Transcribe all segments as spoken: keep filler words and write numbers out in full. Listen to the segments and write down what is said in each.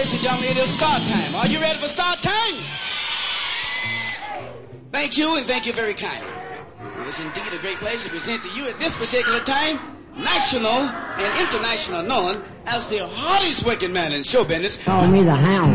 ladies and gentlemen, it is start time. Are you ready for start time? Thank you, and thank you very kindly. It is indeed a great pleasure to present to you at this particular time, national and international known as the hardest working man in show business. Call me the Hound.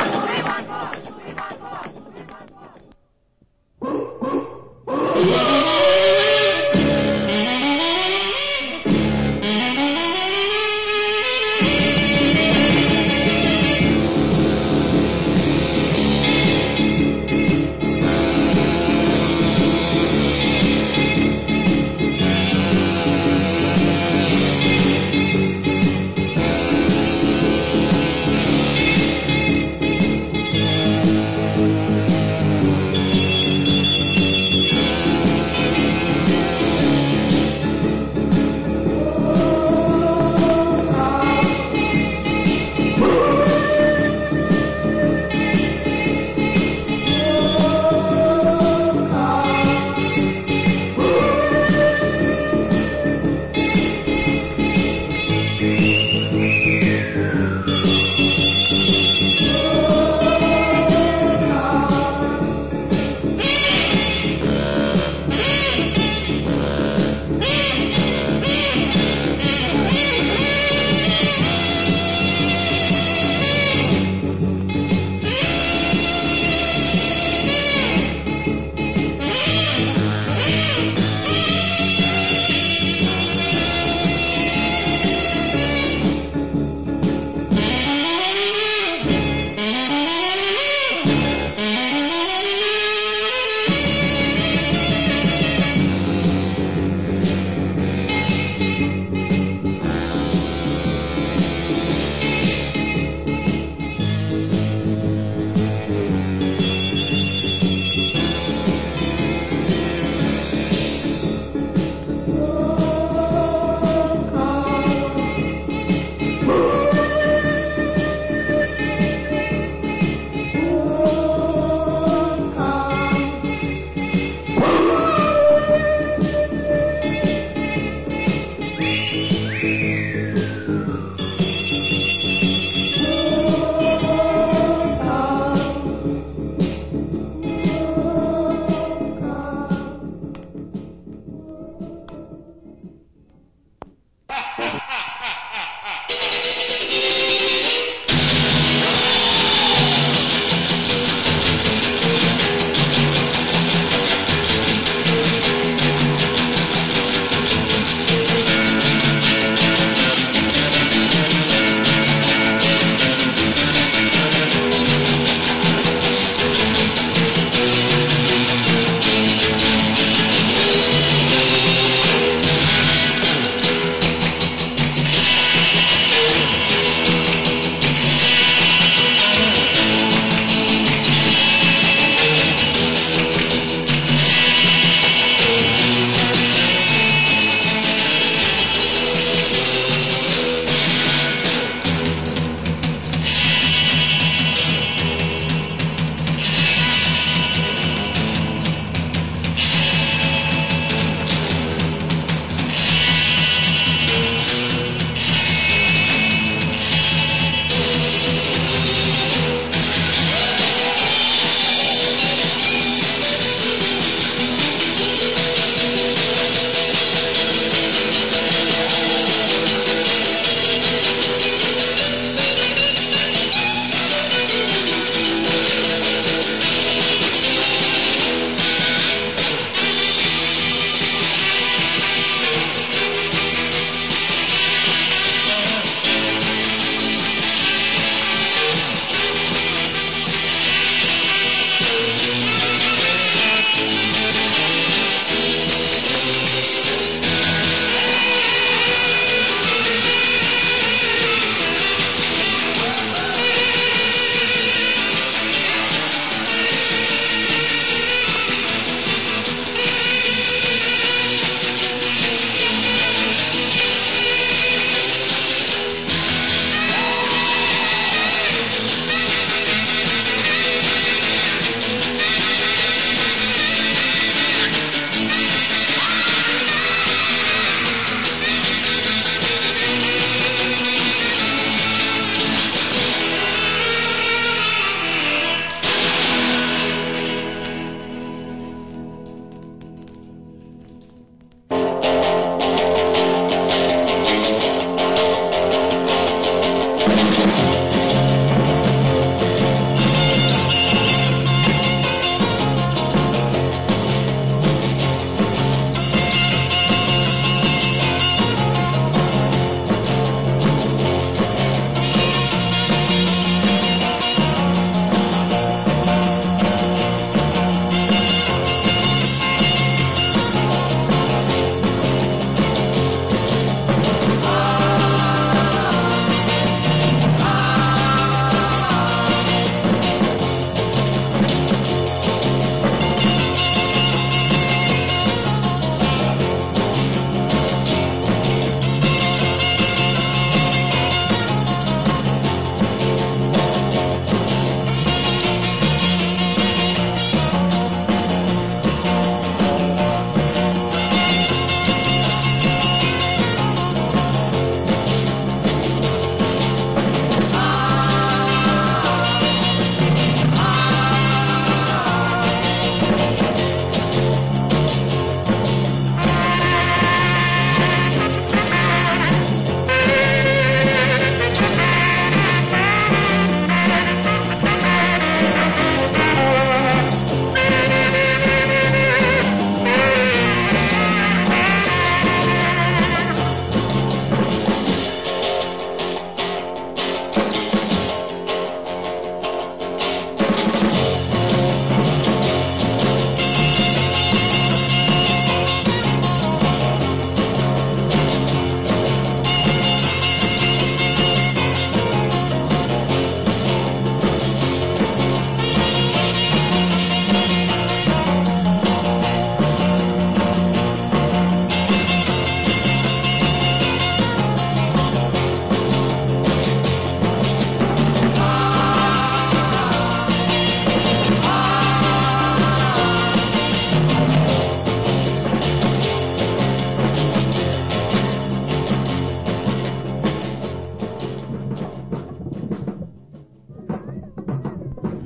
Yeah.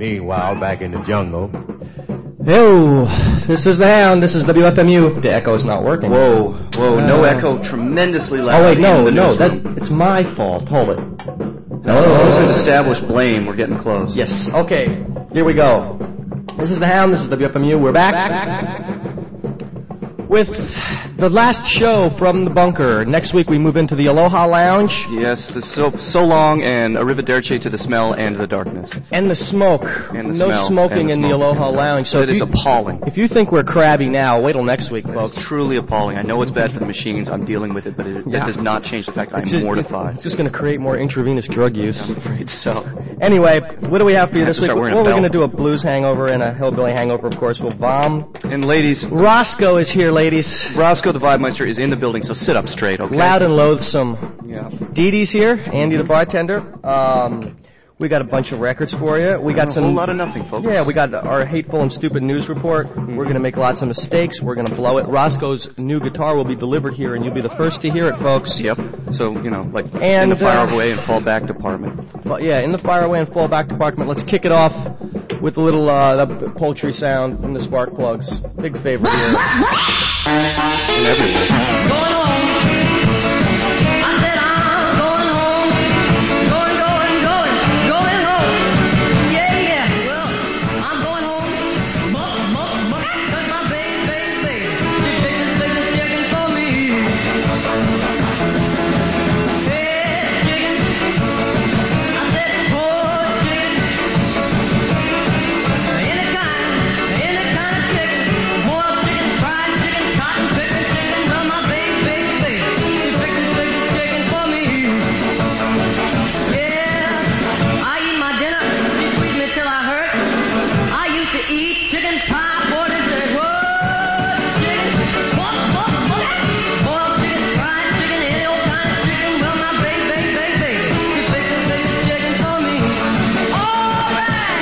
Meanwhile, back in the jungle. Yo, this is the Hound. This is W F M U. The echo is not working. Whoa, whoa, no uh, echo. Tremendously loud. Oh wait, no, no, that it's my fault. Hold it. No, as long as there's established blame, we're getting close. Yes. Okay. Here we go. This is the Hound. This is W F M U. We're back. back, back, back. With the last show from the bunker. Next week we move into the Aloha Lounge. Yes, the so, so long and arrivederci to the smell and the darkness. And the smoke. And the no smell. smoking and the in smoke. the Aloha Lounge. So it is you, appalling. If you think we're crabby now, wait till next week, folks. It's truly appalling. I know it's bad for the machines. I'm dealing with it, but it, yeah. that does not change the fact I'm it's just, mortified. It's just going to create more intravenous drug use. I'm afraid so. Anyway, what do we have for you this week? Well, we're going to do a blues hangover and a hillbilly hangover, of course. We'll bomb. And ladies, Roscoe is here, ladies. Roscoe the Vibe Meister is in the building, so sit up straight, okay? Loud and loathsome. Yeah. Dee Dee's here, Andy the bartender. Um, we got a bunch of records for you. We got a some. A whole lot of nothing, folks. Yeah, we got our hateful and stupid news report. Mm-hmm. We're going to make lots of mistakes. We're going to blow it. Roscoe's new guitar will be delivered here, and you'll be the first to hear it, folks. Yep. So, you know, like and, in the fire uh, away and fall back department. Well, yeah, in the fire away and fall back department. Let's kick it off with a little uh, the poultry sound from the spark plugs. Big favorite here. And everywhere. Going home. I said I'm going home. Going, going, going, going home. Yeah, yeah. Well, I'm going home. Muck, muck, muck. 'Cause my baby, baby, baby, she fixes, fixes chicken for me. Hey, chicken. I said, oh, chicken. Any kind, any kind of chicken. Boiled chicken, fried chicken, cotton picker chicken. Well, my baby, baby, baby, she fixes, fixes chicken for me. Yeah, I eat my dinner. She squeezed me till I hurt. I used to eat chicken pie for dessert. Whoa, chicken, what, what, what? Boiled chicken, fried chicken, any old kind of chicken. Well, my baby, baby, baby, baby, she fixes, fixes chicken for me. All right.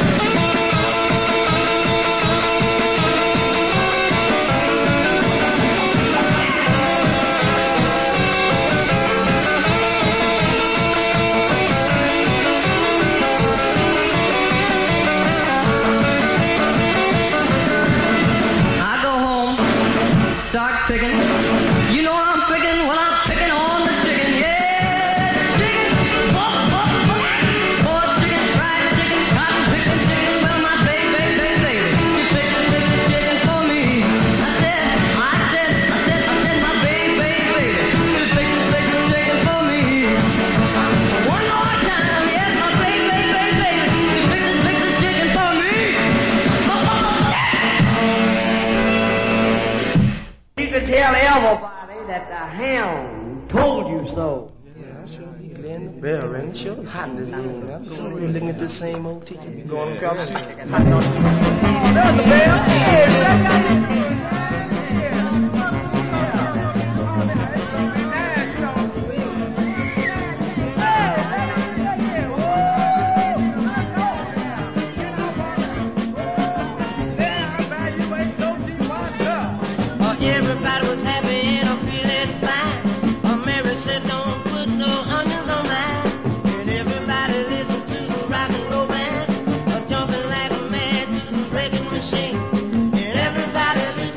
I go home, start picking. You know I'm picking when I'm picking on the chicken. Yeah, chicken. Whoa, whoa, whoa. Boiled chicken, fried chicken, cotton picking chicken. Well, my baby, baby, baby, baby, she fixes, fixes chicken for me. I said, I said, I said, I said, my baby, baby, baby, she fixes, fixes chicken for me. One more time, yes, my baby, baby, baby, baby, she fixes, fixes chicken for me. You could tell everybody that the Hound told you so. Yeah, sure. Glenn, the bell ring. Sure, hot in this room. I'm so we're looking at the same old teacher. Going across the street. Oh, there's the bell. Hey, that's how you do it. Everybody was happy and I'm feeling fine. Uh, Mary said, don't put no onions on mine. And everybody listened to the rock and roll band, uh, jumping like a man to the wrecking machine. And everybody listened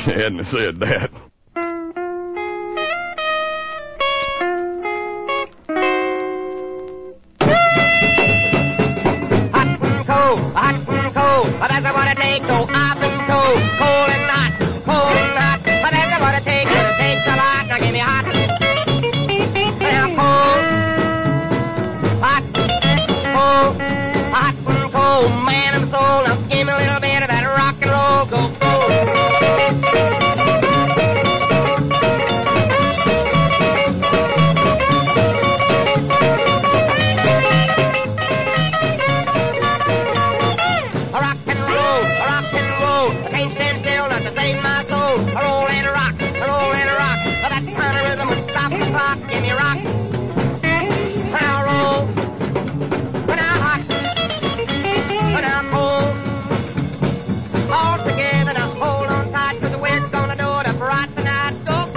you hadn't have said that. Hot and cold, hot and cold, but that's what it takes. So I've been told, cold and hot, cold and hot, but that's what it takes. It takes a lot. Now give me hot. Now cold, hot, cold, hot and cold, man of my soul. Now give me a little bit of that rock and roll. Go, go. Give me rock. When I roll, when I hot, when I cold, all together now hold on tight, 'cause the wind's gonna do it up right tonight. Go,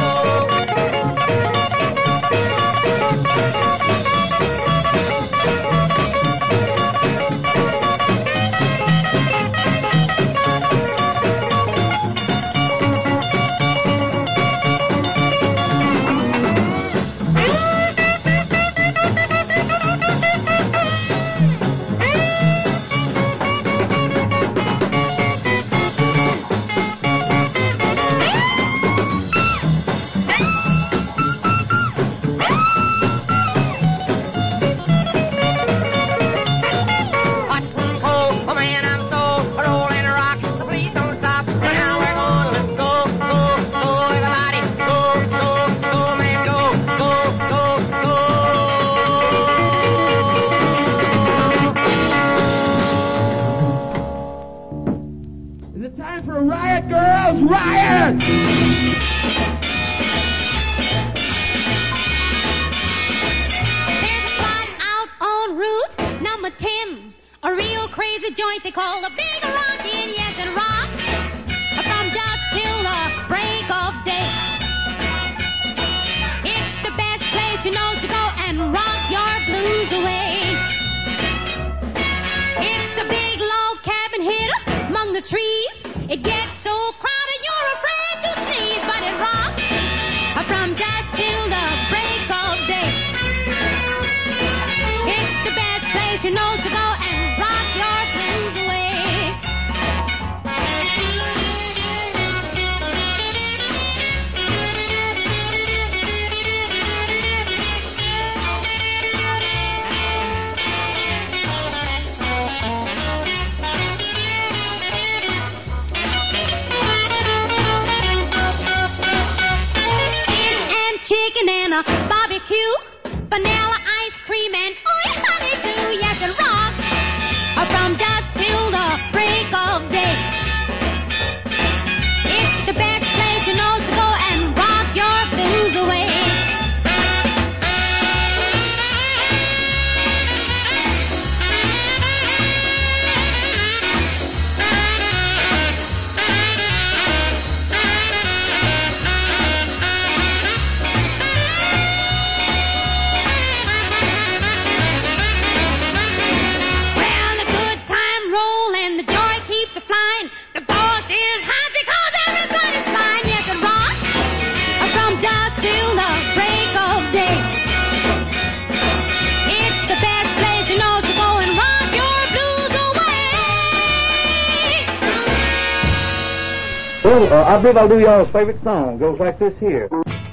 Well, uh, I believe I'll do y'all's favorite song. It goes like this here.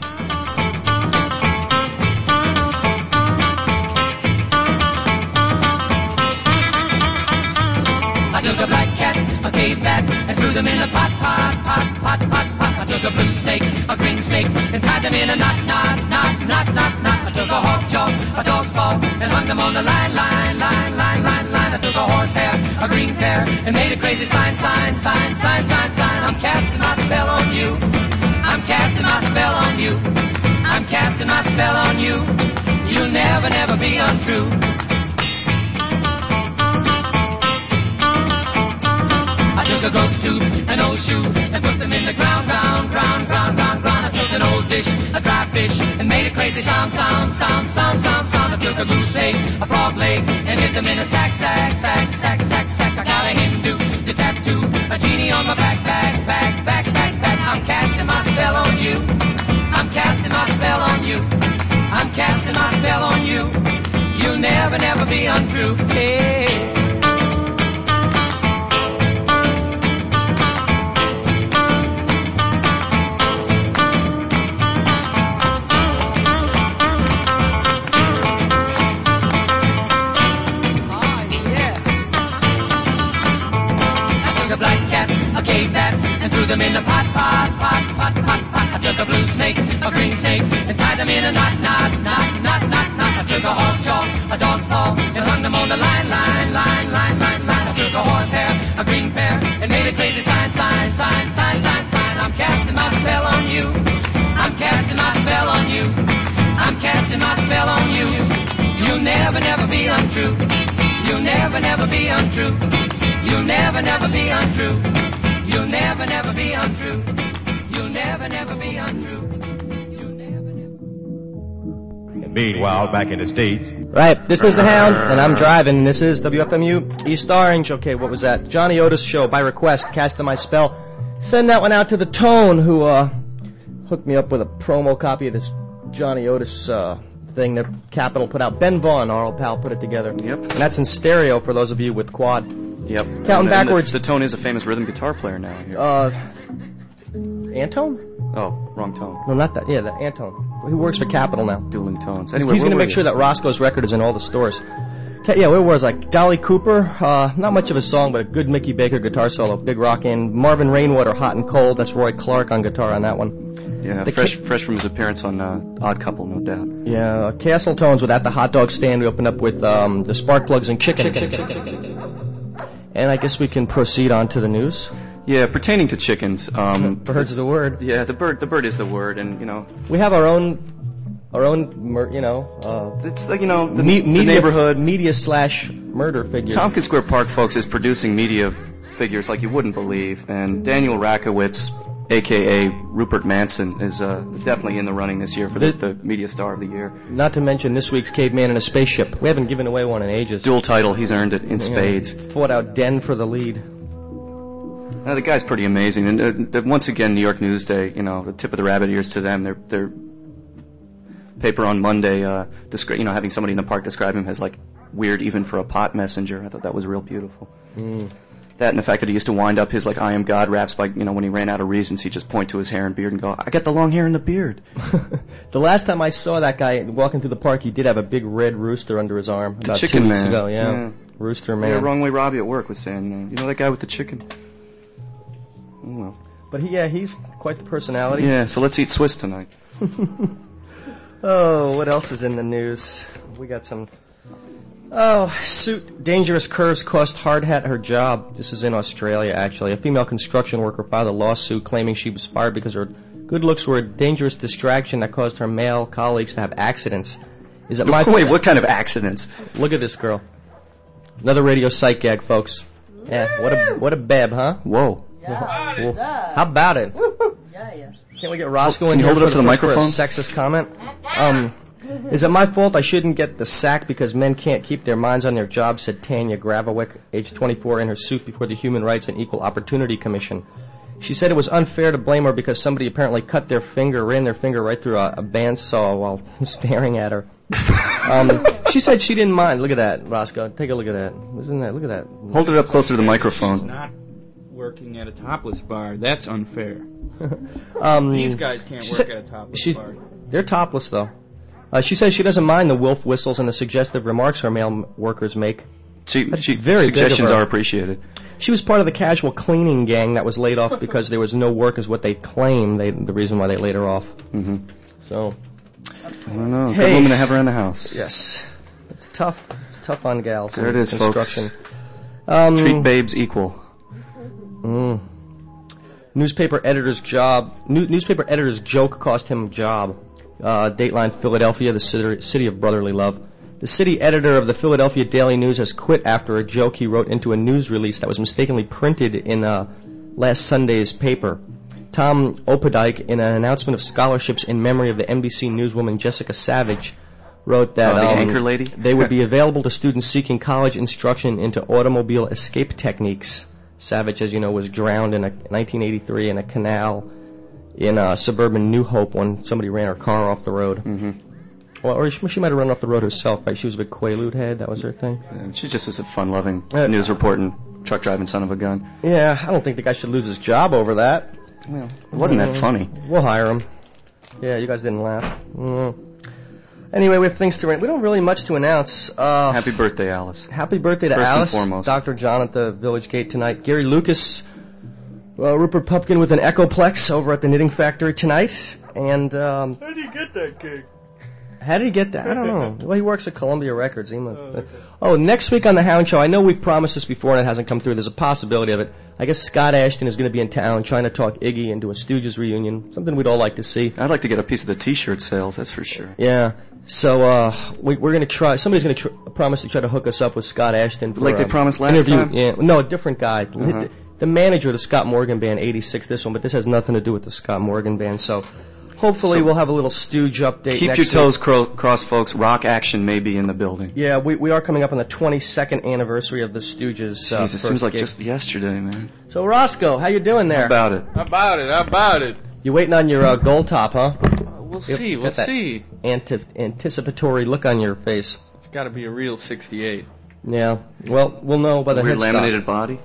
I took a black cat, a cave bat, and threw them in a pot, pot, pot, pot, pot, pot. I took a blue snake, a green snake, and tied them in a knot, knot, knot, knot, knot, knot. I took a hawk jaw, a dog's paw, and hung them on a line, line, line, line, line, line. I took a horsehair, a green pear, and made a crazy sign, sign, sign, sign, sign, sign. I'm casting my spell on you. I'm casting my spell on you. I'm casting my spell on you. You'll never, never be untrue. I took a goat's tooth, an old shoe, and put them in the ground, ground, ground, ground, ground, ground. I took an old dish, a dry fish, and made a crazy sound, sound, sound, sound, sound, sound. I took a goose egg, a frog leg, and hid them in a sack, sack, sack, sack, sack, sack. I got a Hindu to tattoo, a genie on my back, back, back, back, back, back. I'm I'm casting my spell on you. I'm casting my spell on you. I'm casting my spell on you. You'll never, never be untrue. Hey. And threw them in a pot, pot, pot, pot, pot, pot. I took a blue snake, a green snake, and tied them in a knot, knot, knot, knot, knot, knot. I took a hog jaw, a dog's paw, and hung them on the line, line, line, line, line, line. I took a horsehair, a green pear, and made a crazy sign, sign, sign, sign, sign, sign. I'm casting my spell on you. I'm casting my spell on you. I'm casting my spell on you. You'll never, never be untrue. You'll never, never be untrue. You'll never, never be untrue. You'll never, never be untrue. You'll never, never be untrue. You'll never, never. And meanwhile, back in the States. Right, this is The Hound, and I'm driving. This is W F M U East Orange. Okay, what was that? Johnny Otis Show, by request, Casting My Spell. Send that one out to the Tone, who uh, hooked me up with a promo copy of this Johnny Otis uh, thing that Capitol put out. Ben Vaughn, our old pal, put it together. Yep. And that's in stereo for those of you with quad. Yep. Counting and, backwards. And the, the Tone is a famous rhythm guitar player now. Here. Uh, Antone? Oh, wrong tone. No, not that. Yeah, the Antone. He works for Capitol now. Dueling tones. Anyway, he's going to make you? sure that Roscoe's record is in all the stores. Okay, yeah, where was I? Dolly Cooper. Uh, not much of a song, but a good Mickey Baker guitar solo. Big rock in. Marvin Rainwater, Hot and Cold. That's Roy Clark on guitar on that one. Yeah, the fresh, ca- fresh from his appearance on uh, Odd Couple, no doubt. Yeah, uh, Castle Tones with At the Hot Dog Stand. We opened up with um, the Spark Plugs and Chicken. And I guess we can proceed on to the news. Yeah, pertaining to chickens. Um, Bird's the word. Yeah, the bird. The bird is the word, and you know we have our own, our own, mur- you know, uh, it's like you know the, me- the media, neighborhood media slash murder figure. Tompkins Square Park, folks, is producing media figures like you wouldn't believe, and Daniel Rakowitz, a k a. Rupert Manson, is uh, definitely in the running this year for the, the media star of the year. Not to mention this week's Caveman in a Spaceship. We haven't given away one in ages. Dual title, he's earned it in spades. Yeah. Fought out Den for the lead. Now, the guy's pretty amazing, and uh, once again, New York Newsday, you know, the tip of the rabbit ears to them. Their their paper on Monday, uh, descri- you know, having somebody in the park describe him as like weird, even for a pot messenger. I thought that was real beautiful. Mm. That and the fact that he used to wind up his like I am God raps by, you know, when he ran out of reasons, he'd just point to his hair and beard and go, I got the long hair and the beard. The last time I saw that guy walking through the park, he did have a big red rooster under his arm. The about chicken two weeks man. ago, yeah. yeah. Rooster man. Yeah, wrong way Robbie at work was saying, you know, you know that guy with the chicken? Oh, well. But he, yeah, he's quite the personality. Yeah, so let's eat Swiss tonight. Oh, what else is in the news? We got some... Oh, suit dangerous curves cost Hardhat her job. This is in Australia, actually. A female construction worker filed a lawsuit claiming she was fired because her good looks were a dangerous distraction that caused her male colleagues to have accidents. Is it my Wait, what kind of accidents? Look at this girl. Another radio sight gag, folks. Yeah, what a what a bab, huh? Whoa. Yeah, Whoa. How about it? yeah, yeah. Can't we get Roscoe Can in you here hold it up for to the first for a microphone? sexist comment? Um, is it my fault I shouldn't get the sack because men can't keep their minds on their jobs, said Tanya Gravowick, age twenty-four, in her suit before the Human Rights and Equal Opportunity Commission. She said it was unfair to blame her because somebody apparently cut their finger, ran their finger right through a, a bandsaw while staring at her. um, she said she didn't mind. Look at that, Roscoe. Take a look at that. Isn't that? Look at that. Hold it up closer to the She's microphone. not working at a topless bar. That's unfair. um, These guys can't she work said- at a topless she's, bar. They're topless, though. Uh, she says she doesn't mind the wolf whistles and the suggestive remarks her male workers make. She, she, very big of suggestions her. are appreciated. She was part of the casual cleaning gang that was laid off because there was no work, is what they claim. They, the reason why they laid her off. Mm-hmm. So, I don't know. Hey. Good woman to have around the house. yes, it's tough. It's tough on gals. There in it is, construction. folks. Um, Treat babes equal. Mm. Newspaper editor's job. New, newspaper editor's joke cost him a job. Uh, Dateline Philadelphia, the city, city of brotherly love. The city editor of the Philadelphia Daily News has quit after a joke he wrote into a news release that was mistakenly printed in uh, last Sunday's paper. Tom Opdyke, in an announcement of scholarships in memory of the N B C newswoman Jessica Savage, wrote that Oh, the um, anchor lady? they would be available to students seeking college instruction into automobile escape techniques. Savage, as you know, was drowned in a, nineteen eighty-three in a canal in uh, suburban New Hope when somebody ran her car off the road. Mm-hmm. Well, or she, she might have run off the road herself, right? She was a big Quaalude head. That was her thing. Yeah, she just was a fun-loving Uh, news reporting, truck-driving son of a gun. Yeah, I don't think the guy should lose his job over that. Well, it wasn't that funny. We'll hire him. Yeah, you guys didn't laugh. Mm. Anyway, we have things to... We don't really much to announce. Uh, Happy birthday, Alice. Happy birthday to First and Alice. foremost. Doctor John at the Village Gate tonight. Gary Lucas, uh, Rupert Pupkin with an Echoplex over at the Knitting Factory tonight. And um, How do you get that gig? how did he get that? I don't know. Well, he works at Columbia Records. He must, oh, okay. oh, next week on the Hound Show, I know we've promised this before and it hasn't come through. There's a possibility of it. I guess Scott Ashton is going to be in town trying to talk Iggy into a Stooges reunion, something we'd all like to see. I'd like to get a piece of the T-shirt sales, that's for sure. Yeah. So uh, we, we're going to try. Somebody's going to tr- promise to try to hook us up with Scott Ashton. For, Like they um, promised last interview. time? Yeah. No, a different guy. Uh-huh. The, the manager of the Scott Morgan Band, eighty-six, this one, but this has nothing to do with the Scott Morgan Band. So hopefully So we'll have a little Stooge update Keep next your toes week. cro- crossed, folks. Rock Action may be in the building. Yeah, we we are coming up on the twenty-second anniversary of the Stooges. Uh, Jesus, it first seems like gig. just yesterday, man. So Roscoe, how you doing there? How about it? How about it? How about it? You waiting on your uh, gold top, huh? We'll Yep, see. got We'll that see. Anti- anticipatory look on your face. It's got to be a real sixty-eight. Yeah. Well, we'll know by the Weird headstock. laminated body.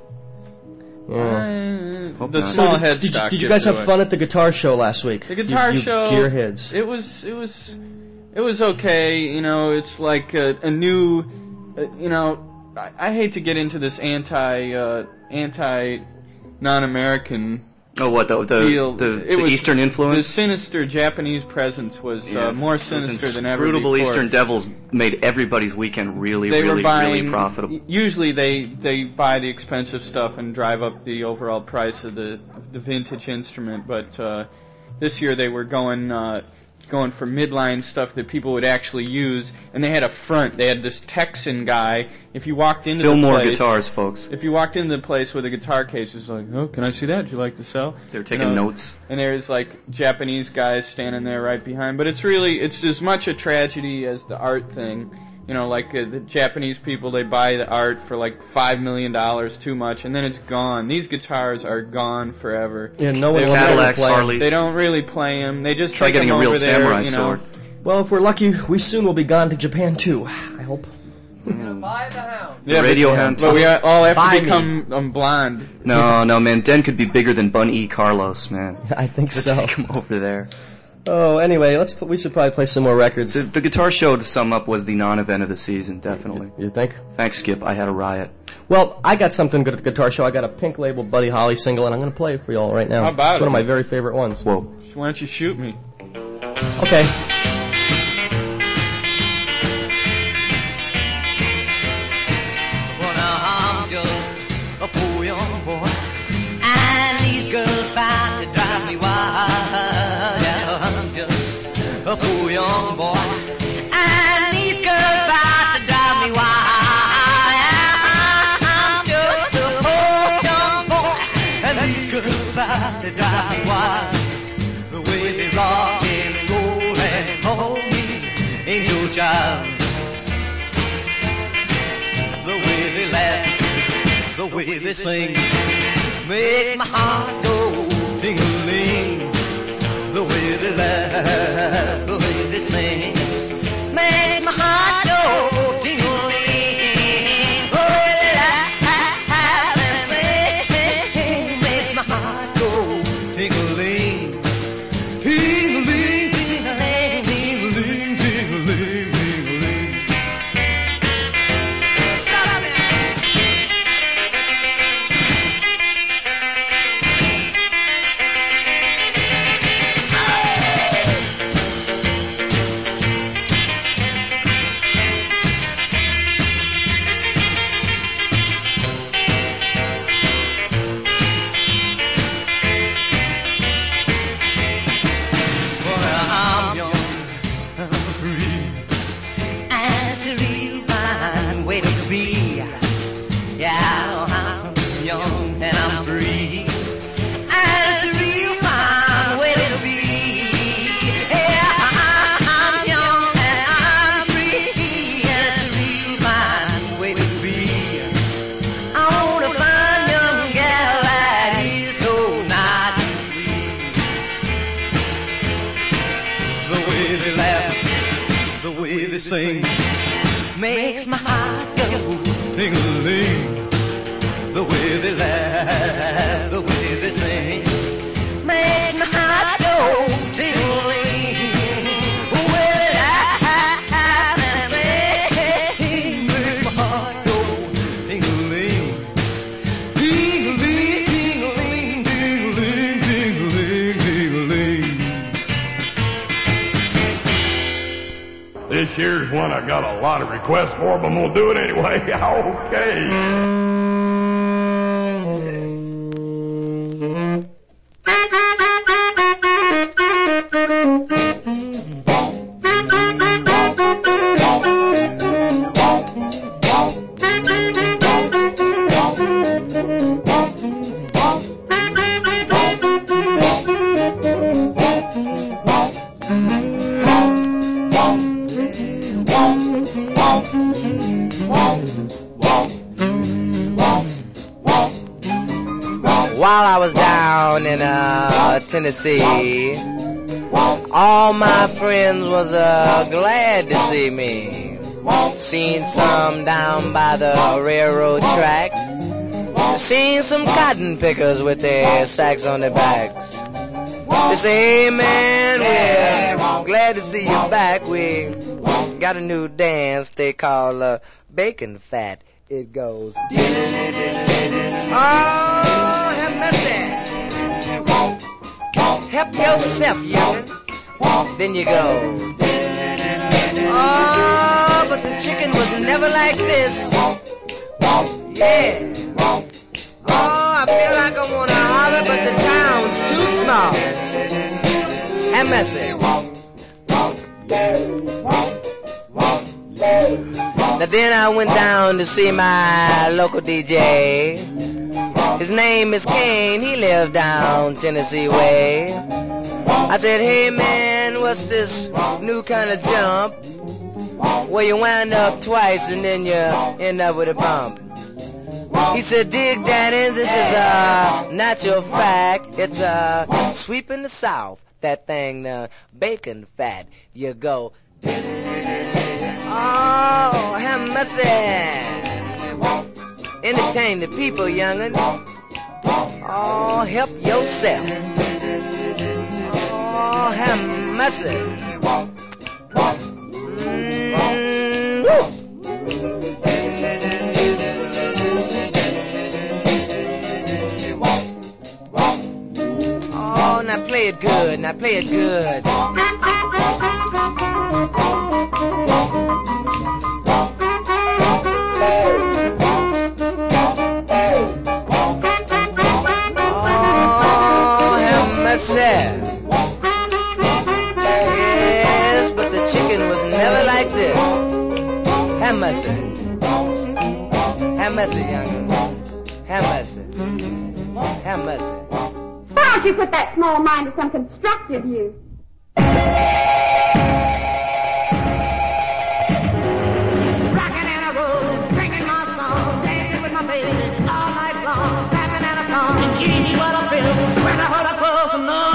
Yeah. Uh, Hope the not. small Did, headstock. did, you, did you gives guys have away. fun at the guitar show last week? The guitar you, you show. gearheads. It was. It was. It was okay. You know, it's like a, a new. Uh, you know, I, I hate to get into this anti uh, anti non-American Oh, what, the, the, deal. the, It the was- Eastern influence? The sinister Japanese presence was uh, Yes. more Those sinister than ever inscrutable before. Eastern devils made everybody's weekend really, they really, were buying, really profitable. Usually they, they buy the expensive stuff and drive up the overall price of the of the vintage instrument, but uh, this year they were going uh, going for midline stuff that people would actually use, and they had a front. They had this Texan guy. If you walked into Fillmore the place, guitars, folks. If you walked into the place with a guitar case, it's like, oh, can I see that? Would you like to sell? They were You taking know, notes. And there's like Japanese guys standing there right behind. But it's really, it's as much a tragedy as the art thing. You know, like uh, the Japanese people, they buy the art for like five million dollars too much, and then it's gone. These guitars are gone forever. Yeah, no one They will ever Cadillacs, play 'em. Harleys. They don't really play them. They just Try take getting 'em a real over there, samurai you know. sword. Well, if we're lucky, we soon will be gone to Japan too. I hope. Buy the hound. The Yeah, radio but, hound but we are, all have Buy to me. become um, blonde. No, no, man. Den could be bigger than Bun E. Carlos, man. I think Let's so. take him over there. Oh, anyway, let's. We should probably play some more records. The, the guitar show, to sum up, was the non-event of the season, definitely. You think? Thanks, Skip. I had a riot. Well, I got something good at the guitar show. I got a Pink Label Buddy Holly single, and I'm going to play it for y'all right now. How about it's one it? of my very favorite ones. Whoa. Why don't you shoot me? Okay. Well, now I'm just a poor young boy, and these girls fight to drive me wild. Yeah, I'm just a poor young boy, and these girls fight to drive me wild. Yeah, I'm just a poor young boy, and these girls fight to drive me wild. The way they rock and roll and hold me, angel child. The way they laugh, the way they sing, makes my heart go ting-a-ling. The way they laugh, the way they sing, makes my heart go ting-a-ling. The way they laugh and sing, makes my heart go ting-a-ling. Ting-a-ling, ting-a-ling, ting-a-ling, ting-a-ling, ting-a-ling. Well, I'm young, I'm free, and it's a real fine way to be. Yeah, I'm young and I'm free, and it's a real fine way to be. Yeah, I'm young and I'm free, and it's a real fine way to be. I want a fine young gal that is so nice and sweet. sing. Makes my heart go ting-a-ling. The way they laugh, the way they sing. makes my heart go tingling. Well, I, I, I say, Makes my heart go ting-a-ling. Ding-a-ling, ding-a-ling, ding-a-ling, ding-a-ling, ding-a-ling. This year's one I got a lot of requests for, but I'm gonna do it anyway. Okay. While I was down in uh, Tennessee, all my friends was uh, glad to see me. Seen some down by the railroad track. Seen some cotton pickers with their sacks on their backs. They say, hey man, we're glad to see you back. We got a new dance they call uh, bacon fat. It goes. Oh, have mercy. Help yourself, youngin'. Then you go. Oh, but the chicken was never like this. Yeah. Oh, I feel like I wanna holler, but the town's too small. Have mercy. Now then I went down to see my local D J. His name is Kane, he lived down Tennessee way. I said, hey man, what's this new kind of jump? Where you wind up twice and then you end up with a bump. He said, dig daddy, this is a natural fact. It's a sweeping the south, that thing, the bacon fat. You go. Oh, have mercy. Entertain the people, young'un. Oh, help yourself. Oh, have mercy. Mm, woo. Oh, now play it good. Now play it good. Yes, but the chicken was never like this. Have mercy. Have mercy, young'un. Have mercy. Have mercy. Why don't you put that small mind to some constructive use? Rockin' and a roll, singing my song, dancing with my baby all night long, laughing and a song, giving me what I feel when I hold her close and know.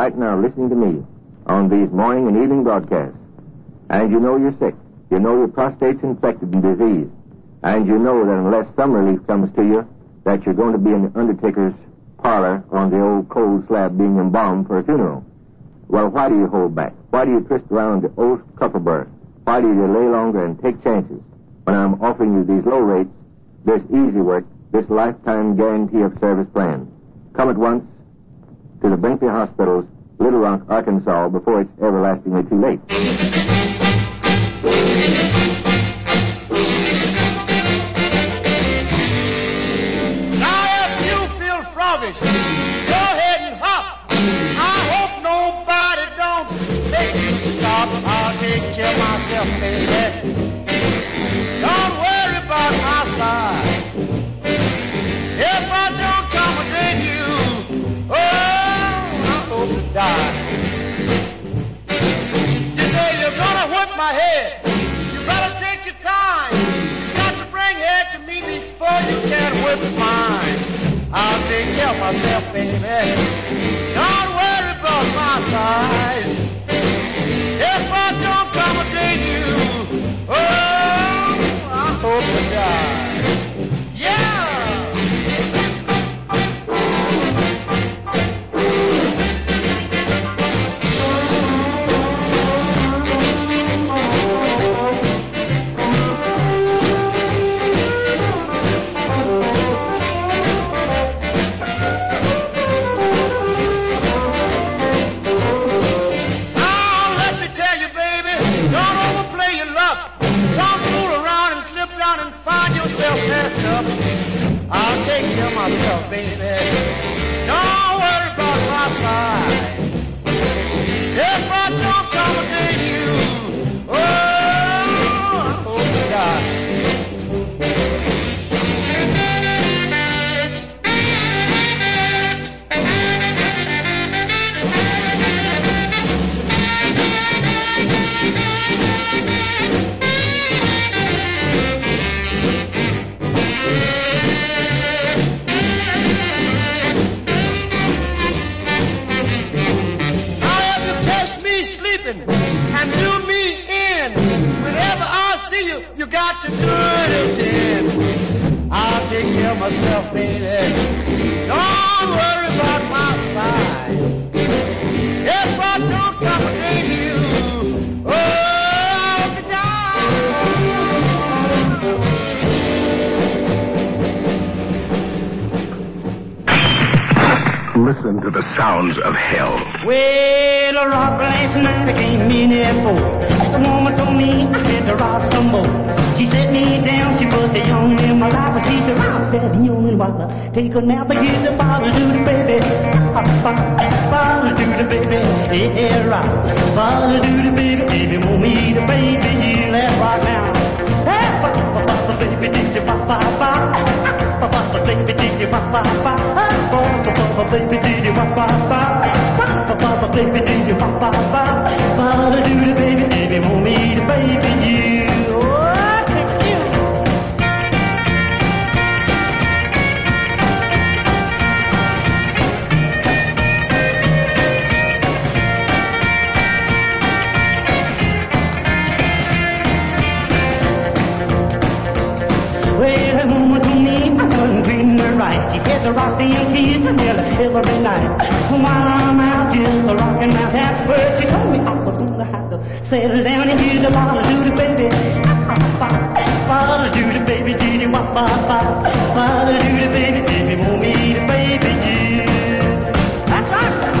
right now listening to me on these morning and evening broadcasts, and you know you're sick, you know your prostate's infected and diseased, and you know that unless some relief comes to you, that you're going to be in the undertaker's parlor on the old cold slab being embalmed for a funeral. Well, why do you hold back? Why do you twist around the old cupperberg? Why do you delay longer and take chances when I'm offering you these low rates, this easy work, this lifetime guarantee of service plan? Come at once to the Brinkley Hospital's Little Rock, Arkansas, before it's everlastingly too late. Now, if you feel froggish, go ahead and hop. I hope nobody don't make you stop. I'll take care of myself, baby. Don't worry about my side. If I don't accommodate you, oh, I hope to die. You say you're gonna whip my head. You better take your time. You got to bring head to me before you can whip mine. I'll take care of myself, baby. Don't worry about my size. If I don't accommodate you, oh, I hope to die. Yeah! I'll take care of myself, baby. Don't worry about my side. If I don't accommodate you, oh, I hope to die. And do me in. Whenever I see you, you got to do it again. I'll take care of myself, baby. Don't worry about my side. If I don't accommodate you, oh, I'll die. Listen to the sounds of hell. Well, a rock last night I came in there for. The woman told me I had to rock some more. She set me down, she put the young in my lap, and she said, rock that young and while I take a nap, I get the bottle to the baby. Bottle to the baby, yeah, rock. Bottle to the baby, baby, want me to baby, yeah, let's rock now. Hey, papa, baby, did you papa, papa, papa, baby, did you papa, papa, papa, baby, did you papa, papa, papa, baby, did you papa, papa, bottle to the baby, baby, want me to baby, you. She gets a rocking kids nearly every night. While I'm out just rocking my hat, well, she told me I was gonna have to settle down and hear the bottle to the baby. Bottle to the baby, did you want bottle to the baby, baby, want me to baby, yeah. That's right.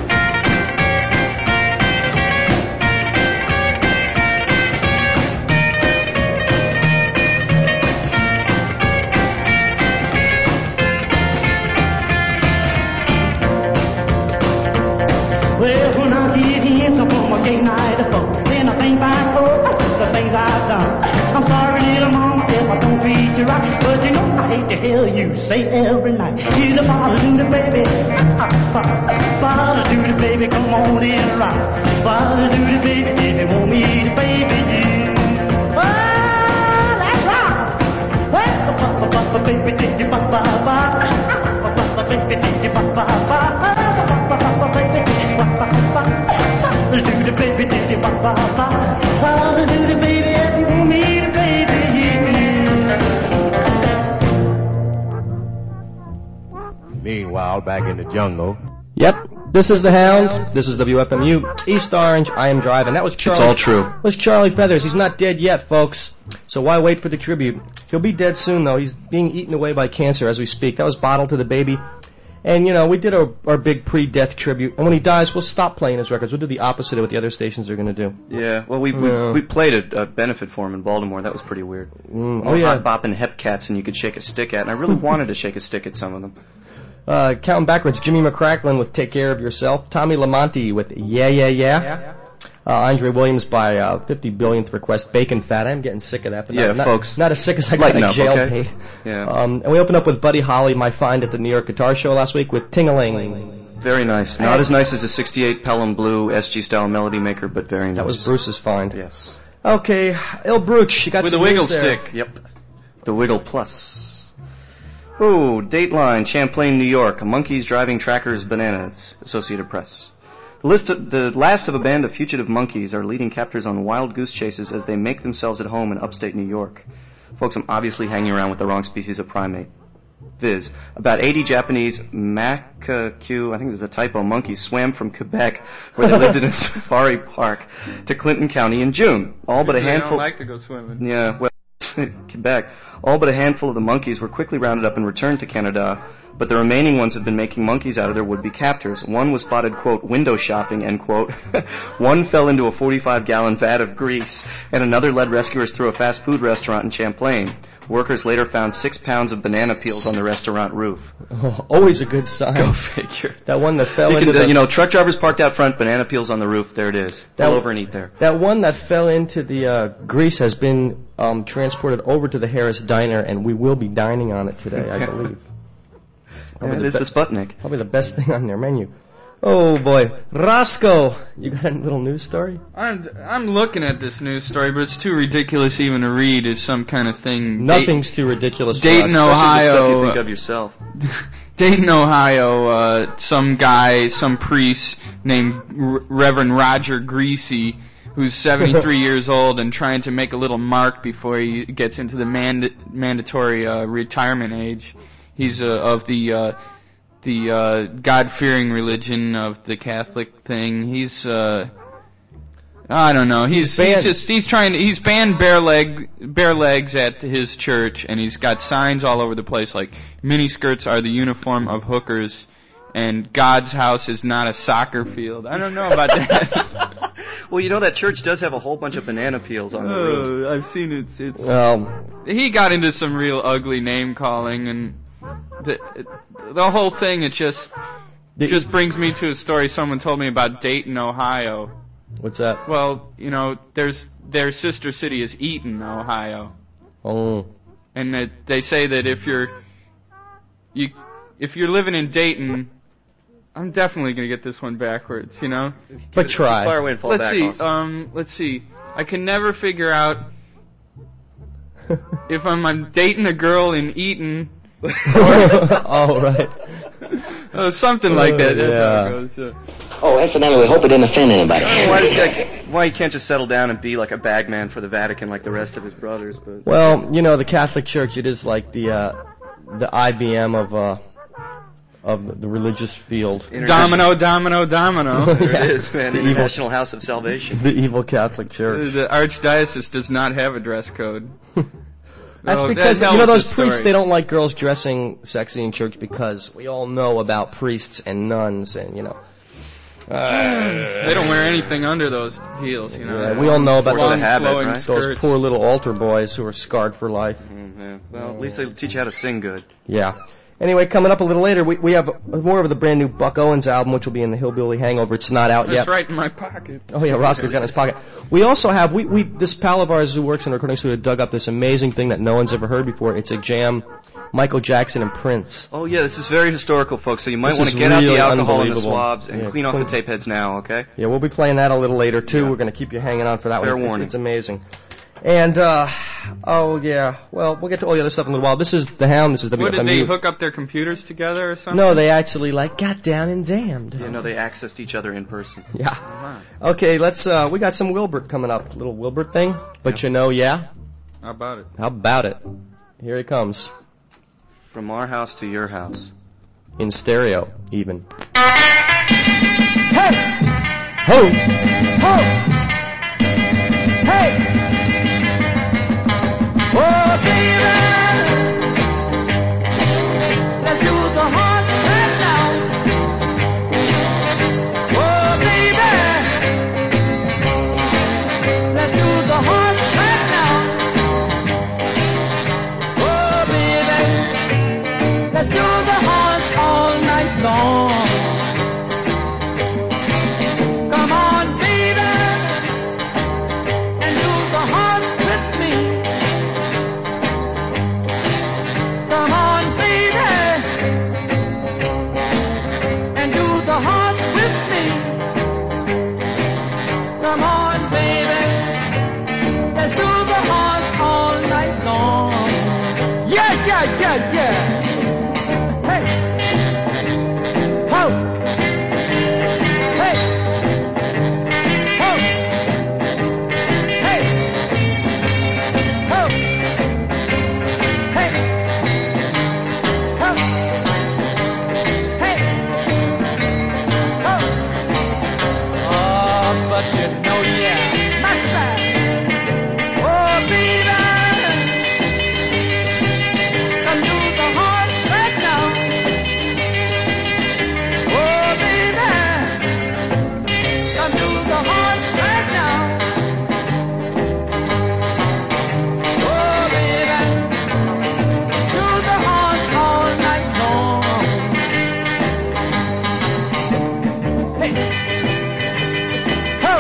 Well, when I did hit the woman, gay night of fun. Then I think back, oh, the things I've done. I'm sorry, little mama, if I don't treat you right. But you know, I hate to hear you say every night. Here's the bottle to the baby. Bottle to the baby, come on in, rock. Bottle to the baby, if you want me to baby you. Oh, that's right. Well, baby, did you ba-ba-ba. Baby, did you ba-ba-ba. Baby, bye bye. I'll do the baby if you want me to baby you. Meanwhile, back in the jungle. Yep, this is the Hound. This is W F M U East Orange. I am driving. That was Charlie. It's all true. Was Charlie Feathers. He's not dead yet, folks. So why wait for the tribute? He'll be dead soon, though. He's being eaten away by cancer as we speak. That was Bottle to the Baby. And, you know, we did our, our big pre-death tribute. And when he dies, we'll stop playing his records. We'll do the opposite of what the other stations are going to do. Yeah, well, we we, Yeah. we played a, a benefit for him in Baltimore. That was pretty weird. Mm, All oh, yeah. hot bopping hep cats, and you could shake a stick at. And I really wanted to shake a stick at some of them. Uh, counting backwards, Jimmy McCracklin with Take Care of Yourself. Tommy Lamonti with Yeah, Yeah, Yeah. yeah. Uh, Andre Williams by uh, fifty billionth request, Bacon Fat. I'm getting sick of that. But Yeah, not, not, folks. Not as sick as I got Lighten a up, jail okay? paid. Yeah. Um, and we open up with Buddy Holly, my find at the New York Guitar Show last week with Ting-a-ling. Very nice. Not as nice as a sixty-eight Pelham Blue S G style melody maker, but very nice. That was Bruce's find. Yes. Okay, Il Bruch, you got With some the wiggle news there. stick. Yep. The Wiggle Plus. Oh, Dateline, Champlain, New York. Monkeys driving trackers bananas. Associated Press. The, list of, the last of a band of fugitive monkeys are leading captors on wild goose chases as they make themselves at home in upstate New York. Folks, I'm obviously hanging around with the wrong species of primate. Viz. About eighty Japanese macaque, I think there's a typo, monkeys swam from Quebec, where they lived in a safari park, to Clinton County in June. All but a They handful. don't like to go swimming. Yeah, well, Quebec. All but a handful of the monkeys were quickly rounded up and returned to Canada, but the remaining ones had been making monkeys out of their would-be captors. One was spotted, quote, window shopping, end quote. One fell into a forty-five gallon vat of grease, and another led rescuers through a fast food restaurant in Champlain. Workers later found six pounds of banana peels on the restaurant roof. Oh, always a good sign. Go figure. That one that fell You, into can, the... you know, truck drivers parked out front, banana peels on the roof. There it is. That- Pull over and eat there. That one that fell into the uh, grease has been um, transported over to the Harris Diner, and we will be dining on it today, I believe. Yeah, it is the Sputnik. Probably the best thing on their menu. Oh boy, Roscoe, you got a little news story? I'm I'm looking at this news story, but it's too ridiculous even to read. Is some kind of thing. Nothing's too ridiculous. Dayton, for us. Especially the stuff you Ohio. think of yourself. Dayton, Ohio. Uh, some guy, some priest named R- Reverend Roger Greasy, who's seventy-three years old and trying to make a little mark before he gets into the mand- mandatory uh, retirement age. He's uh, of the uh, the uh, God-fearing religion of the Catholic thing. He's uh, I don't know. He's, He's banned- he's just he's trying to he's banned bare leg bare legs at his church, and he's got signs all over the place like miniskirts are the uniform of hookers, and God's house is not a soccer field. I don't know about that. Well, you know that church does have a whole bunch of banana peels on the roof. Oh, I've seen it. It's, it's Um, he got into some real ugly name calling, and the the whole thing it just it just brings me to a story someone told me about Dayton, Ohio. What's that? Well, you know, there's their sister city is Eaton, Ohio, Oh, and that they say that if you're you if you're living in Dayton, I'm definitely gonna get this one backwards, you know. but try. Fire away and fall Let's back see. also. Um, let's see. I can never figure out if I'm, I'm dating a girl in Eaton. Oh, right. Uh, something like that. That's Yeah. how it goes. Uh, Oh, incidentally, hope it didn't offend anybody. I don't know why this guy, why he can't just settle down and be like a bagman for the Vatican like the rest of his brothers, but Well, you know, the Catholic Church, it is like the uh, the I B M of uh, of the, the religious field. domino, domino, domino. there Yeah. it is, man. The International House of Salvation. The evil Catholic Church. The archdiocese does not have a dress code. That's Oh, because, hell you know, with those this priests, story. they don't like girls dressing sexy in church because we all know about priests and nuns and, you know. They don't wear anything under those heels, you know. Yeah, we all know about Long, the habit, flowing right? those skirts. poor little altar boys who are scarred for life. Mm, yeah. Well, at least they'll teach you how to sing good. Yeah. Anyway, coming up a little later, we we have more of the brand new Buck Owens album, which will be in the Hillbilly Hangover. It's not out It's yet. right in my pocket. Oh yeah, Roscoe's got in his pocket. We also have we we this pal of ours who works in a recording studio dug up this amazing thing that no one's ever heard before. It's a jam, Michael Jackson and Prince. Oh yeah, this is very historical, folks. So you might This want is to get out really the alcohol and the unbelievable. swabs and Yeah, clean off clean- the tape heads now, okay? Yeah, we'll be playing that a little later too. We're going to keep you hanging on for that Fair one. It's, warning. it's amazing. And, uh, oh, yeah, well, we'll get to all the other stuff in a little while. This is The Hound, this is W F M U. What, did they hook up their computers together or something? No, they actually, like, got down and jammed. Yeah, no, they accessed each other in person. Yeah. Uh-huh. Okay, let's, uh, we got some Wilbert coming up. Little Wilbert thing. But you know, yeah? How about it? How about it? Here he comes. From our house to your house. In stereo, even. Hey! Ho! Ho! Hey! Oh, baby! Let's do the horse right now. Oh, baby! Let's do the horse right now. Oh, baby! Let's do the horse all night long. Come on, baby, and do the horse with me. Come on, baby, and do the horse with me. Come on, baby, let's do the horse all night long. Yeah, yeah, yeah, yeah. Hey, ho, hey, ho, hey, ho, hey, ho, hey, ho. Oh, but you know, yeah, that's that. Oh, baby, come do the horse right now. Oh, baby, come do the horse right now. Oh, baby, do the horse all night long. Hey, ho,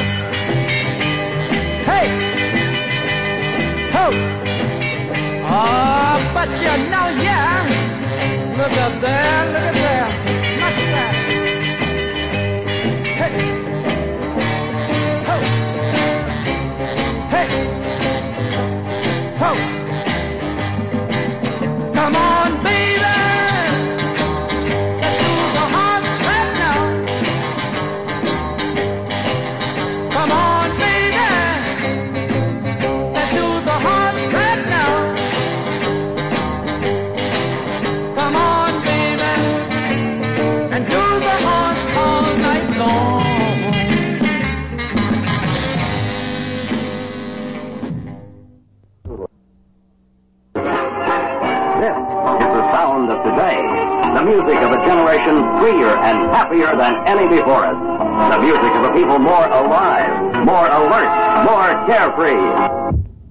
hey, ho. Oh, but you know, yeah, look up there, look up there, nice side. Hey, ho, hey, ho. Come on, baby, let's do the horse right now. Come on, baby, let's do the horse right now. Come on, baby, and do the horse all night long. This is the sound of today. The music of a generation freer and happier than any before us. The music of a people more alive, more alert, more carefree.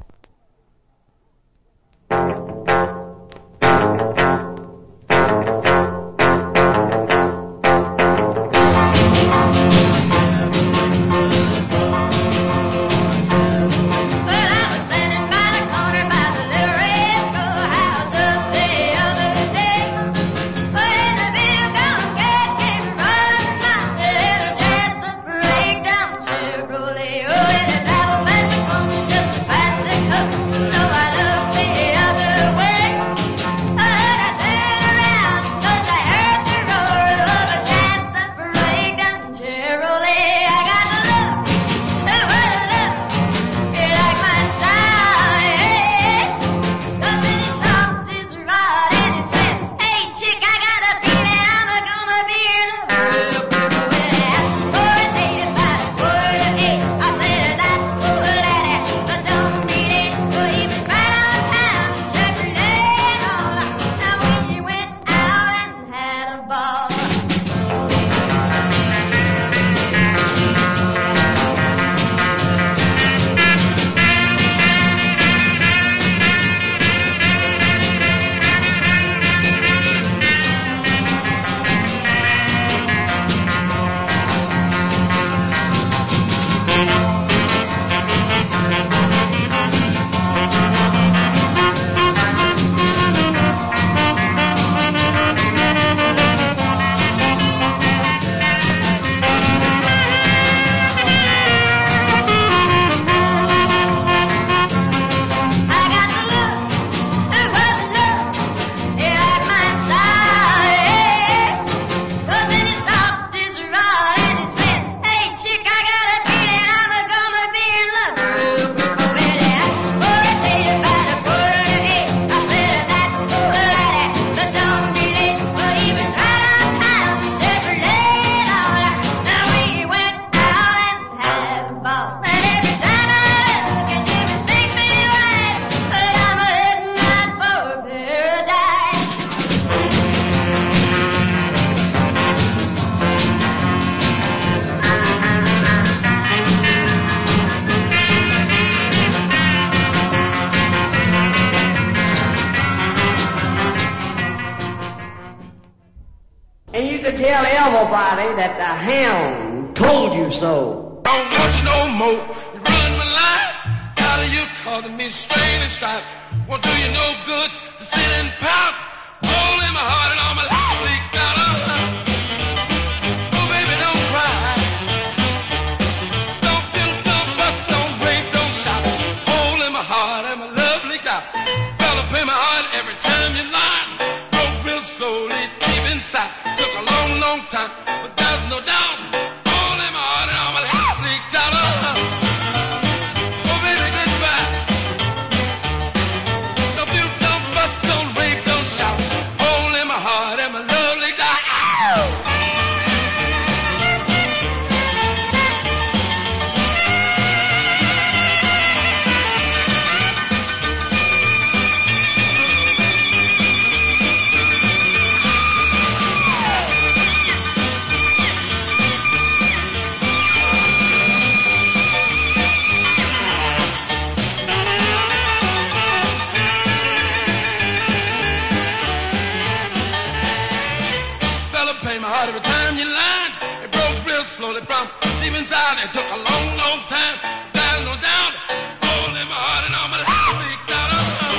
Chevrolet, oh, and a travel man just plastic hook. So all. And every time I look at you, it makes me wise. But I'm heading out for paradise. And you can tell everybody that the hound told you so. Don't want you no more. You run my life out of you, causing me strain and strife. Won't do you no good to sit and pout. All in my heart and all my life leaked out. Oh, baby, don't cry. Don't feel, don't fuss, don't rave, don't shout. All in my heart and my love leaked out. Fell up in my heart every time you lied. Broke real slowly deep inside. Took a long, long time, but there's no doubt. All in my heart and all my life leaked out. Oh, baby, goodbye. Don't feel, don't fuss, don't rave, don't shout. All in my heart and my love leaked out. Fella pain my heart every time you lied. It broke real slowly from deep inside. It took a long, long time. There's no doubt. All in my heart and all my life leaked out.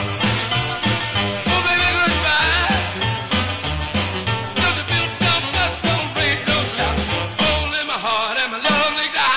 Oh, baby, goodbye. Don't you feel, don't fuss, don't rave, don't shout. All in my heart and my love leaked out.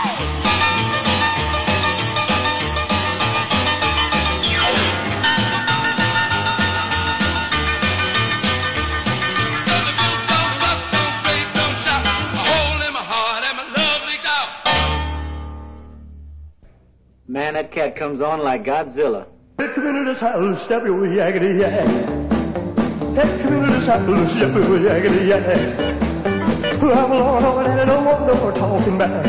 Man, that cat comes on like Godzilla. Come into this house, step your yaggity yak. Come into this house, step your yaggity yak. I'm Lord over there, no more, no more talking back.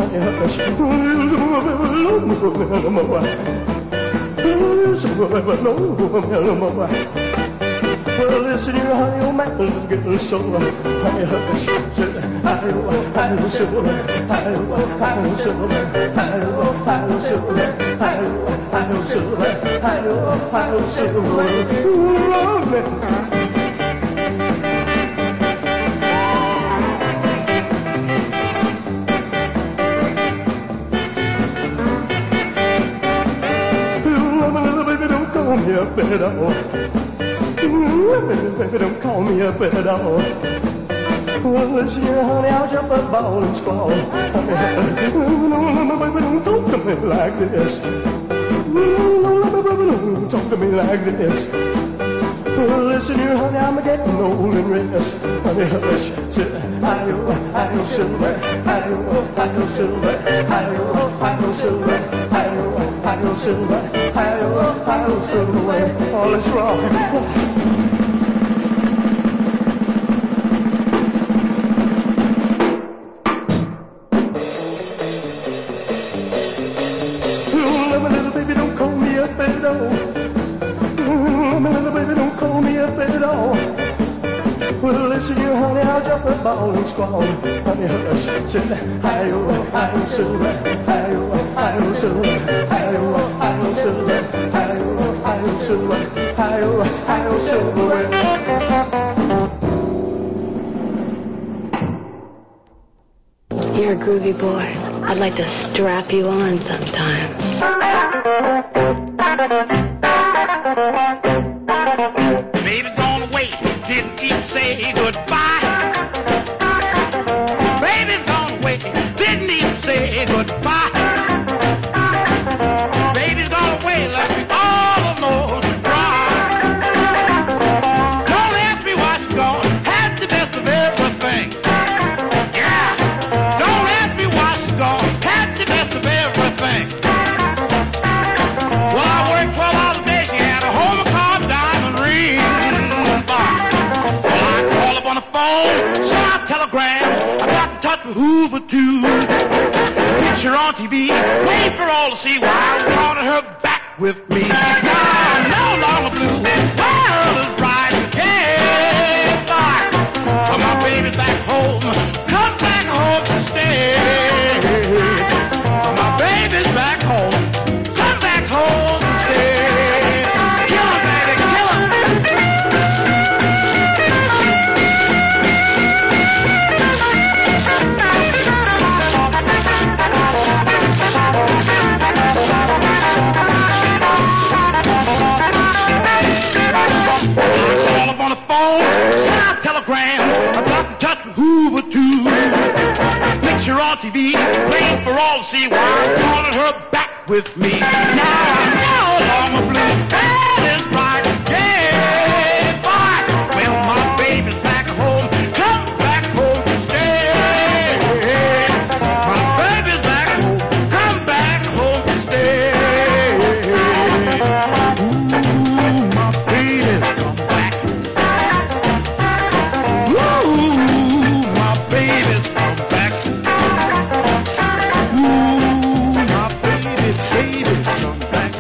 Well, listen here, honey, old man, I'm getting so honey, hush, I know, I know, silver, I know, I know, silver, I know, I know, silver, I know, I know, silver, I know, I know, silver, oh, man. Call me up at all. Baby, don't call me up at all. Well, listen here, honey, I'll jump up, ball and squall. Baby, don't talk to me like this. Don't talk to me like this. Well, listen here, honey, I'm getting old and rest. Honey, hush, say, I know, I know, silver, I know, I know, silver, I know, I know, silver, I know, I know, silver, I know, I know, silver. All is wrong. Baby, don't call me up at all. Baby, don't call me up at all. Well, listen here, honey, I'll jump a ball and squall. Honey, hush, say, hi-oh, hi-oh, silver, hi-oh, hi-oh, silver, hi-oh, hi-oh, silver, hi-oh, hi-oh, silver, hi-oh, hi-oh, silver. You're a groovy boy. I'd like to strap you on sometime. Baby's gone away, didn't even say goodbye. Baby's gone away, didn't even say goodbye. Baby's gone away, left me all alone to cry. Don't ask me why she's gone, had the best of everything. Yeah, don't ask me why she's gone, had the best of everything. Well, I worked twelve hours a day, she had a home car, diamond ring. Well, I call up on the phone, send out telegram, I got in touch with Hoover too. He Picture on T V, played for all to see while I wanted her back with me. Now I'm no longer blue, world is bright and can't fly. But my baby's back home, come back home to stay. But my baby's back home, come back home to stay. Kill her, baby, kill her. Call up on the phone, send out telegrams, I got to touch with Hoover too. Picture on T V, playing for all to see while I wanted her back with me. Now I'm no longer blue, and it's bright, yeah, fine. Well, my baby's back home, come back home to stay. My baby's back home, come back home to stay. Ooh, my baby's come back. Ooh, my baby's come back. Ooh, my baby, baby's come back.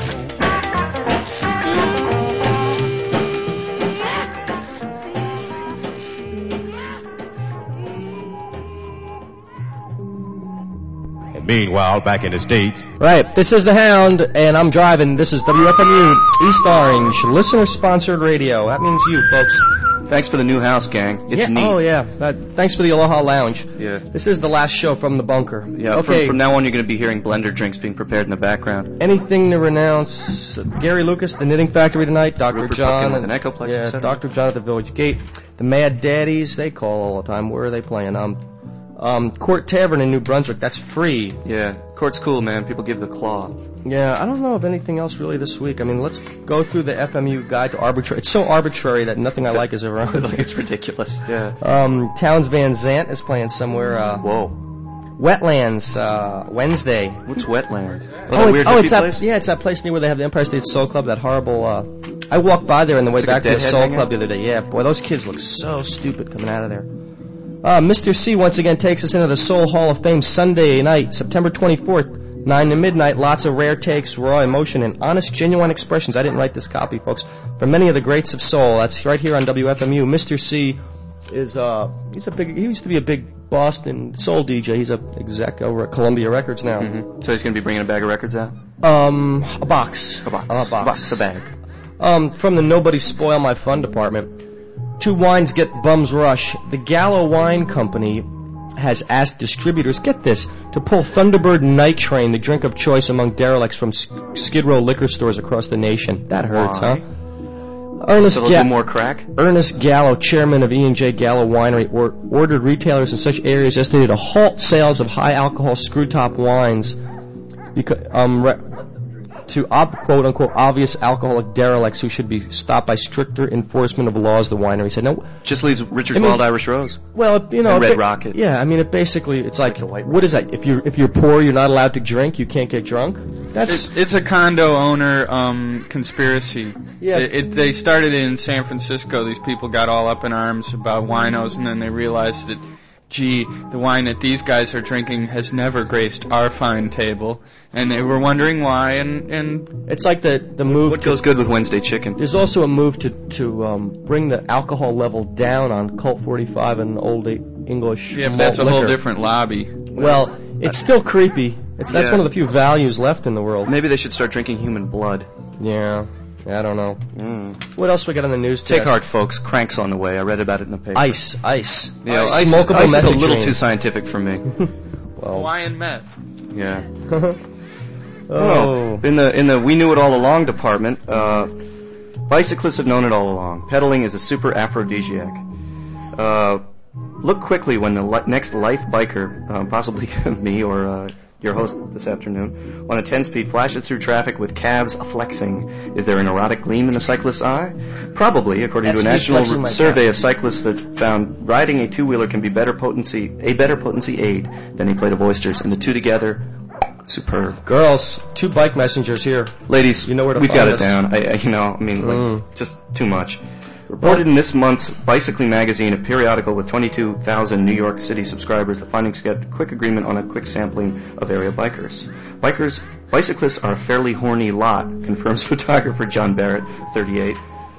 And meanwhile, back in the States, Right, this is The Hound, and I'm driving. This is W F M U, East Orange, listener-sponsored radio. That means you, folks. Thanks for the new house, gang. It's yeah, neat. Oh, yeah. That, thanks for the Aloha Lounge. Yeah. This is the last show from the bunker. Yeah, Okay. from, from now on, you're going to be hearing blender drinks being prepared in the background. Anything to renounce? Gary Lucas, The Knitting Factory tonight. Doctor Rupert John. Pupkin with an Echoplex, et yeah, cetera. Doctor John at the Village Gate. The Mad Daddies, they call all the time. Where are they playing? Um, um, Court Tavern in New Brunswick. That's free. Yeah, court's cool, man. People give the claw. Yeah, I don't know of anything else really this week. I mean, let's go through the F M U guide to arbitrary. It's so arbitrary that nothing I like is around. Like, it's ridiculous. Yeah. Um, Towns Van Zant is playing somewhere. Uh, Whoa. Wetlands uh, Wednesday. What's Wetlands? Oh, that it- weird oh, hippie it's that. place? Yeah, it's that place near where they have the Empire State Soul Club. That horrible. Uh, I walked by there on the way It's like back a to the Deadhead Soul hangout? Club the other day. Yeah, boy, those kids look so stupid coming out of there. Uh, Mister C once again takes us into the Soul Hall of Fame Sunday night, September twenty-fourth, nine to midnight. Lots of rare takes, raw emotion, and honest, genuine expressions. I didn't write this copy, folks. From many of the greats of soul. That's right here on W F M U. Mister C is uh he's a big. He used to be a big Boston soul D J. He's a exec over at Columbia Records now. Mm-hmm. So he's going to be bringing a bag of records out? Um, a box. A box. A box. A box, a bag. Um, from the Nobody Spoil My Fun department. Two wines get bums rush. The Gallo Wine Company has asked distributors, get this, to pull Thunderbird Night Train, the drink of choice among derelicts from Sk- Skid Row liquor stores across the nation. That hurts, Why? huh? Ernest, So they'll Ga- do more crack? Ernest Gallo, chairman of E and J Gallo Winery, or- ordered retailers in such areas as needed to halt sales of high-alcohol screw-top wines because, um, re- to ob- quote-unquote obvious alcoholic derelicts who should be stopped by stricter enforcement of laws, the winery said. No, Just leaves Richard's I mean- Wild Irish Rose. well, you know, And it Red ba- Rocket. Yeah, I mean, it basically, it's like, what is that? If you're if you're poor, you're not allowed to drink. You can't get drunk. That's It's, it's a condo owner um, conspiracy. Yes. It, it, they started in San Francisco. These people got all up in arms about winos, and then they realized that, gee, the wine that these guys are drinking has never graced our fine table, and they were wondering why. And, and it's like the the move. What to, goes good with Wednesday chicken? There's also a move to to um, bring the alcohol level down on Colt forty-five and Old E- English. yeah, but malt that's a whole liquor. different lobby. Well, it's still creepy. It's, that's Yeah. one of the few values left in the world. Maybe they should start drinking human blood. Yeah, I don't know. Mm. What else we got on the news? Take Tess? heart, folks. Crank's on the way. I read about it in the paper. Ice, ice. You know, ice, ice, smokable ice is a little methamphetamine. too scientific for me. Well, Hawaiian meth. Yeah. oh. In the in the we knew it all along department, uh, bicyclists have known it all along. Pedaling is a super aphrodisiac. Uh, look quickly when the li- next life biker, uh, possibly me or uh, your host this afternoon, on a ten-speed flashes through traffic with calves flexing. Is there an erotic gleam in the cyclist's eye? Probably, according That's to a me national flexing my survey calf. of cyclists that found riding a two-wheeler can be better potency, a better potency aid than a plate of oysters, and the two together, superb. Girls, two bike messengers here. Ladies, You know where to we've find got it us. down. I, I, you know, I mean, like, Mm. just too much. Reported in this month's Bicycling magazine, a periodical with twenty-two thousand New York City subscribers, the findings get quick agreement on a quick sampling of area bikers. Bikers, bicyclists are a fairly horny lot, confirms photographer John Barrett, thirty-eight.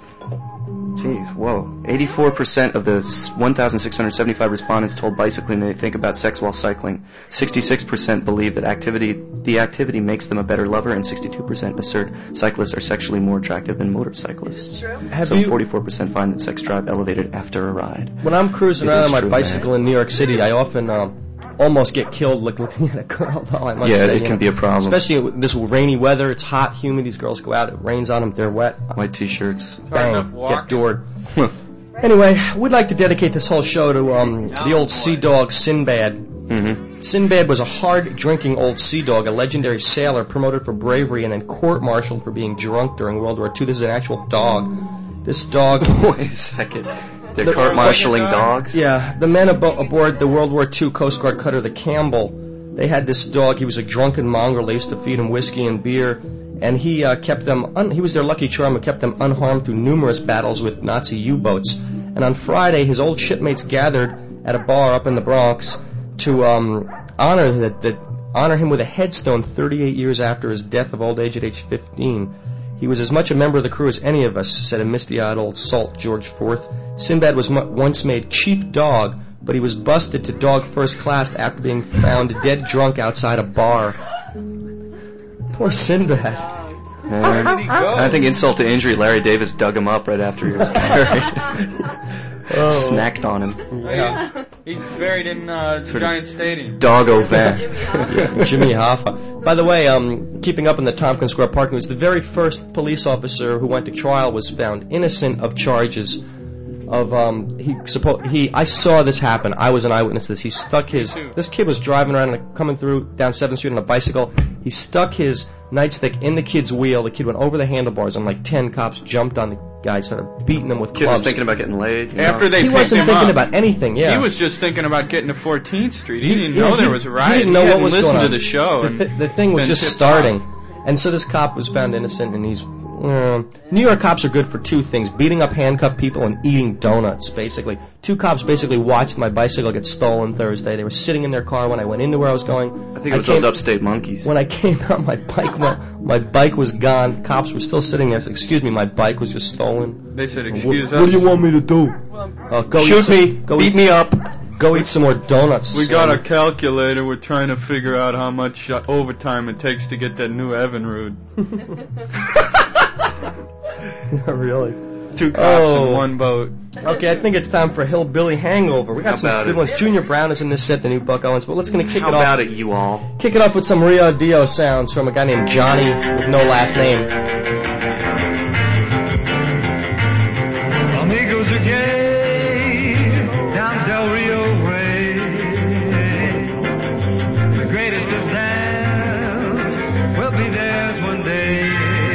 Jeez, whoa. eighty-four percent of the one thousand six hundred seventy-five respondents told bicycling they think about sex while cycling. sixty-six percent believe that activity, the activity makes them a better lover, and sixty-two percent assert cyclists are sexually more attractive than motorcyclists. Have so you- forty-four percent find that sex drive elevated after a ride. When I'm cruising It around is on my true, bicycle man. in New York City, I often um, almost get killed looking at a girl, though, I must Yeah, say. it you can know. be a problem. Especially with this rainy weather. It's hot, humid. These girls go out, it rains on them, they're wet. White t-shirts. Bang, get doored. Anyway, we'd like to dedicate this whole show to um, the old sea dog Sinbad. Mm-hmm. Sinbad was a hard-drinking old sea dog, a legendary sailor promoted for bravery and then court-martialed for being drunk during World War Two. This is an actual dog. This dog... Wait a second. They're court-martialing dogs? Yeah, the men abo- aboard the World War Two Coast Guard cutter, the Campbell, they had this dog. He was a drunken mongrel. They used to feed him whiskey and beer, and he uh, kept them. Un- he was their lucky charm who kept them unharmed through numerous battles with Nazi U-boats. And on Friday, his old shipmates gathered at a bar up in the Bronx to um, honor that, that honor him with a headstone thirty-eight years after his death of old age at age fifteen. He was as much a member of the crew as any of us, said a misty-eyed old salt George Fourth. Sinbad was mu- once made chief dog, but he was busted to dog first class after being found dead drunk outside a bar. Poor Sinbad. Uh, I think insult to injury, Larry Davis dug him up right after he was buried. Oh. Snacked on him. Yeah. He's buried in uh, the Sort of Giant Stadium. Doggo van. Jimmy Hoffa. By the way, um, keeping up in the Tompkins Square parking was the very first police officer who went to trial was found innocent of charges of um he suppo- he I saw this happen. I was an eyewitness to this. He stuck his this kid was driving around and coming through down seventh Street on a bicycle. He stuck his nightstick in the kid's wheel. The kid went over the handlebars and like ten cops jumped on the guy, started beating him with Kid clubs. was thinking about getting laid. you After know? they he picked wasn't him thinking up, about anything. Yeah, He was just thinking about getting to fourteenth Street. He, He- didn't yeah, know he- there was a riot. He didn't know he what hadn't was listened going on. to the show. The, and th- the thing was been just tipped starting, off. and so this cop was found innocent, and he's. Uh, New York cops are good for two things: beating up handcuffed people and eating donuts. Basically, two cops basically watched my bicycle get stolen Thursday. They were sitting in their car when I went into where I was going. I think it was came- those upstate monkeys. When I came out, my bike, my, my bike was gone. Cops were still sitting there. I said, "Excuse me, my bike was just stolen." They said, What, "Excuse what us." do you want me to do? Uh, go Shoot eat some, me. Go Beat eat, me up. Go eat some more donuts. We got son. a calculator. We're trying to figure out how much uh, overtime it takes to get that new Evinrude. Really? Two cops Oh. in one boat. Okay, I think it's time for Hillbilly Hangover. We got How some about good it? ones. Junior Brown is in this set, the new Buck Owens, but let's gonna kick How it off. about it, you all? Kick it off with some Rio Dio sounds from a guy named Johnny with no last name. Amigos again, down Del Rio way. The greatest of towns will be theirs one day.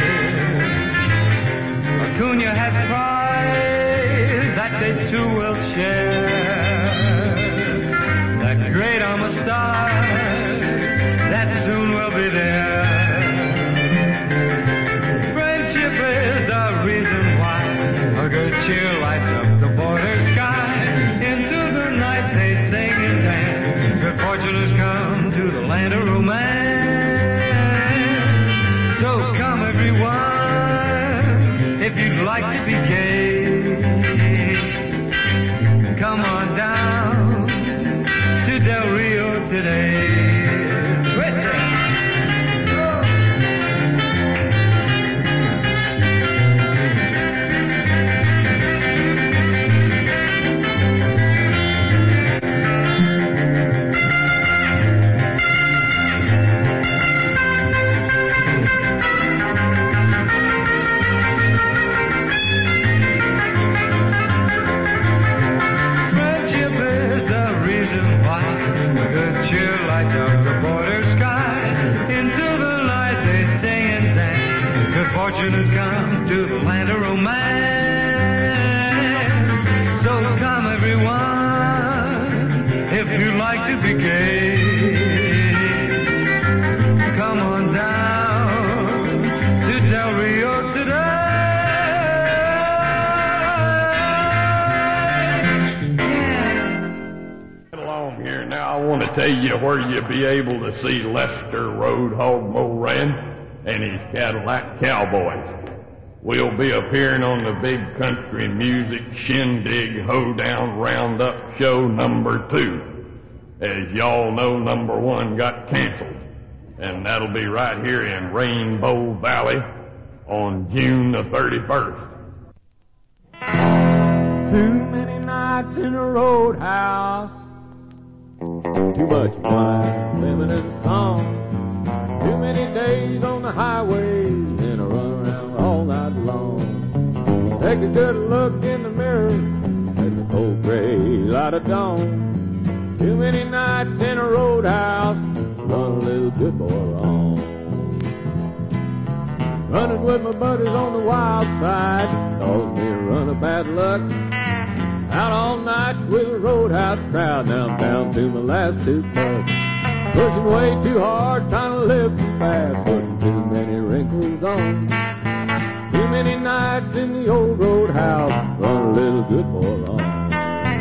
Acuna has pride that they too will share. That great Amistad that soon will be there. Friendship is the reason why a good cheer lights up the border sky. Into the night they sing and dance. Good fortune has come to the land of romance. So come everyone, if you'd like to be gay. Come on down to Del Rio today. Twist it. Friendship is the reason why a good cheer lights up the border sky. Into the light they sing and dance. Good fortune has come to the land of romance. So come everyone, if you'd like to be gay. Come on down to Del Rio today. want to tell you where you'll be able to see Lester Roadhog Moran and his Cadillac Cowboys. We'll be appearing on the Big Country Music Shindig Hoedown Roundup Show number two. As y'all know, number one got canceled, and that'll be right here in Rainbow Valley on June the thirty-first. Too many nights in a roadhouse, too much wine, limited song, too many days on the highway, and a run around all night long. Take a good look in the mirror at the cold gray light of dawn. Too many nights in a roadhouse, run a little good boy wrong. Running with my buddies on the wild side caused me a run of bad luck. Out all night with a roadhouse crowd, now I'm down to my last two bucks. Pushing way too hard, trying to live too fast, putting too many wrinkles on. Too many nights in the old roadhouse, run a little good boy wrong.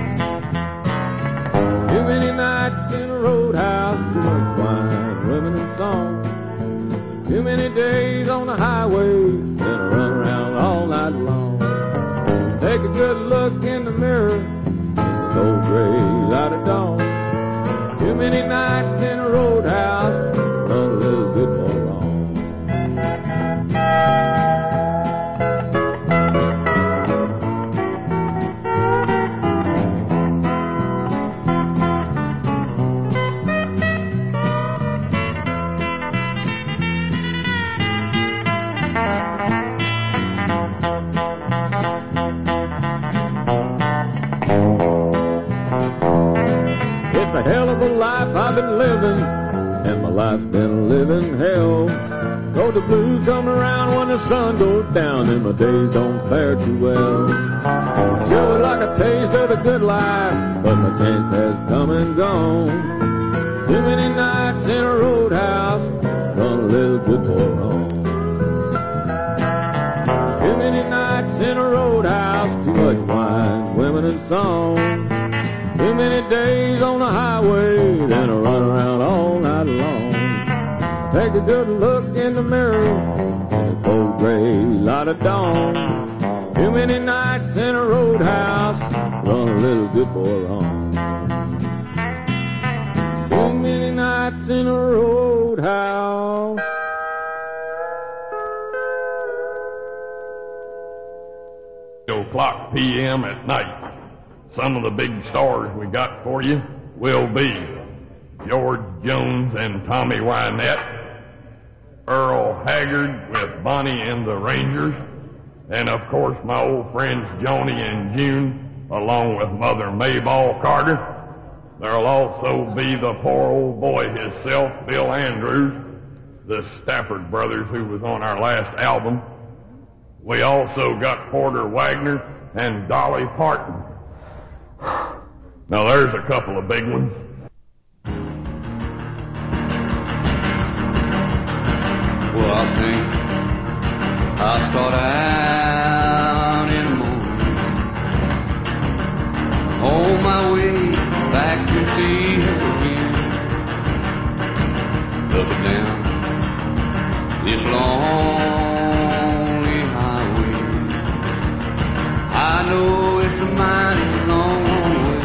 Too many nights in a roadhouse, too much wine, women and song. Too many days on the highway, then I run around all night long. Take a good look in the mirror, in the cold gray light of dawn. Too many nights in a roadhouse, run a little good boy wrong. It's a hell of a life I've been living, and my life's been a living hell. Though the blues come around when the sun goes down, and my days don't fare too well. Sure would like a taste of the good life, but my chance has come and gone. Too many nights in a roadhouse, run a little good boy wrong. Too many nights in a roadhouse, too much wine, women and song. Too many days on the highway, then I run around all night long. Take a good look in the mirror, in the cold gray light of dawn. Too many nights in a roadhouse, run a little good boy wrong. Too many nights in a roadhouse. eight o'clock p m at night. Some of the big stars we got for you will be George Jones and Tommy Wynette, Earl Haggard with Bonnie and the Rangers, and of course my old friends Joni and June, along with Mother Mayball Carter. There'll also be the poor old boy himself, Bill Andrews, the Stafford brothers who was on our last album. We also got Porter Wagner and Dolly Parton. Now there's a couple of big ones. Well, I think I'll start out in the morning, on my way back to see her again. Up and down this lonely highway, I know it's a mighty long way.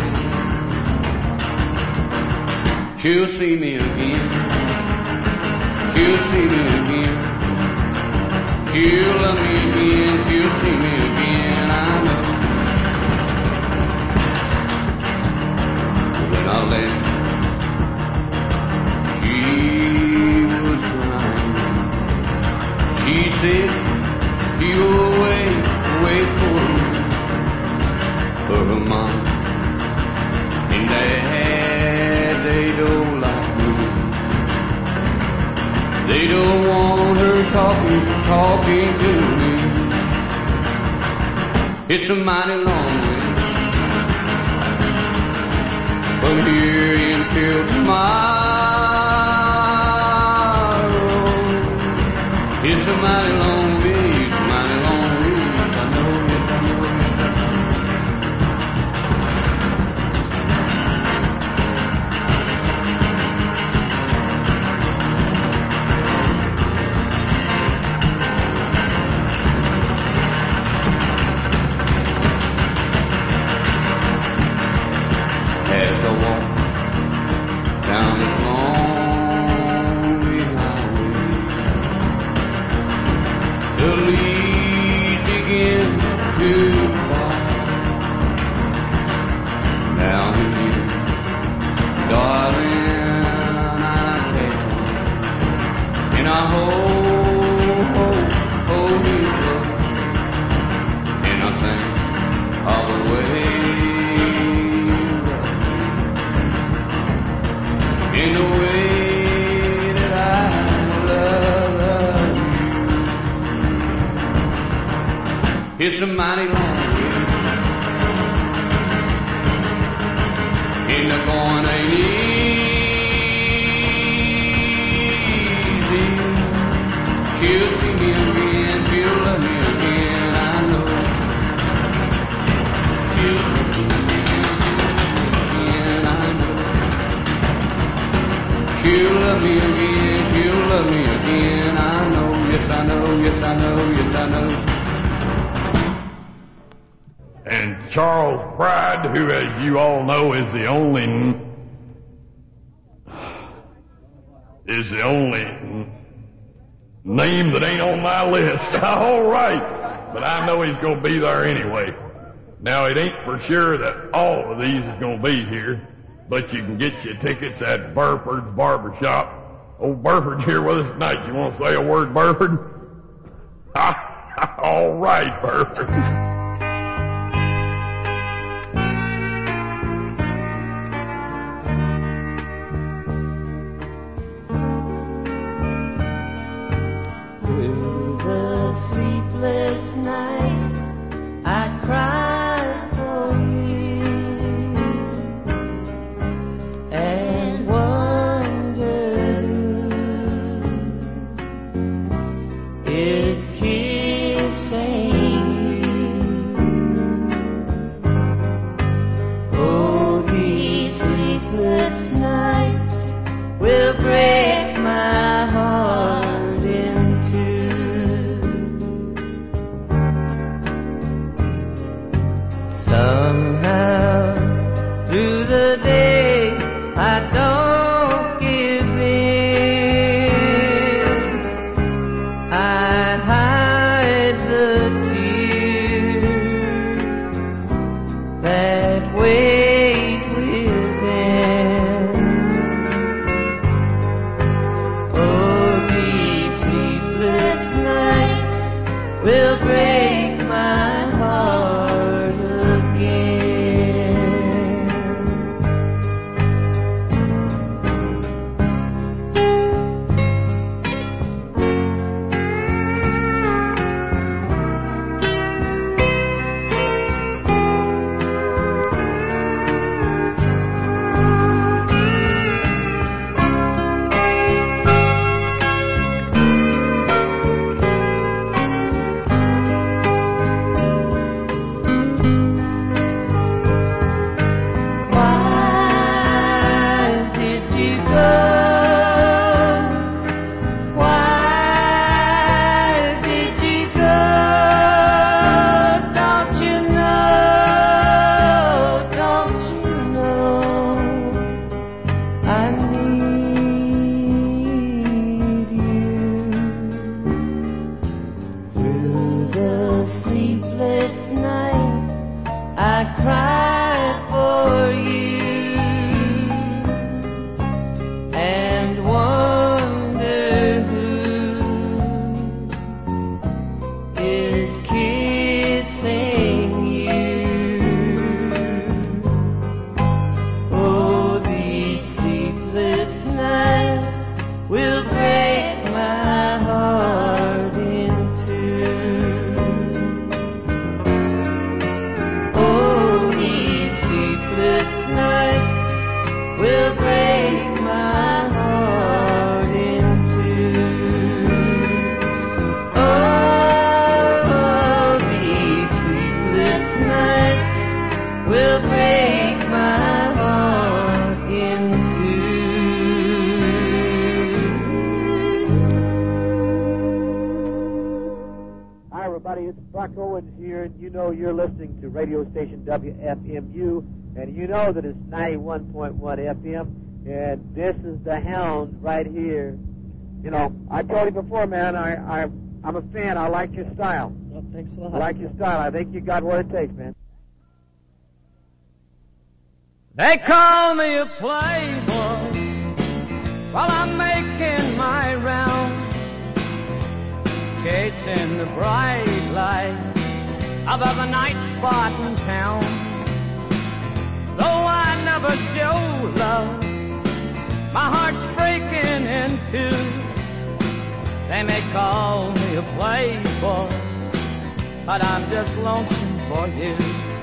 She'll see me again, she'll see me again, she'll love me again, she'll see me again, I know. When I left, she was crying. She said she will wait, wait for me, for her mom and dad, they don't like me. They don't want her talking, talking to me. It's a mighty long way from here until tomorrow. It's a mighty long way, it's a mighty long way. I know it, I know it. his love. And I sang all the way in the way that I love you. It's a mighty long way, and the going ain't easy. She'll see me again, she'll love me again, I know. She'll love me again, I know. She'll love me again, she'll love me again, I know. Yes, I know, yes, I know, yes, I know. And Charles Pride, who, as you all know, is the only is the only name that ain't on my list. All right, but I know he's going to be there anyway. Now, it ain't for sure that all of these is going to be here, but you can get your tickets at Burford's Barbershop. Old Burford's here with us tonight. You want to say a word, Burford? All right, Burford. Sleepless nights I cried for you and wondered who is kissing you. Oh, these sleepless nights will break my heart. Somehow, through the day, I don't give in. I hide the tears that wait within. Oh, these sleepless nights will break my heart. Radio station W F M U, and you know that it's ninety-one point one F M, and this is the Hound right here. You know, I told you before, man, I, I, I'm a fan. I like your style. Well, thanks a lot. I like your style. I think you got what it takes, man. They call me a playboy while I'm making my round. chasing the bright light above a night spot in town. Though I never show love, my heart's breaking in two. They may call me a playboy, but I'm just lonesome for you.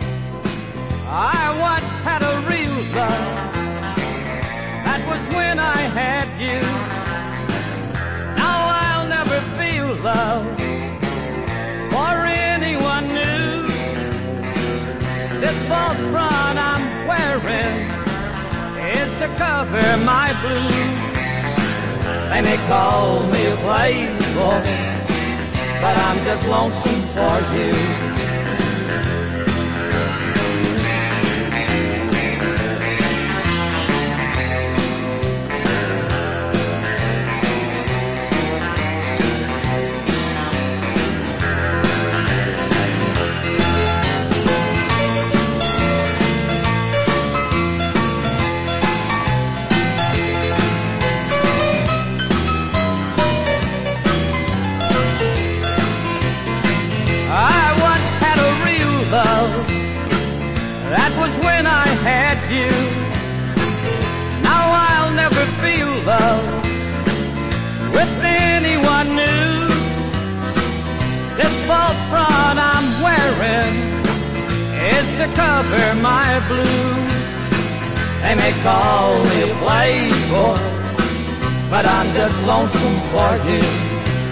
I once had a real love, that was when I had you. Now I'll never feel love for anyone new. This false front I'm wearing is to cover my blues. They may call me a playboy, but I'm just lonesome for you. That was when I had you. Now I'll never feel love with anyone new. This false front I'm wearing is to cover my blues. They may call me a playboy, but I'm just lonesome for you.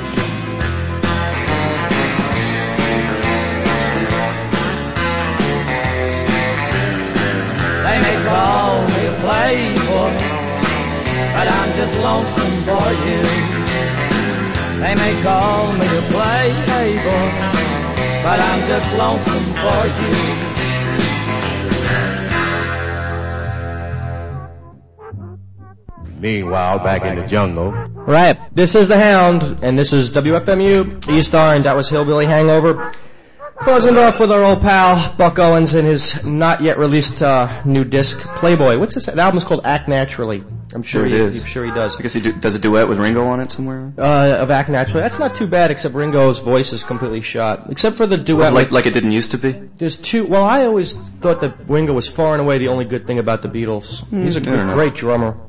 They may call me a playboy, but I'm just lonesome for you. They may call me a playboy, but I'm just lonesome for you. Meanwhile, back in the jungle. Right, this is The Hound, and this is W F M U, E-Star, and that was Hillbilly Hangover. Closing it off with our old pal, Buck Owens, and his not yet released uh, new disc, Playboy. What's this? The album's called Act Naturally. I'm sure, sure he, it is. I'm sure he does. I guess he do, does a duet with Ringo on it somewhere? Uh, of Act Naturally. That's not too bad, except Ringo's voice is completely shot. Except for the duet. Well, like, like it didn't used to be? There's two. Well, I always thought that Ringo was far and away the only good thing about the Beatles. Mm, He's a I great, don't know. great drummer.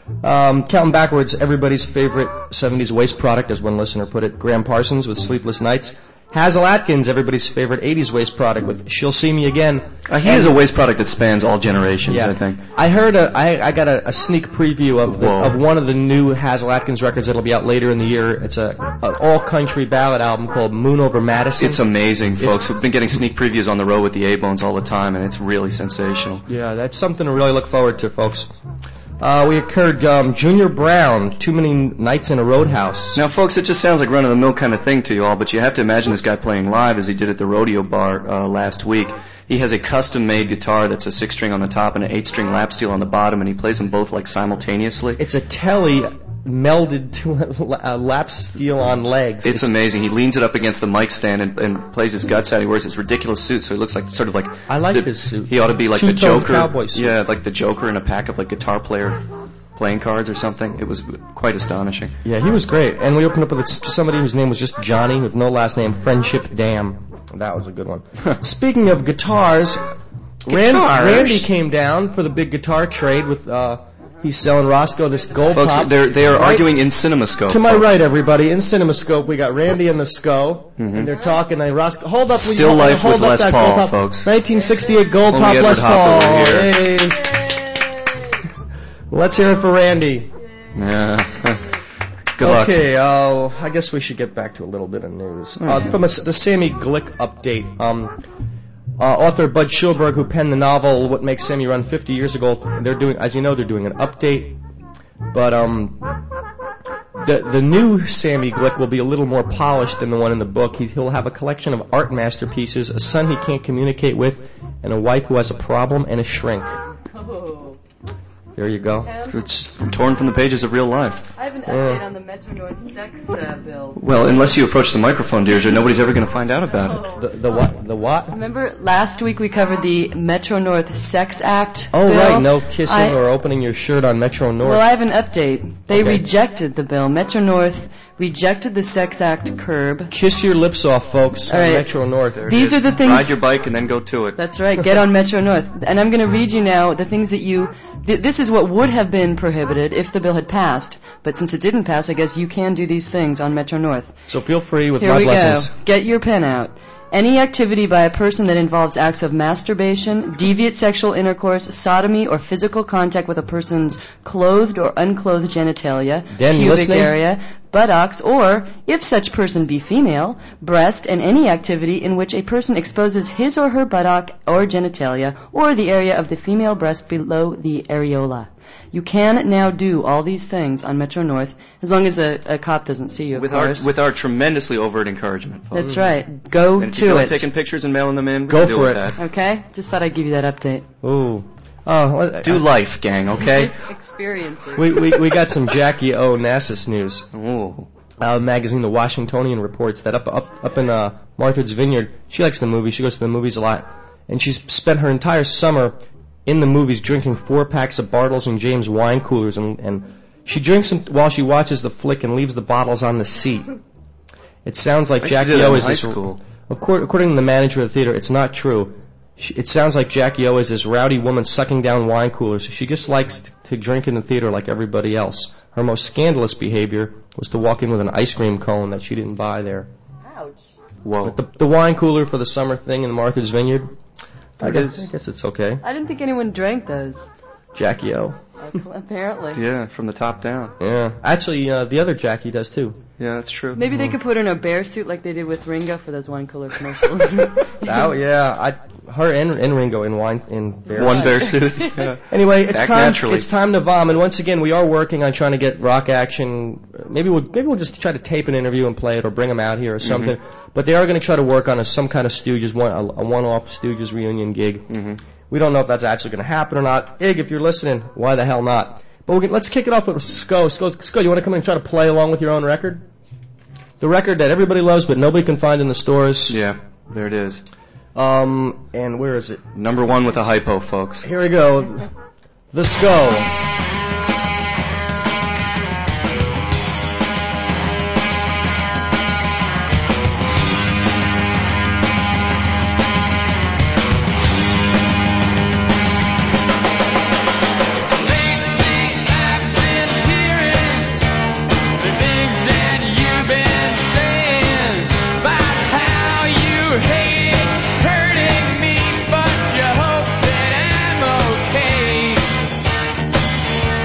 Um, counting backwards, everybody's favorite seventies waste product, as one listener put it, Graham Parsons with Sleepless Nights. Hazel Atkins, everybody's favorite eighties waste product with She'll See Me Again. Uh, he is a waste product that spans all generations, Yeah. I think. I heard a, I, I got a, a sneak preview of the, Whoa. of one of the new Hazel Atkins records that'll be out later in the year. It's a an all country ballad album called Moon Over Madison. It's amazing, It's- folks. We've been getting sneak previews on the road with the A-Bones all the time, and it's really sensational. Yeah, that's something to really look forward to, folks. Uh, we occurred um, Junior Brown, Too Many Nights in a Roadhouse. Now, folks, it just sounds like run-of-the-mill kind of thing to you all, but you have to imagine this guy playing live as he did at the rodeo bar uh, last week. He has a custom-made guitar that's a six-string on the top and an eight-string lap steel on the bottom, and he plays them both like simultaneously. It's a telly melded to a, a lap steel on legs. It's, amazing. He leans it up against the mic stand and, and plays his guts out. He wears this ridiculous suit, so he looks like sort of like. I like the, his suit. He ought to be like the Two-tone Joker. cowboy suit. Yeah, like the Joker in a pack of like guitar player playing cards or something. It was quite astonishing. Yeah, he was great. And we opened up with somebody whose name was just Johnny, with no last name, Friendship Dam. That was a good one. Speaking of guitars, Rand, Guitars. Randy came down for the big guitar trade with, uh, he's selling Roscoe this gold Folks, pop. they're, they are Right arguing in CinemaScope. To my folks. right, everybody, in CinemaScope, we got Randy and the Sco, Mhm. and they're talking, and Roscoe, hold up, will you Still hold, Life hold with up Les that Paul, gold pop. folks. nineteen sixty-eight gold Only pop Edward Les Hopper Paul. over here. Hey. Let's hear it for Randy. Yeah. Good luck. Okay, uh, I guess we should get back to a little bit of news. Uh, from a, the Sammy Glick update, um, uh, author Bud Schulberg, who penned the novel What Makes Sammy Run fifty years ago, they're doing, as you know, they're doing an update. But um, the the new Sammy Glick will be a little more polished than the one in the book. He, he'll have a collection of art masterpieces, a son he can't communicate with, and a wife who has a problem, and a shrink. There you go. It's torn from the pages of real life. I have an update on the Metro North sex uh, bill. Well, unless you approach the microphone, Deirdre, nobody's ever going to find out about it. The, the what? The what? Remember last week we covered the Metro North Sex Act Oh, bill? right, no kissing I- or opening your shirt on Metro North. Well, I have an update. They Okay. rejected the bill. Metro North rejected the Sex Act curb. Kiss your lips off, folks, All on right. Metro North. These are the things. Ride your bike and then go to it. That's right. Get on Metro North. And I'm going to read you now the things that you... Th- this is what would have been prohibited if the bill had passed. But since it didn't pass, I guess you can do these things on Metro North. So feel free with Here my we blessings. go. Get your pen out. Any activity by a person that involves acts of masturbation, deviant sexual intercourse, sodomy, or physical contact with a person's clothed or unclothed genitalia, Dan, you pubic listening? area, buttocks, or, if such person be female, breast, and any activity in which a person exposes his or her buttock or genitalia, or the area of the female breast below the areola. You can now do all these things on Metro North, as long as a, a cop doesn't see you, of With our course. with our tremendously overt encouragement, folks. That's right. Go And if to you feel like it. taking pictures and mailing them in, we Go can deal for with it. that. Okay? Just thought I'd give you that update. Ooh. Oh, well, Do life, gang, okay? Experiences. we, we we got some Jackie O. Onassis news. Ooh. Uh, magazine, The Washingtonian, reports that up up up in uh, Martha's Vineyard, she likes the movies. She goes to the movies a lot, and she's spent her entire summer in the movies drinking four packs of Bartles and James wine coolers, and, and she drinks them while she watches the flick and leaves the bottles on the seat. It sounds like I used to do Jackie that O in is high this. school. Of course, according to the manager of the theater, it's not true. She, it sounds like Jackie O is this rowdy woman sucking down wine coolers. She just likes t- to drink in the theater like everybody else. Her most scandalous behavior was to walk in with an ice cream cone that she didn't buy there. Ouch. Whoa. But the, the wine cooler for the summer thing in Martha's Vineyard, I It guess, is. I guess it's okay. I didn't think anyone drank those. Jackie O. Apparently. Yeah, from the top down. Yeah. Actually, uh, the other Jackie does too. Yeah, that's true. Maybe they could put her in a bear suit like they did with Ringo for those wine cooler commercials. Oh yeah, I, her and, and Ringo in wine in bear One suit. bear suit. Yeah. Anyway, it's Act time. naturally. It's time to vom, and once again, we are working on trying to get Rock Action. Maybe we'll maybe we'll just try to tape an interview and play it, or bring them out here or something. Mm-hmm. But they are going to try to work on a, some kind of Stooges one, a, a one-off Stooges reunion gig. Mm-hmm. We don't know if that's actually going to happen or not. Ig, if you're listening, why the hell not? But we'll get, let's kick it off with Sko. Sko, Sko, you want to come in and try to play along with your own record? The record that everybody loves but nobody can find in the stores. Yeah, there it is. Um, and where is it? Number one with a hypo, folks. Here we go. The Sko. Hurting me, but you hope that I'm okay.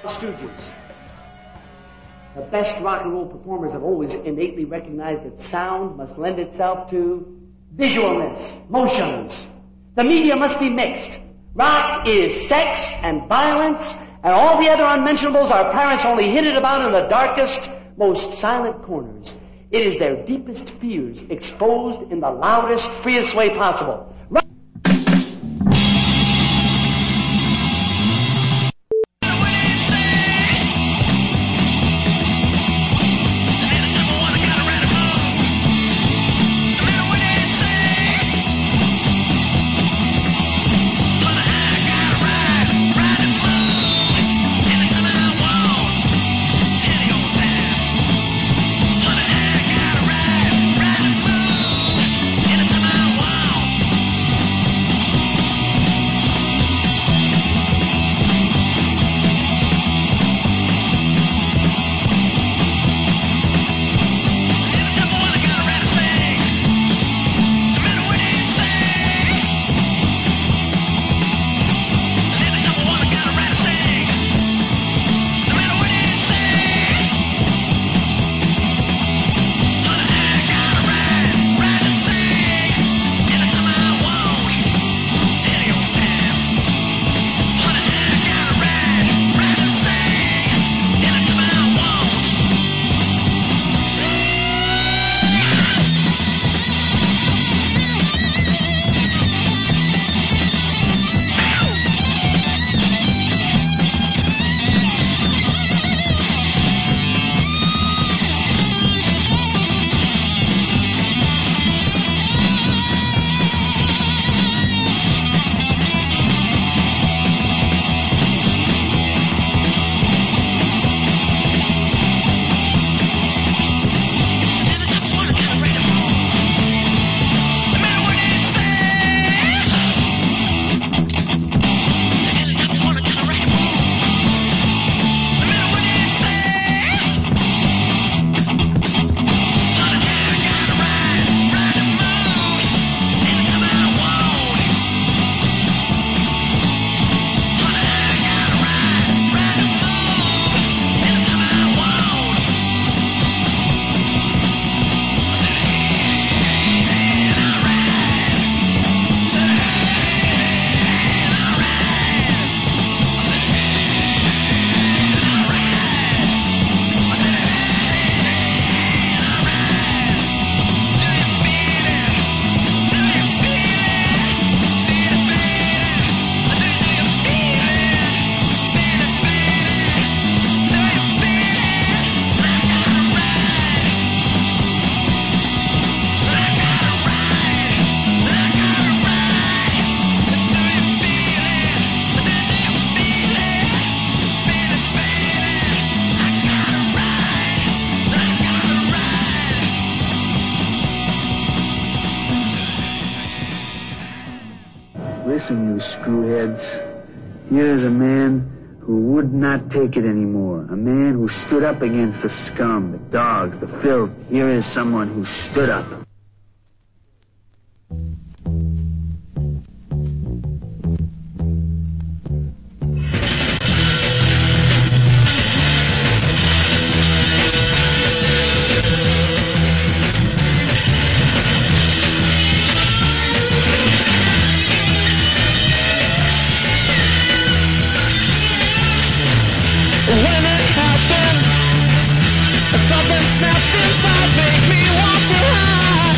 The Stooges. The best rock and roll performers have always innately recognized that sound must lend itself to visualness, motions. The media must be mixed. Rock is sex and violence, and all the other unmentionables our parents only hinted about in the darkest, most silent corners. It is their deepest fears exposed in the loudest, freest way possible. Rock- Listen, you screwheads. Here is a man who would not take it anymore. A man who stood up against the scum, the dogs, the filth. Here is someone who stood up. Something snapped inside, made me want to hide.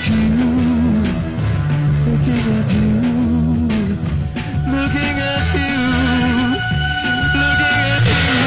at you, looking at you, looking at you, looking at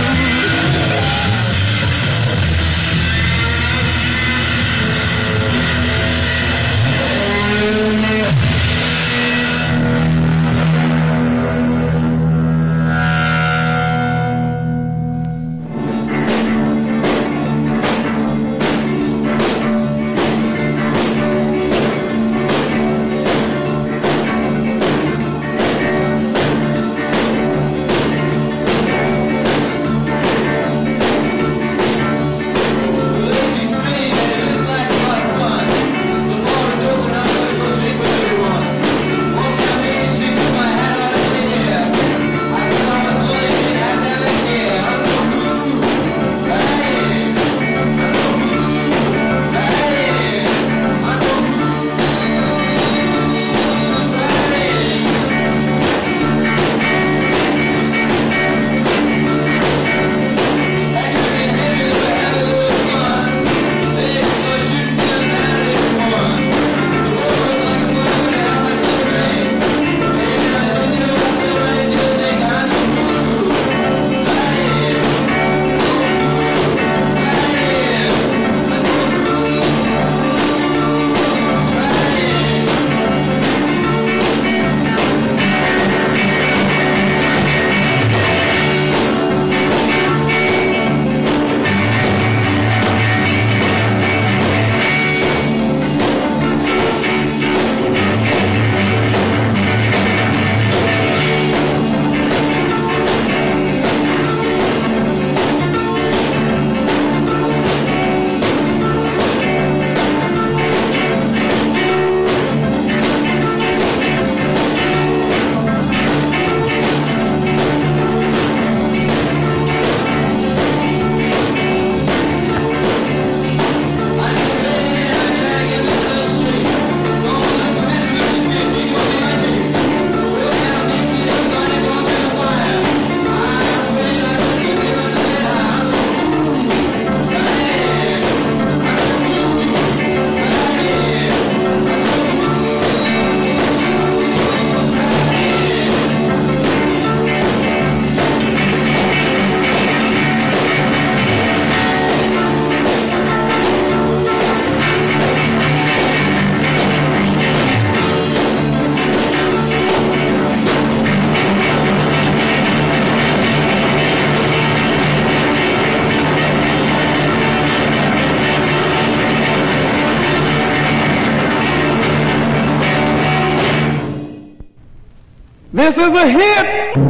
This is a hit!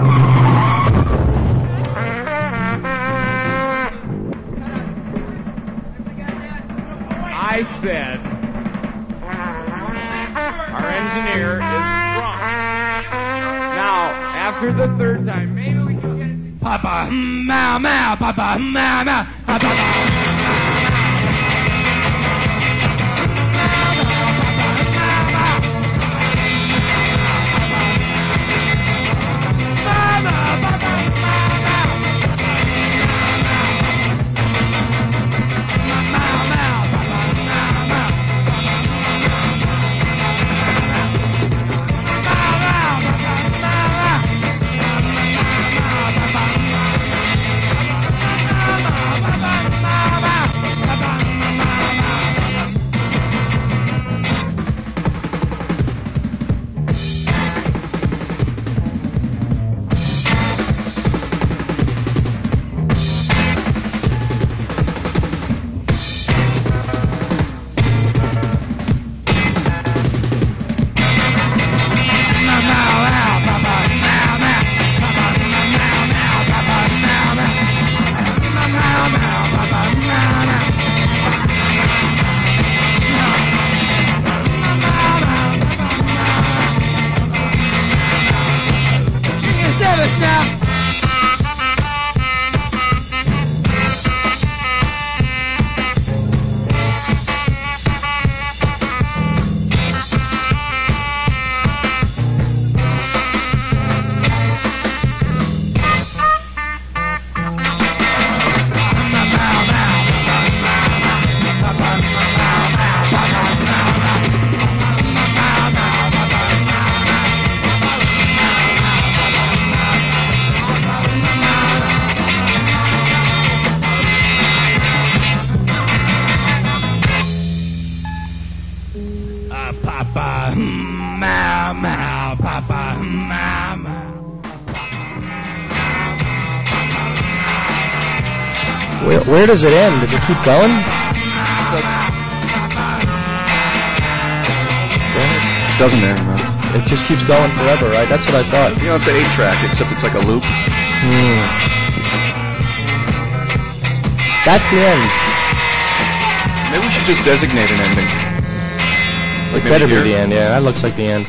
I said, our engineer is drunk. Now, after the third time, maybe we can get it. Papa, meow, meow, Papa, meow, meow, Papa. Bye. Where, where does it end? Does it keep going? It doesn't end, man. It just keeps going forever, right? That's what I thought. You know, it's an eight track, except it's like a loop. Hmm. That's the end. Maybe we should just designate an ending. Like It better be here? the end, yeah. That looks like the end.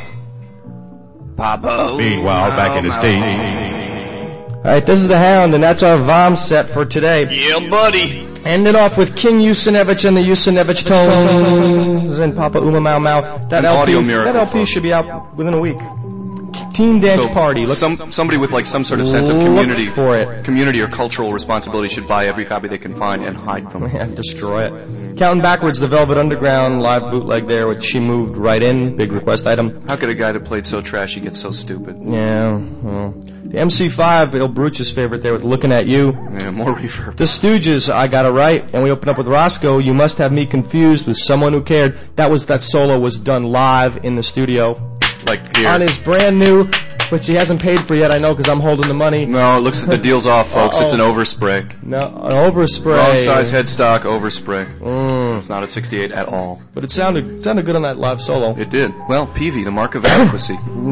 Papa. Meanwhile, back in the States. Alright, this is the Hound, and that's our V O M set for today. Yeah, buddy. Ending off with King Yusinevich and the Yusinevich Tones and Papa Uma Mau Mau. That An L P, audio miracle, that L P folks. should be out within a week. Teen Dance So, Party. Look some, somebody with like some sort of sense of Look community for it. community or cultural responsibility should buy every copy they can find and hide them. Yeah, destroy it. Counting backwards, the Velvet Underground live bootleg there, which she moved right in. Big request item. How could a guy that played so trashy get so stupid? Yeah, well. The M C five, Il Bruch's favorite there with Looking at You. Yeah, more reverb. The Stooges, I Got It Right. And we open up with Roscoe, You Must Have Me Confused with Someone Who Cared. That was, that solo was done live in the studio. Like here. On his brand new, which he hasn't paid for yet, I know, because I'm holding the money. No, it looks the deal's off, folks. Uh-oh. It's an overspray. No, an overspray. Wrong size headstock overspray. Mm. It's not a sixty-eight at all. But it sounded it sounded good on that live solo. It did. Well, P V, the mark of adequacy.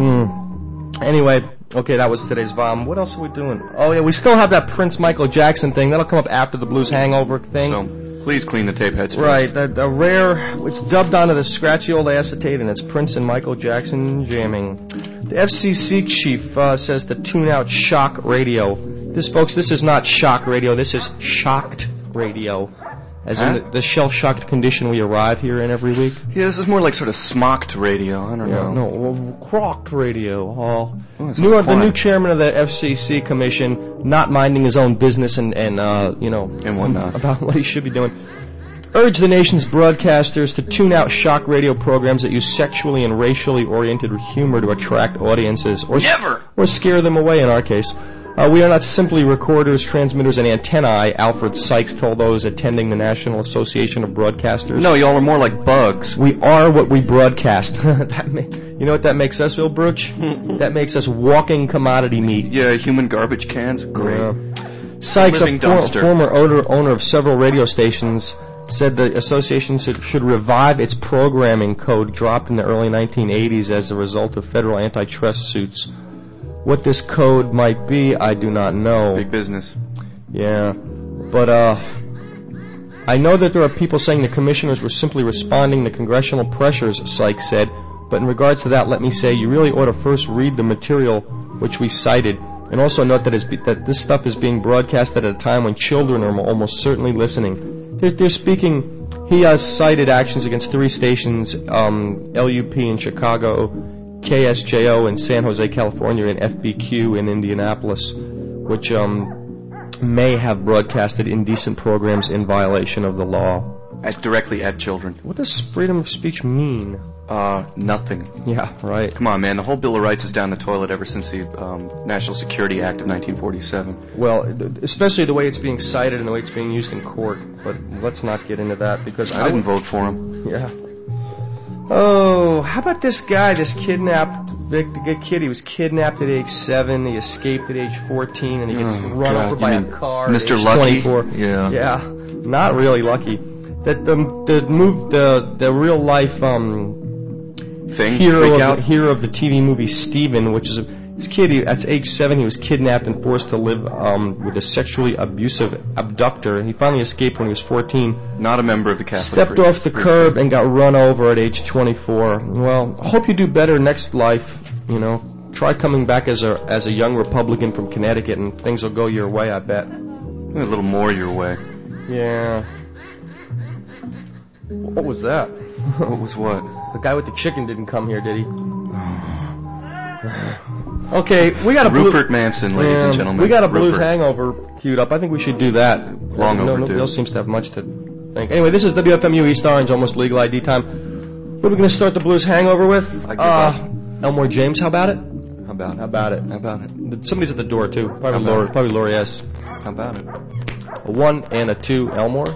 Mm. Anyway, okay, that was today's V O M. What else are we doing? Oh, yeah, we still have that Prince Michael Jackson thing. That'll come up after the Blues Hangover thing. So, please clean the tape heads. Right, the, the rare, it's dubbed onto the scratchy old acetate, and it's Prince and Michael Jackson jamming. The F C C chief uh, says to tune out shock radio. This, folks, this is not shock radio, this is shocked radio. As Huh? in the, the shell-shocked condition we arrive here in every week. Yeah, this is more like sort of smocked radio. I don't Yeah, know. no, well, crocked radio. Oh. Oh, it's New, like the porn. new chairman of the F C C commission, not minding his own business and, and uh, you know, And whatnot. about what he should be doing, urged the nation's broadcasters to tune out shock radio programs that use sexually and racially oriented humor to attract audiences, or Never! or scare them away. In our case, uh, we are not simply recorders, transmitters, and antennae. Alfred Sykes told those attending the National Association of Broadcasters. No, y'all are more like bugs. We are what we broadcast. that ma- you know what that makes us, Bill Bruch? That makes us walking commodity meat. Yeah, human garbage cans. Great. Yeah. Sykes, a Living for- dumpster. former owner, owner of several radio stations, said the association should, should revive its programming code dropped in the early nineteen eighties as a result of federal antitrust suits. What this code might be, I do not know. Big business. Yeah, but uh, I know that there are people saying the commissioners were simply responding to congressional pressures, Sykes said, but in regards to that, let me say you really ought to first read the material which we cited, and also note that, it's be- that this stuff is being broadcasted at a time when children are almost certainly listening. They're, they're speaking, he has cited actions against three stations, um, L U P in Chicago, K S J O in San Jose, California, and F B Q in Indianapolis, which um, may have broadcasted indecent programs in violation of the law. At, directly at children. What does freedom of speech mean? Uh, nothing. Yeah, right. Come on, man. The whole Bill of Rights is down the toilet ever since the um, National Security Act of nineteen forty-seven. Well, especially the way it's being cited and the way it's being used in court. But let's not get into that because I I didn't would- vote for him. Yeah. Oh, how about this guy, this kidnapped Vic, the kid? He was kidnapped at age seven. He escaped at age fourteen, and he gets Oh, run God, over you by mean a car. Mister at age Lucky? twenty-four. Yeah. Yeah, not really lucky. That the the move the the real life um Thing? hero Freak of out? the, hero of the T V movie Steven, which is a, this kid. He, at age seven, he was kidnapped and forced to live um with a sexually abusive abductor. He finally escaped when he was fourteen. Not a member of the Catholic Stepped Church. off the curb and got run over at age twenty-four. Well, I hope you do better next life. You know, try coming back as a as a young Republican from Connecticut, and things will go your way. I bet. A little more your way. Yeah. What was that? What was what? The guy with the chicken didn't come here, did he? Okay, we got a blue- Rupert Manson, ladies and Yeah, gentlemen. We got a blues Rupert. hangover queued up. I think we should do that. Long no, overdue. Nobody else seems to have much to think. Anyway, this is W F M U East Orange, almost legal I D time. What are we going to start the blues hangover with? I give Uh, Elmore James, how about it? How about How it? about it? How about it? Somebody's at the door too. How Probably about Lori, it? probably Lori S. How about it? A one and a two, Elmore.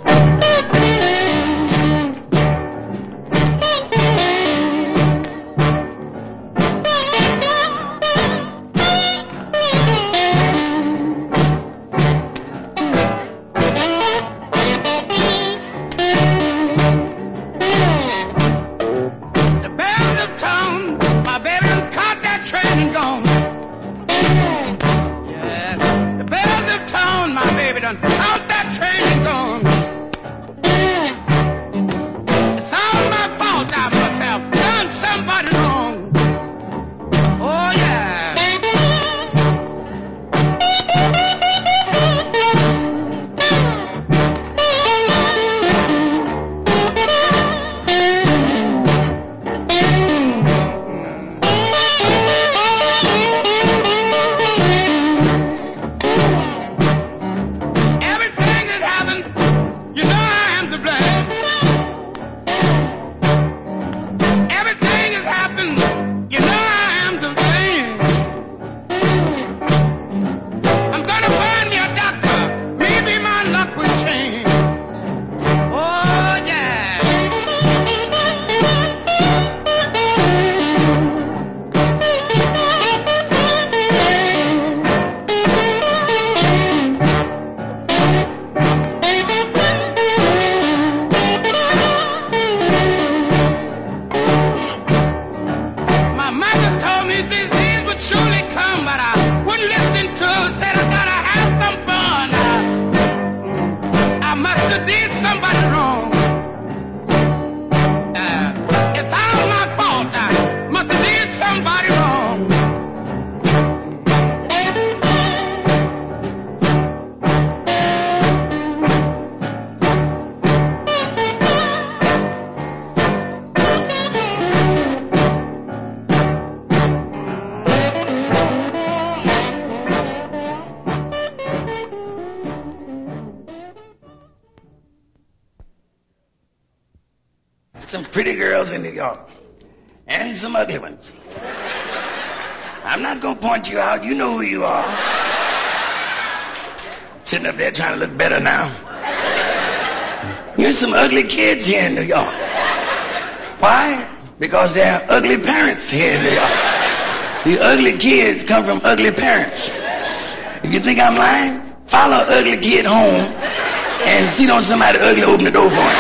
some pretty girls in New York. And some ugly ones. I'm not going to point you out. You know who you are. Sitting up there trying to look better now. There's some ugly kids here in New York. Why? Because there are ugly parents here in New York. The ugly kids come from ugly parents. If you think I'm lying, follow an ugly kid home and see don't somebody ugly open the door for him.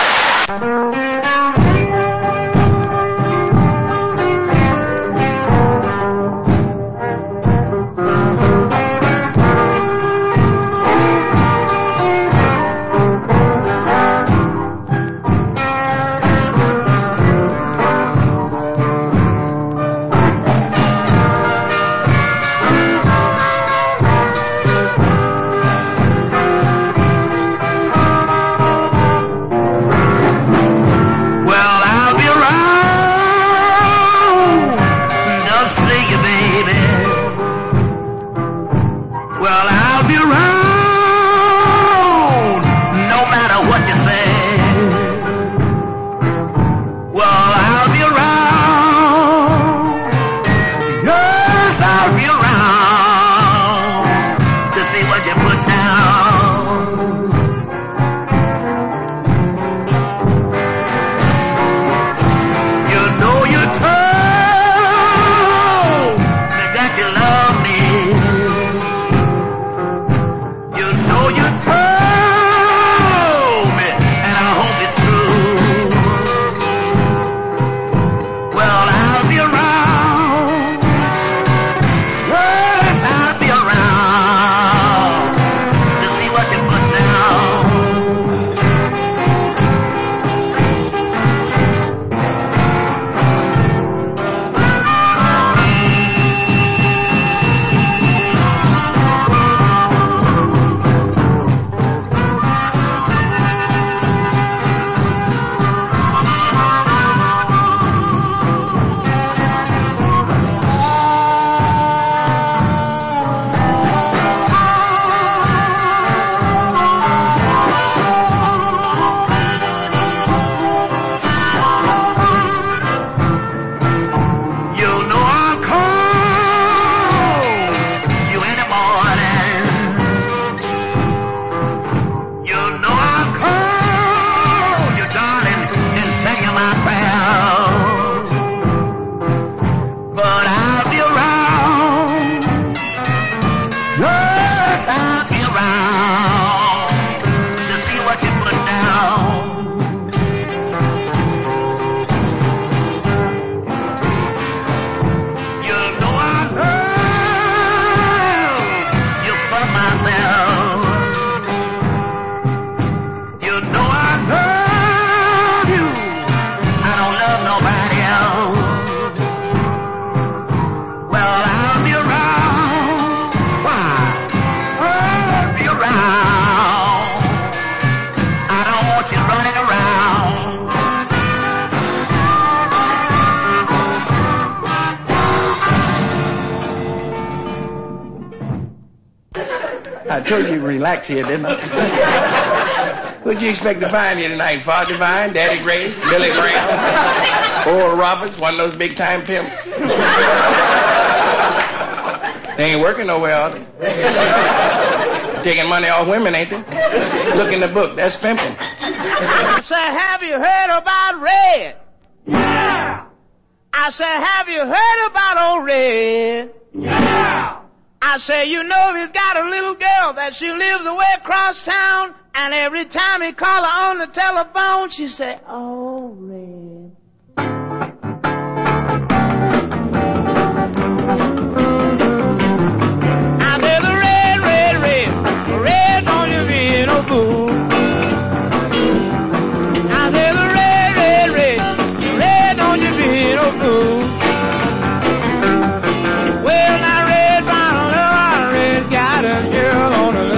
I told you to relax here, didn't I? What'd you expect to find here tonight? Father Divine, Daddy Grace, Billy Graham, Oral Roberts, one of those big-time pimps? They ain't working nowhere, are they? Taking money off women, ain't they? Look in the book, that's pimping. I said, have you heard about Red? Yeah! I said, have you heard about old Red? Yeah! I say, you know, he's got a little girl that she lives away across town, and every time he call her on the telephone, she say, oh, Red. I said, the red, red, red, red, don't you be no fool. I said, the red, red, red, red, don't you be no fool. Well, now, Red, got a girl on the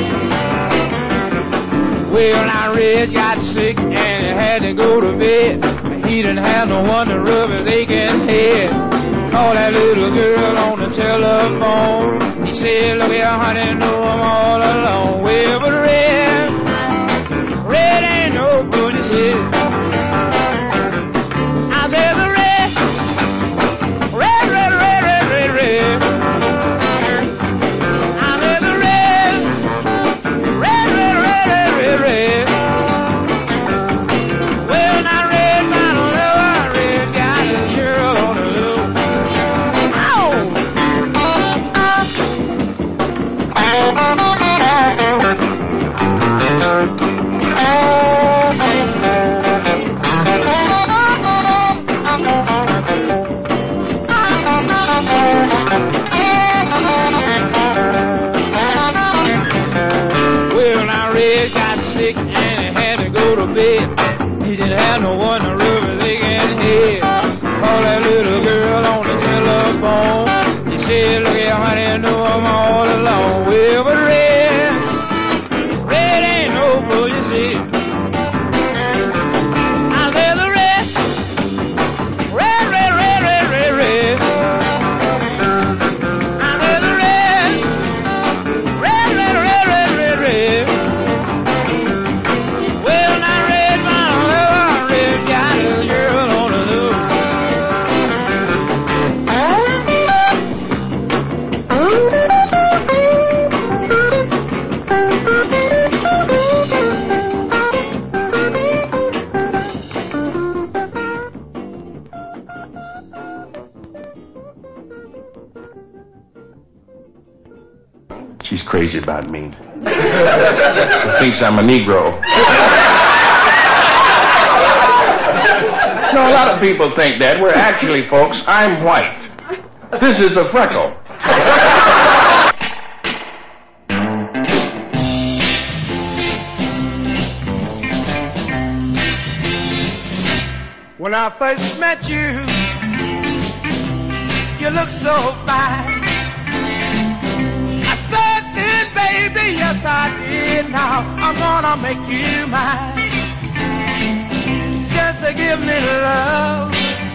loose. Well, now Red got sick and he had to go to bed. He didn't have no one to rub his aching head. Called that little girl on the telephone. He said, look here, honey, no, I'm all alone. Well, but Red, Red ain't no good, he said. He didn't have no one to rub his aching head. Call that little girl on the telephone. He said, look here, honey, I know I'm all alone. Well, but red, red ain't no fool, you see. I said the red, red, red, red, red, red, red. I said the red, red, red, red, red, red, red. Well, now red, my red got a girl on the loop. She's crazy about me. She thinks I'm a Negro. No, a lot of people think that. Where actually, folks, I'm white. This is a freckle. When I first met you, you looked so fine. I said then, baby, yes I did. Now I'm gonna make you mine. Just to give me love.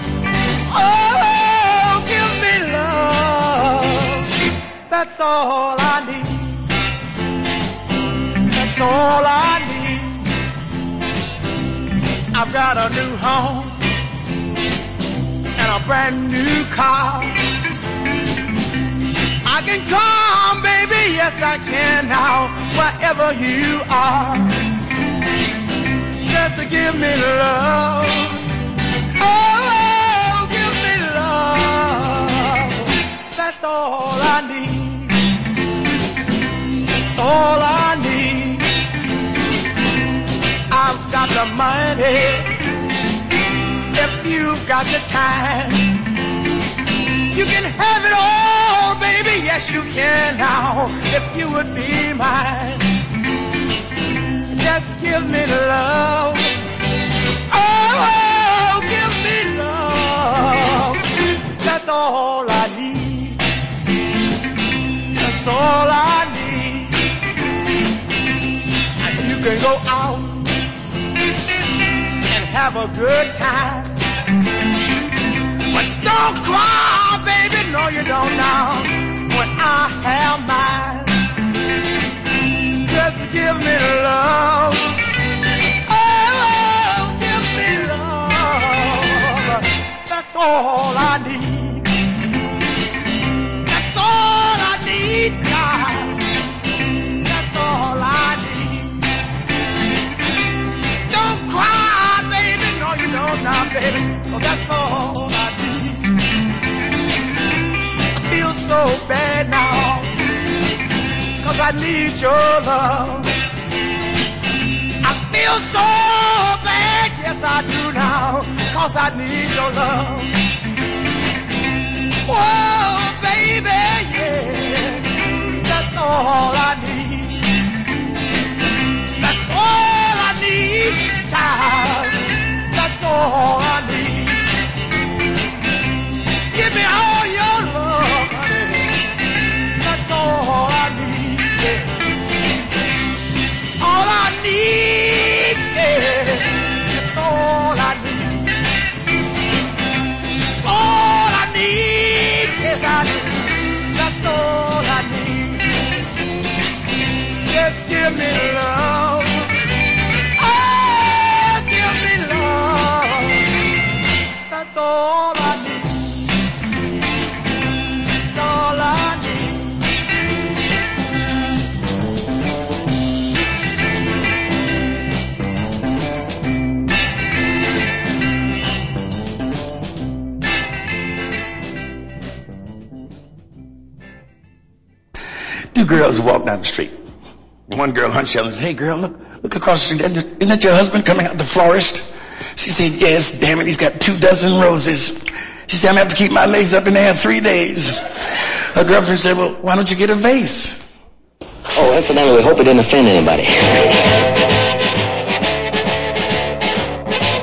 Oh, give me love. That's all I need. That's all I need. I've got a new home and a brand new car. I can come, baby, yes I can now, wherever you are. Just to give me love. Oh, give me love. That's all I need. That's all I need. I've got the money. If you've got the time, you can have it all, baby. Yes, you can now, if you would be mine. Just give me love. Oh, give me love. That's all I need. That's all I need. And you can go out and have a good time. But don't cry, baby, no you don't now, when I have mine. Just give me love. Oh, give me love. That's all I need. That's all I need, God. That's all I need. Don't cry, baby, no you don't now, baby. Oh, that's all I need. I feel so bad now, 'cause I need your love. I feel so bad, yes I do now, 'cause I need your love. Whoa, baby, yeah, that's all I need. That's all I need, child. That's all I need. Give me all your love, honey. That's all I need. Yeah. All I need, yeah. That's all I need. All I need, yes I do. That's all I need. Just give me love. Oh, give me love. That's all I need. That's all I need. Two girls walk down the street. One girl hunched up and said, hey girl, look, look across the street. Isn't that your husband coming out the florist? She said, yes, damn it, he's got two dozen roses. She said, I'm going to have to keep my legs up in there three days. Her girlfriend said, well, why don't you get a vase? Oh, incidentally, we hope it didn't offend anybody.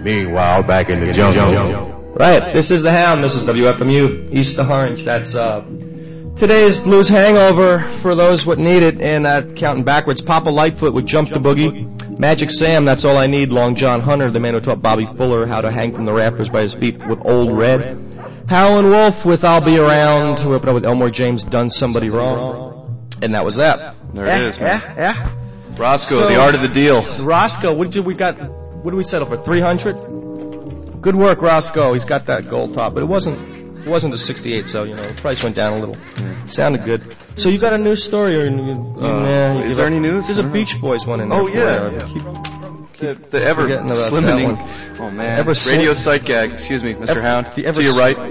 Meanwhile, back in the jungle. Right, this is The Hound, this is W F M U, East of Orange. That's uh, today's blues hangover for those what need it, and uh, counting backwards, Papa Lightfoot with Jump the Boogie, Magic Sam, That's All I Need, Long John Hunter, the man who taught Bobby Fuller how to hang from the rafters by his feet with Old Red, Howlin' Wolf with I'll Be Around, we opened up with Elmore James, Done Somebody Wrong, and that was that. There yeah, it is, man. Yeah, yeah. Roscoe, So, the art of the deal. Roscoe, what did we got? What did we settle for? three hundred. Good work, Roscoe. He's got that gold top, but it wasn't. It wasn't the sixty-eight, so you know the price went down a little. Sounded good. So you got a news story, or you, Uh, yeah, you is give there up? any news? There's a Beach Boys one in there. Oh, yeah, for you. yeah. Keep, The, the ever forgetting about that slimming. one. Oh man. Ever Radio slim- sight gag. Excuse me, Mister Ever- Hound. the ever to your s- right.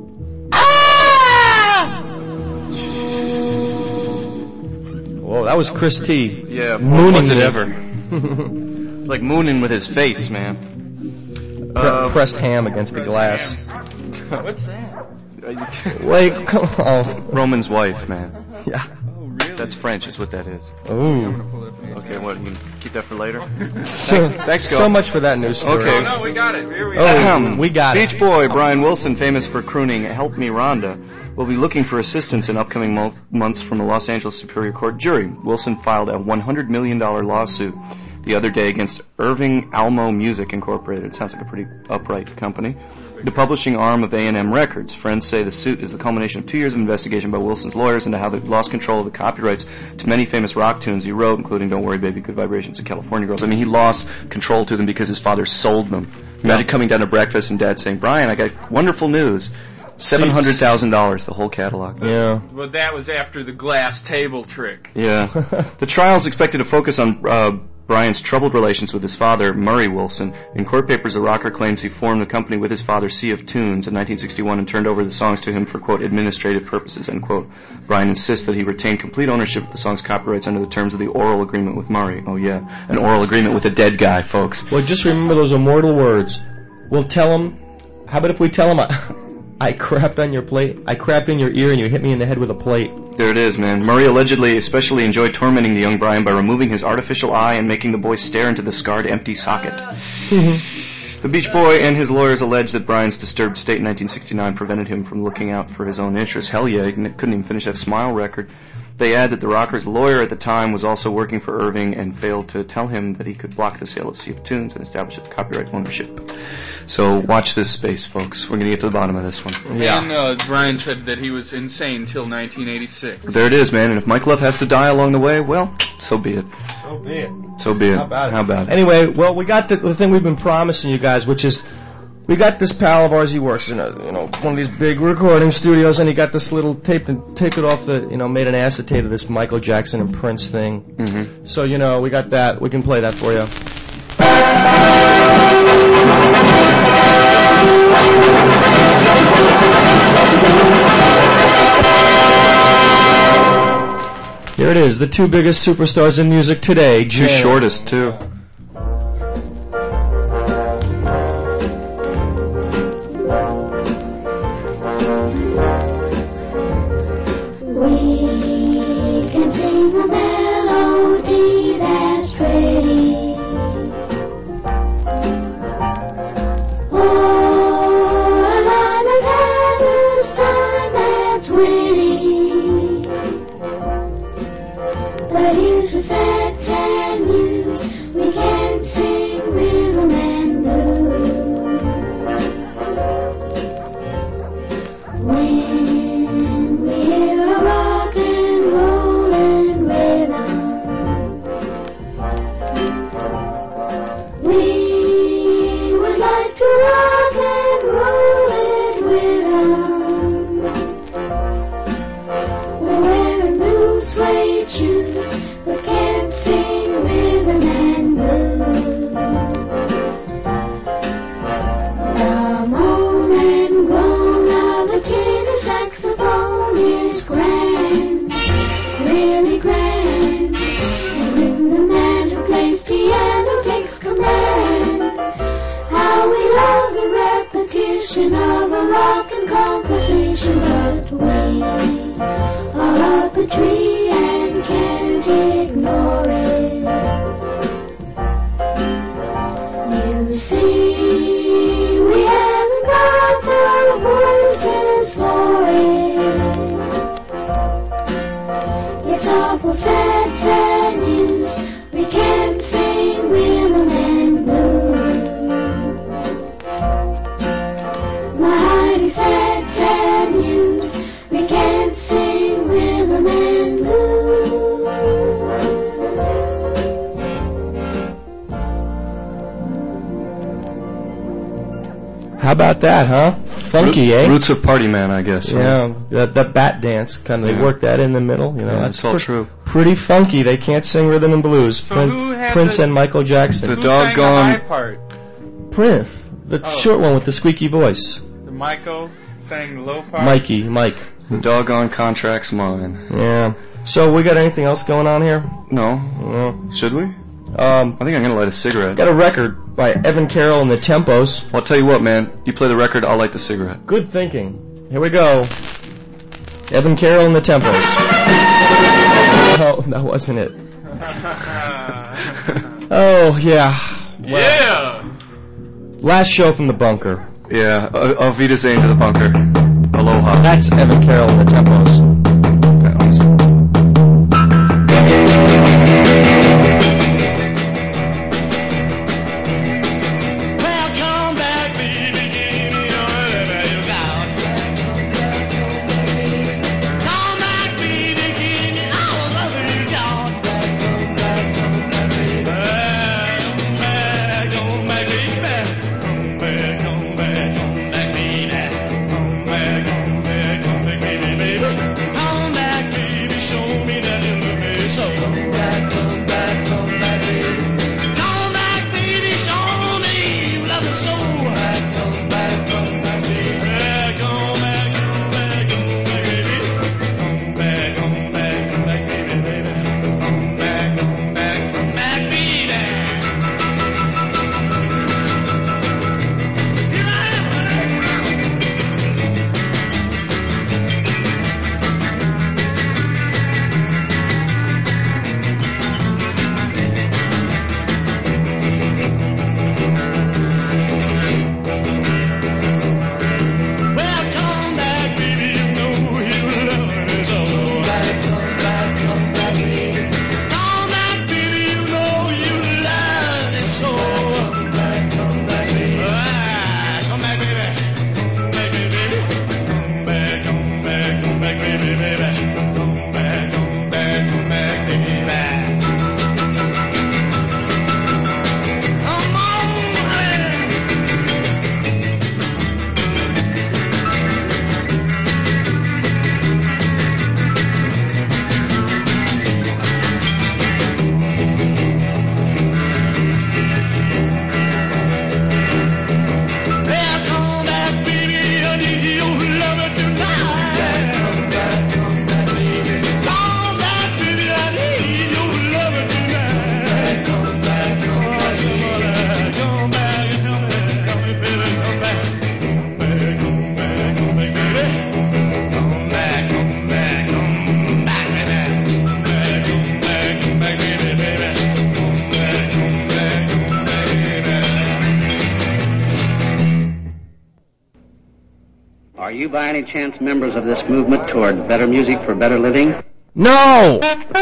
Whoa, that was Chris T. Yeah. mooning Was it me. ever? Like mooning with his face, man. Pre- Uh, pressed ham against the glass. What's that? Wait, come on. Roman's wife, man. Yeah. That's French, is what that is. Ooh. Okay, what? You can keep that for later. So, Thanks, thanks, so Go. much for that news story. Okay. Oh, no, we got it. Here we Oh, go. Ahem. we got it. Beach Boy Brian Wilson, famous for crooning "Help Me Rhonda," will be looking for assistance in upcoming mo- months from a Los Angeles Superior Court jury. Wilson filed a one hundred million dollars lawsuit the other day against Irving Almo Music Incorporated. It sounds like a pretty upright company. The publishing arm of A and M Records. Friends say the suit is the culmination of two years of investigation by Wilson's lawyers into how they lost control of the copyrights to many famous rock tunes he wrote, including Don't Worry Baby, Good Vibrations, and California Girls. I mean, he lost control to them because his father sold them. Imagine coming down to breakfast and Dad saying, Brian, I got wonderful news. seven hundred thousand dollars, the whole catalog. Yeah. Well, that was after the glass table trick. Yeah. The trial is expected to focus on uh, Brian's troubled relations with his father, Murray Wilson. In court papers, the rocker claims he formed a company with his father, Sea of Tunes, in nineteen sixty-one and turned over the songs to him for, quote, administrative purposes, end quote. Brian insists that he retained complete ownership of the song's copyrights under the terms of the oral agreement with Murray. Oh, yeah. An oral agreement with a dead guy, folks. Well, just remember those immortal words. We'll tell him. How about if we tell him I, I crapped on your plate? I crapped in your ear and you hit me in the head with a plate. There it is, man. Murray allegedly especially enjoyed tormenting the young Brian by removing his artificial eye and making the boy stare into the scarred empty socket. The Beach Boy and his lawyers allege that Brian's disturbed state in nineteen sixty-nine prevented him from looking out for his own interests. Hell yeah, he couldn't even finish that Smile record. They add that the rocker's lawyer at the time was also working for Irving and failed to tell him that he could block the sale of Sea of Tunes and establish copyright ownership. So watch this space, folks. We're going to get to the bottom of this one. And uh, Brian said that he was insane till nineteen eighty-six. There it is, man. And if Mike Love has to die along the way, well, so be it. So be it. So be it. How about it? How about it? Anyway, well, we got the, the thing we've been promising you guys, which is we got this pal of ours. He works in a you know one of these big recording studios, and he got this little tape and take it off the you know made an acetate of this Michael Jackson and Prince thing. Mm-hmm. So you know we got that. We can play that for you. Here it is, the two biggest superstars in music today. Two Janet. shortest, too. We can sing a melody that's pretty, or a line of Hammerstein that's witty. But here's the sad, sad news: we can't sing rhythm and blues. When we hear a rock and rollin' rhythm, we would like to rock and roll it with 'em. We're wearing blue suede shoes, but can't sing rhythm and blues. The moan and groan of a tenor saxophone is grand, really grand. And when the man who plays piano takes command, how we love the repetition of a rockin' composition. But we are up a tree and can't ignore it. You see sad, sad news. We can't sing rhythm and blues. My hearty sad, sad news. We can't sing rhythm and blues. How about that, huh? Funky, Root, eh? Roots of Party Man, I guess. Right? Yeah, that, that bat dance, kind of, Yeah. they work that in the middle, you know. Yeah, that's it's all pre- true. Pretty funky. They can't sing rhythm and blues. So Prin- who had Prince the- and Michael Jackson. The Who sang the doggone- high part? Prince, the Oh. short one with the squeaky voice. The Michael sang the low part? Mikey, Mike. The doggone contract's mine. Yeah. So we got anything else going on here? No. No. Should we? Um, I think I'm gonna light a cigarette. got a record by Evan Carroll and the Tempos. Well, I'll tell you what, man. You play the record, I'll light the cigarette. Good thinking. Here we go. Evan Carroll and the Tempos. Oh, that wasn't it. Oh, yeah. Well, Yeah! last show from the bunker. Yeah. Uh, Auf Wiedersehen to the bunker. Aloha. That's Evan Carroll and the Tempos. Welcome back, baby, give me whatever you got. Come back, baby, give me all of you got. Come back, come back, baby. Come back, come back, baby. Come back, come back, come back, baby. Come back, come back, come back, baby, baby. Come back, baby, show me that you love me so. Come back, come back, come back, baby. Come back, baby, show me you love me so. Come back, come back, come back, baby. Come back, come back, come back, baby. Come back, come back, come back, baby, baby. Come back, come back, come back, baby. Here I am. Welcome back, baby, you know you love me so. Come back, come back, come back, baby. Come back, baby, you know you love me so. Come back, come back, baby. Ah, come back, baby. Come back, baby. Come back, come back, come back, baby, baby. Come back, come back, come back, baby, back. Come on, man. Welcome back, baby, I need your love tonight. Come back, come back, baby. Come back, baby, I need your love tonight. Come back, come back, baby. Come back, help me, help me, baby, come back. Come back, come back, come back, baby. Come back, come back, come back, baby. Come back, come back, come back, baby, baby. Come back, come back, come back, baby. Are you by any chance members of this movement toward better music for better living? No!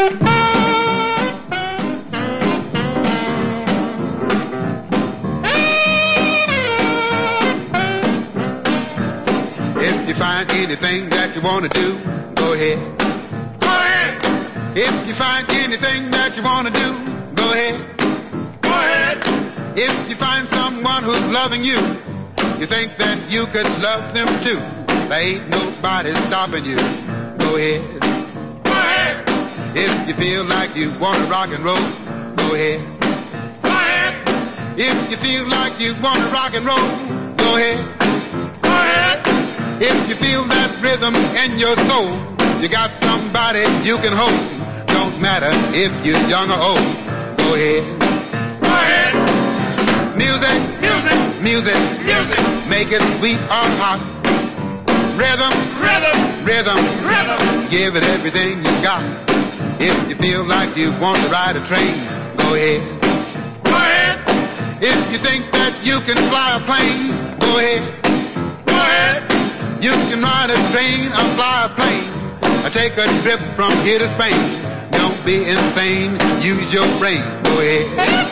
If you find anything that you want to do, go ahead. Go ahead. If you find anything that you want to do, go ahead. Go ahead. If you find someone who's loving you, you think that you could love them too. There ain't nobody stopping you. Go ahead. Go ahead. If you feel like you want to rock and roll, go ahead. Go ahead. If you feel like you want to rock and roll, go ahead. Go ahead. If you feel that rhythm in your soul, you got somebody you can hold. Don't matter if you're young or old. Go ahead. Go ahead. Music, music, music, music. Make it sweet or hot. Rhythm, rhythm, rhythm, rhythm. Give it everything you got. If you feel like you want to ride a train, go ahead. Go ahead. If you think that you can fly a plane, go ahead. Go ahead. You can ride a train or fly a plane or take a trip from here to Spain. Don't Don't be insane. Use your brain. Go ahead.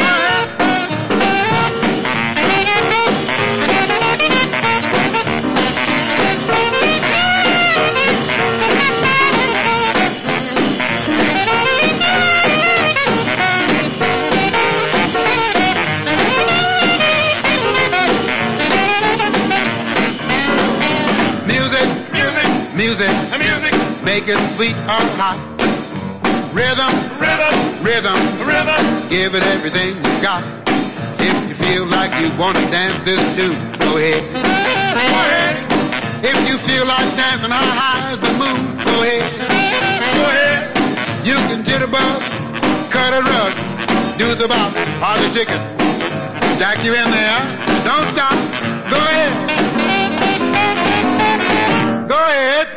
Make it sweet or hot. Rhythm, rhythm, rhythm, rhythm. Give it everything you got. If you feel like you want to dance this tune, go ahead. Go ahead. If you feel like dancing how high is the moon, go ahead. Go ahead. You can jitterbug, cut a rug, do the bop, or the chicken. Jack you in there. Don't stop. Go ahead. Go ahead.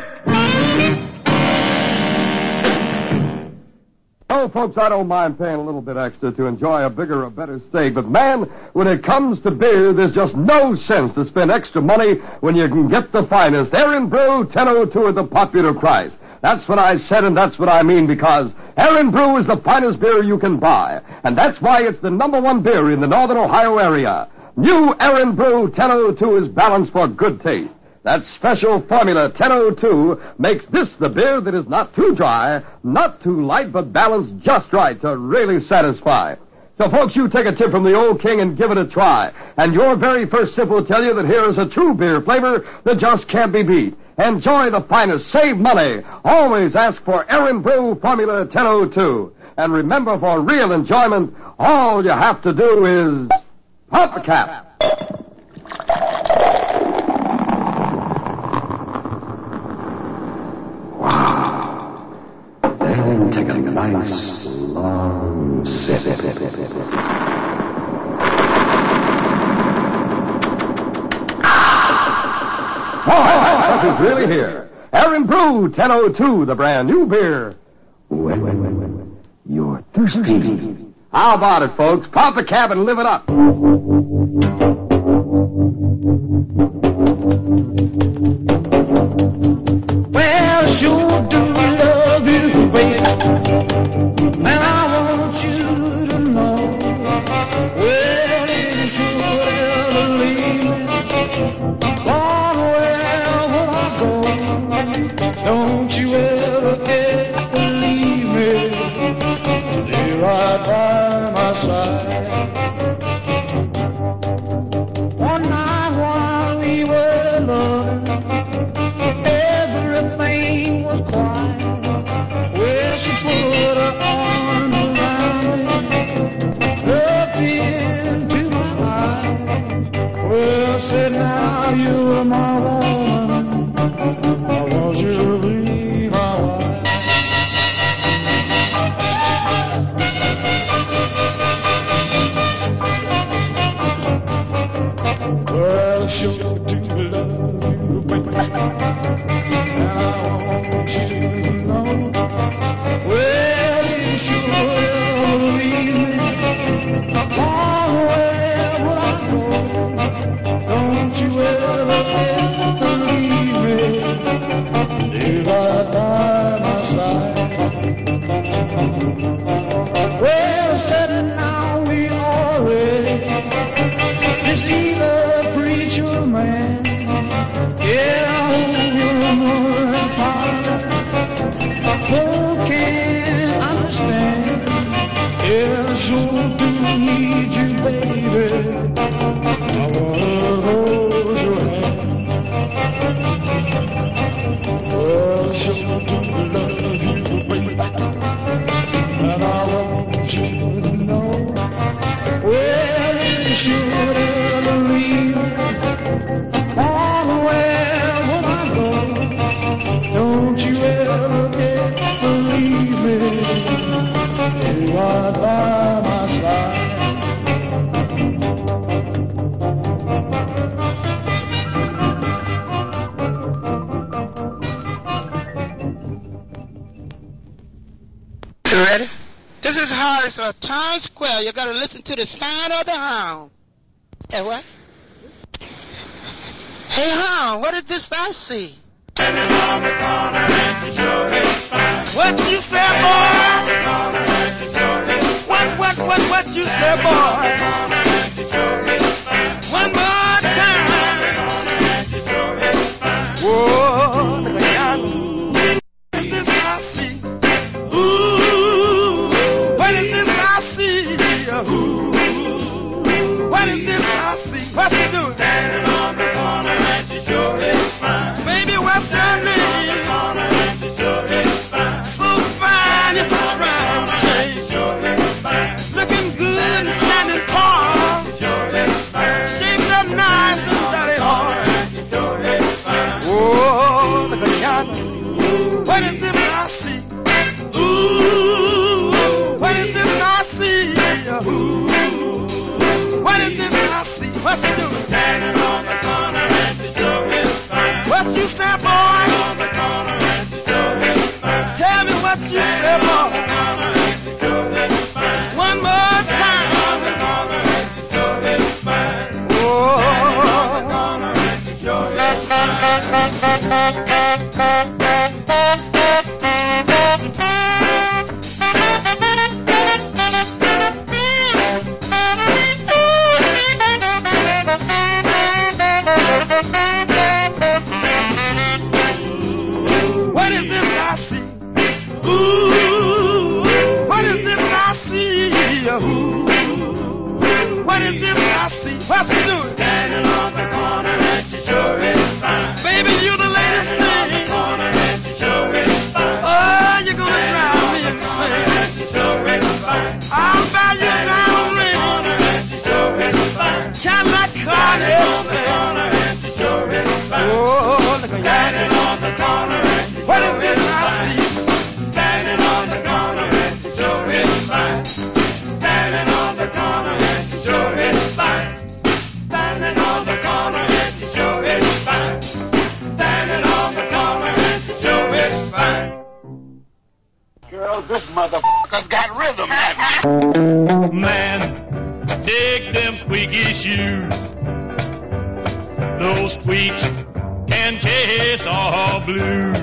Oh, folks, I don't mind paying a little bit extra to enjoy a bigger or better steak, but man, when it comes to beer, there's just no sense to spend extra money when you can get the finest Aaron Brew ten oh two at the popular price. That's what I said, and that's what I mean, because Aaron Brew is the finest beer you can buy, and that's why it's the number one beer in the northern Ohio area. New Aaron Brew ten oh two is balanced for good taste. That special formula ten oh two makes this the beer that is not too dry, not too light, but balanced just right to really satisfy. So, folks, you take a tip from the old king and give it a try. And your very first sip will tell you that here is a true beer flavor that just can't be beat. Enjoy the finest, save money. Always ask for Aaron Brew Formula ten oh two. And remember, for real enjoyment, all you have to do is pop a cap. Then take a nice long sip. Oh, this is really here. Aaron Brew ten oh two, the brand new beer. Wait, wait, wait, wait, wait. You're thirsty. How about it, folks? Pop a cap and live it up. Well, sure do love you, baby. And I want you to know. Well, if you ever leave me, Lord, where will I go? Don't you ever ever leave me. Stay right by my side. One night while we were loving, everything was quiet. Well, she put her arm around me, looked into my eyes. Well, said, now you're my woman. I want you to be my wife. Well, sure do love you, baby. And I want you to know. Well, if you will leave me, oh, where will I go? Don't you ever, ever leave me. Stay right by my side. Well, said now we are ready to see the preacher man. Yeah, woman and father, who can't understand? Yeah, sure do need you, baby. I wanna hold your hand. Well, sure do love you, baby. And I want you to know. Well, if you ever leave me, oh, where would I go? Don't you ever ever leave me. You are by my side. You ready? This is Horace of Times Square. You gotta listen to the sound of the hound. Hey, what? Hey, hound, what is this I see? Standing on the corner and she sure is fine. What you say, boy? What, what, what, what you say, boy? One more time. Whoa, look at what is this I see? Ooh, what is this I see? Ooh, what is this I see? What's she doing? Standing on the corner and she sure is fine. Baby, what's her name? So fine, it's a brown shade. Looking good and standing tall. Shaped up nice and studied hard. Oh, look at yonder. What is this I see? Ooh, what is this I see? Ooh, what is this I see? What's she doing? Standing on the corner and she sure is fine. What you say, boy? On the corner and she sure is fine. Tell me what you say, boy. On the corner and she sure is fine. One more time. On the corner and she sure is fine. Oh, on the corner and she sure is fine. What is this I see? Ooh, what is this I see? Ooh, what is this I see? What's she doing? Standing on the corner and she sure is fine. Baby, you the latest thing. On the corner and she sure is fine. Oh, you're gonna drive me insane. She sure is fine. I'll buy you a diamond ring. On the corner and she sure is fine. Cadillac car and everything. On the corner and she sure is fine. Oh, look at standing on the corner and she what is this I see? Standing on the corner and she sure is fine. Standing on the corner and she sure is fine. Standing on the corner and she sure is fine. Standing on the corner and she sure is fine. Girl, this motherfucker's got rhythm at me. Man, dig them squeaky shoes. Those squeaks can chase all blues.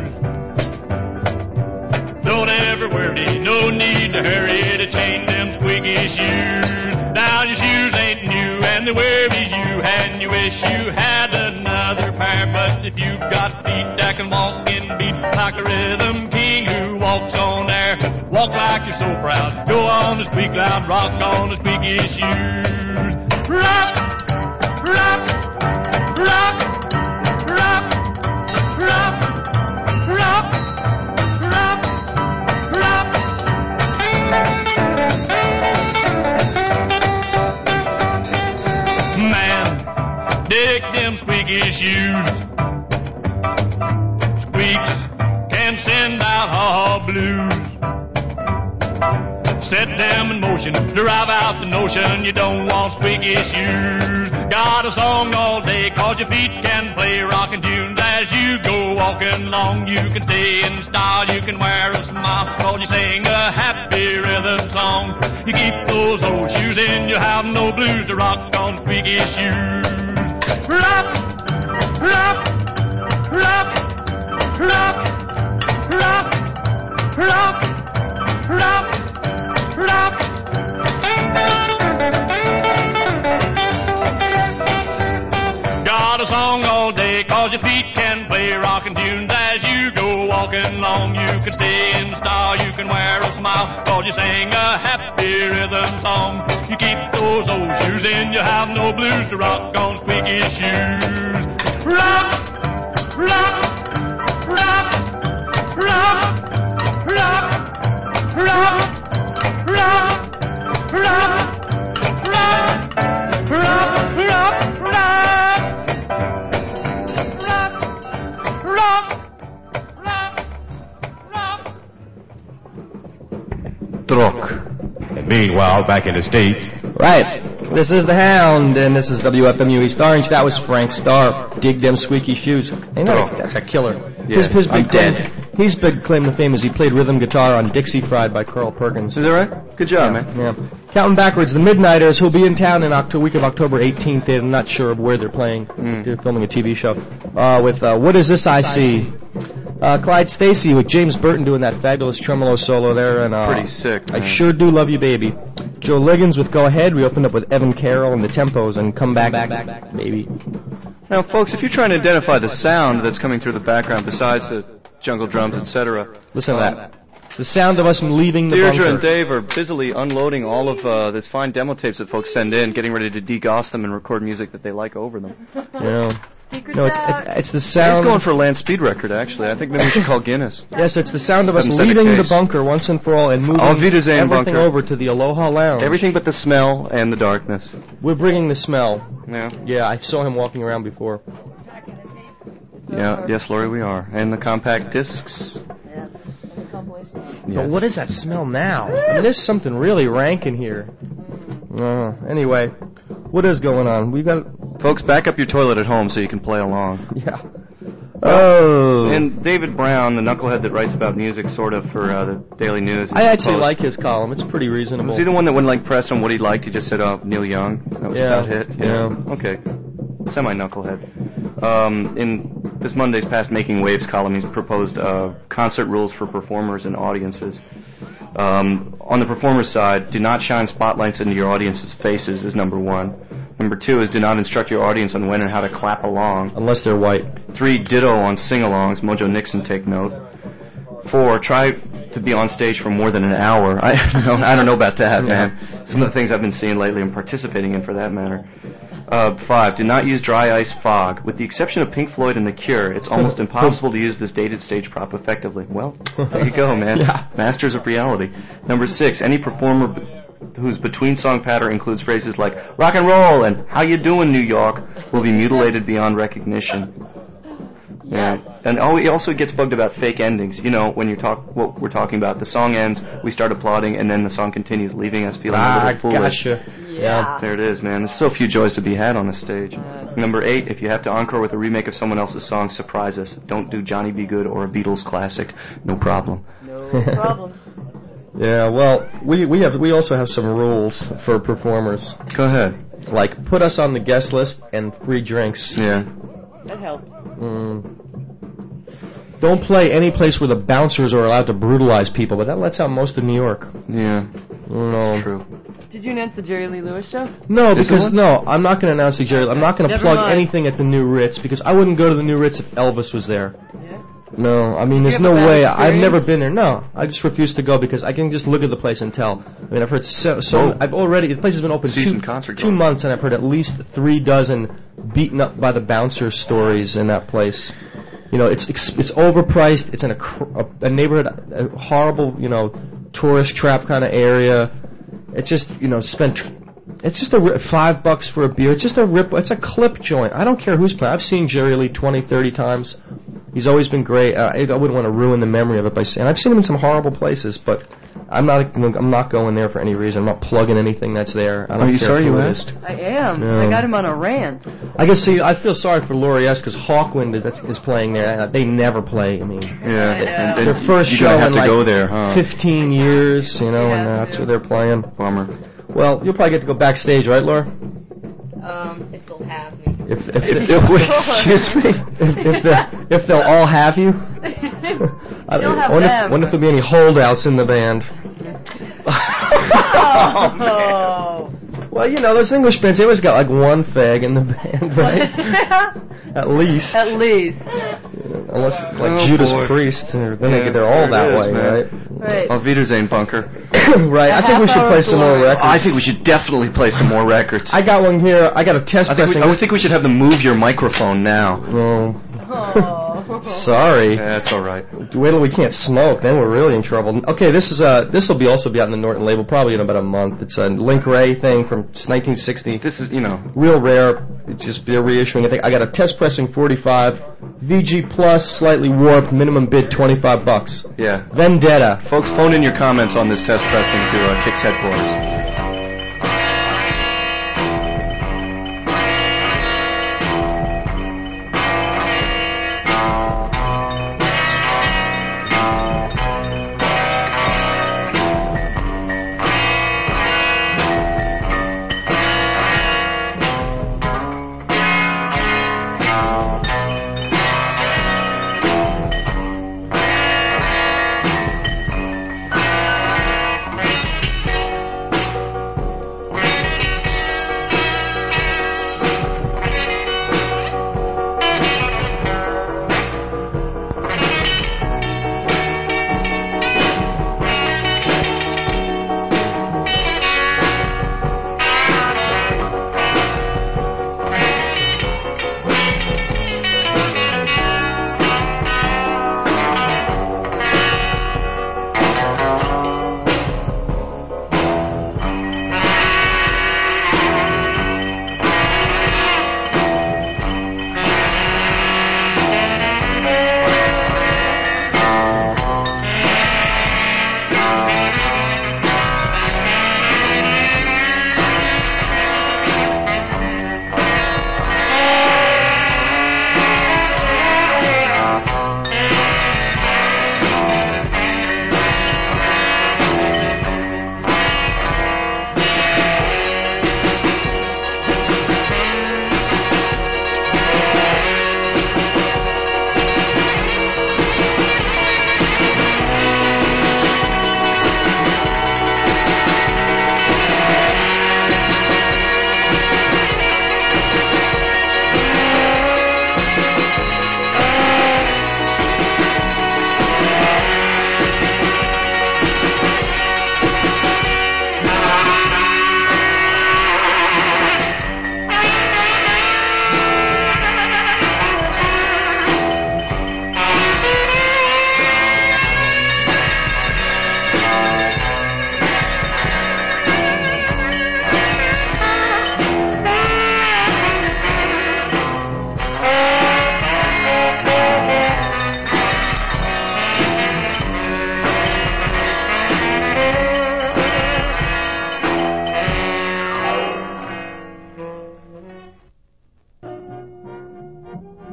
Don't ever worry, no need to hurry to change them squeaky shoes. Now your shoes ain't new and they worry you, and you wish you had another pair. But if you've got feet that can walk in beat like a rhythm king who walks on air, walk like you're so proud, go on the squeak loud, rock on the squeaky shoes. Rock, rock, rock, rock, rock, rock. Man, dig them squeaky shoes. Squeaks can send out all blues. Set them in motion, drive out the notion you don't want squeaky shoes. Got a song all day, cause your feet can play rockin' tunes as you go walking along. You can stay in style, you can wear a smile, cause you sing a happy rhythm song. You keep those old shoes in, you have no blues to rock on squeaky shoes. Rock, rock, rock, rock, rock, rock, rock, rock. Got a song all day, cause your feet can play rockin' tunes as you go walking along. You can stay in style, you can wear a smile, cause you sing a happy rhythm song. You keep those old shoes in, you have no blues to rock on squeaky shoes. Rock, rock, rock, rock, rock, rock, rock, rock, rock, rock, rock, rock. Truck. And meanwhile, back in the States. Right. This is The Hound, and this is W F M U East Orange. That was Frank Starr. Dig them squeaky shoes. Hey, no, that's a killer. Yeah, his, his I'm big claim, dead. His big claim to fame is he played rhythm guitar on Dixie Fried by Carl Perkins. Is that right? Good job, man. Yeah. Counting backwards, the Midnighters, who'll be in town in the week of October eighteenth. I'm not sure of where they're playing. Mm. They're filming a T V show. Uh, with uh, What Is This I See? Uh, Clyde Stacy with James Burton doing that fabulous tremolo solo there, and uh, Pretty sick, man. I Sure Do Love You Baby. Joe Liggins with Go Ahead. We opened up with Evan Carroll and the Tempos and Come Back, back, back, back, baby. Now, folks, if you're trying to identify the sound that's coming through the background besides the jungle drums, et cetera, listen to that. It's the sound of us leaving the Deirdre bunker. and Dave are busily unloading all of uh, this fine demo tapes that folks send in, getting ready to degauss them and record music that they like over them. Yeah. Secret No, it's, it's it's the sound. I was going for a land speed record, actually. I think maybe we should call Guinness. Yes, it's the sound of us Haven't said a leaving the case. bunker once and for all and moving Auf Wiedersehen, everything bunker. over to the Aloha Lounge. Everything but the smell and the darkness. We're bringing the smell. Yeah. Yeah, I saw him walking around before. Yeah, yes, Lori, we are. And the compact discs. But what is that smell now? I mean, there's something really rank in here. Uh, anyway, what is going on? We got Folks, back up your toilet at home so you can play along. Yeah. Oh. And David Brown, the knucklehead that writes about music, sort of, for uh, the Daily News. I actually Post. like his column. It's pretty reasonable. Was he the one that, when like pressed on what he liked, he just said, "Oh, Neil Young"? That was Yeah, about it. yeah. Okay. Semi-knucklehead. Um, in this Monday's past Making Waves column, he's proposed uh, concert rules for performers and audiences. Um, on the performer's side, do not shine spotlights into your audience's faces is number one. Number two is do not instruct your audience on when and how to clap along. Unless they're white. Three, ditto on sing-alongs. Mojo Nixon, take note. Four, try to be on stage for more than an hour. I don't, I don't know about that, man. Some of the things I've been seeing lately and participating in, for that matter. Uh, five, do not use dry ice fog. With the exception of Pink Floyd and The Cure, it's almost impossible to use this dated stage prop effectively. Well, there you go, man. Yeah. Masters of reality. Number six, any performer b- whose between-song patter includes phrases like rock and roll and how you doing, New York, will be mutilated beyond recognition. Yeah, and oh, he also gets bugged about fake endings. You know, when you talk, what we're talking about, the song ends, we start applauding, and then the song continues, leaving us feeling a Ah, little foolish. gotcha. Yeah. There it is, man. There's so few joys to be had on the stage. Number eight, if you have to encore with a remake of someone else's song, surprise us. Don't do Johnny B. Good or a Beatles classic. No problem. No problem. Yeah, well, we we have we also have some rules for performers. Go ahead. Like, put us on the guest list and free drinks. Yeah. That helps. Mm. Don't play any place where the bouncers are allowed to brutalize people, but that lets out most of New York. Yeah. No. That's true. Did you announce the Jerry Lee Lewis show? No, Is because there no, I'm not going to announce the Jerry. I'm not going to Never plug mind. anything at the New Ritz because I wouldn't go to the New Ritz if Elvis was there. Yeah. No, I mean, there's have no a bad way. I've experience? never been there. No, I just refuse to go because I can just look at the place and tell. I mean, I've heard so. so Whoa. I've already. The place has been open Season two, concert two going. months, and I've heard at least three dozen beaten up by the bouncer stories in that place. You know, it's it's, it's overpriced. It's in a, cr- a, a neighborhood, a horrible, you know, tourist trap kind of area. It's just, you know, spent. It's just a ri- five bucks for a beer. It's just a rip. It's a clip joint. I don't care who's playing. I've seen Jerry Lee twenty, thirty times. He's always been great. Uh, I, I wouldn't want to ruin the memory of it by saying. I've seen him in some horrible places, but I'm not. I'm not going there for any reason. I'm not plugging anything that's there. I don't Are you care sorry who you it asked? is. I am. Yeah. I got him on a rant. I guess. See, I feel sorry for Laurie S. because Hawkwind is, is playing there. They never play. I mean, Yeah. And, and their first you're show gonna have in to like go there, huh? fifteen years, you know, and that's where they're playing. Bummer. Well, you'll probably get to go backstage, right, Laura? Um, if they'll have me. If, if, if, if excuse me, if, if, they'll- if they'll all have you. I You'll have wonder, them. if, wonder if there'll be any holdouts in the band. Oh. Well, you know, those English bands, they always got like one fag in the band, right? At least. At least. Unless it's like Oh, Judas boy. Priest, or then Yeah, they, they're all there that it is, way, man. right? Right. Auf Wiedersehen, bunker. Right, I think we should play some more records. I think we should definitely play some more records. I got one here. I got a test I think, pressing. we, I think we should have them move your microphone now. Oh. Oh. Sorry. That's all right. Wait till we can't smoke, then we're really in trouble. Okay, this is uh this will be also be out in the Norton label probably in about a month. It's a Link Ray thing from nineteen sixty. This is, you know, Real rare. It's just they're reissuing. I think I got a test pressing forty-five, V G plus, slightly warped, minimum bid twenty-five bucks. yeah. Vendetta. Folks, phone in your comments on this test pressing to uh, Kix headquarters.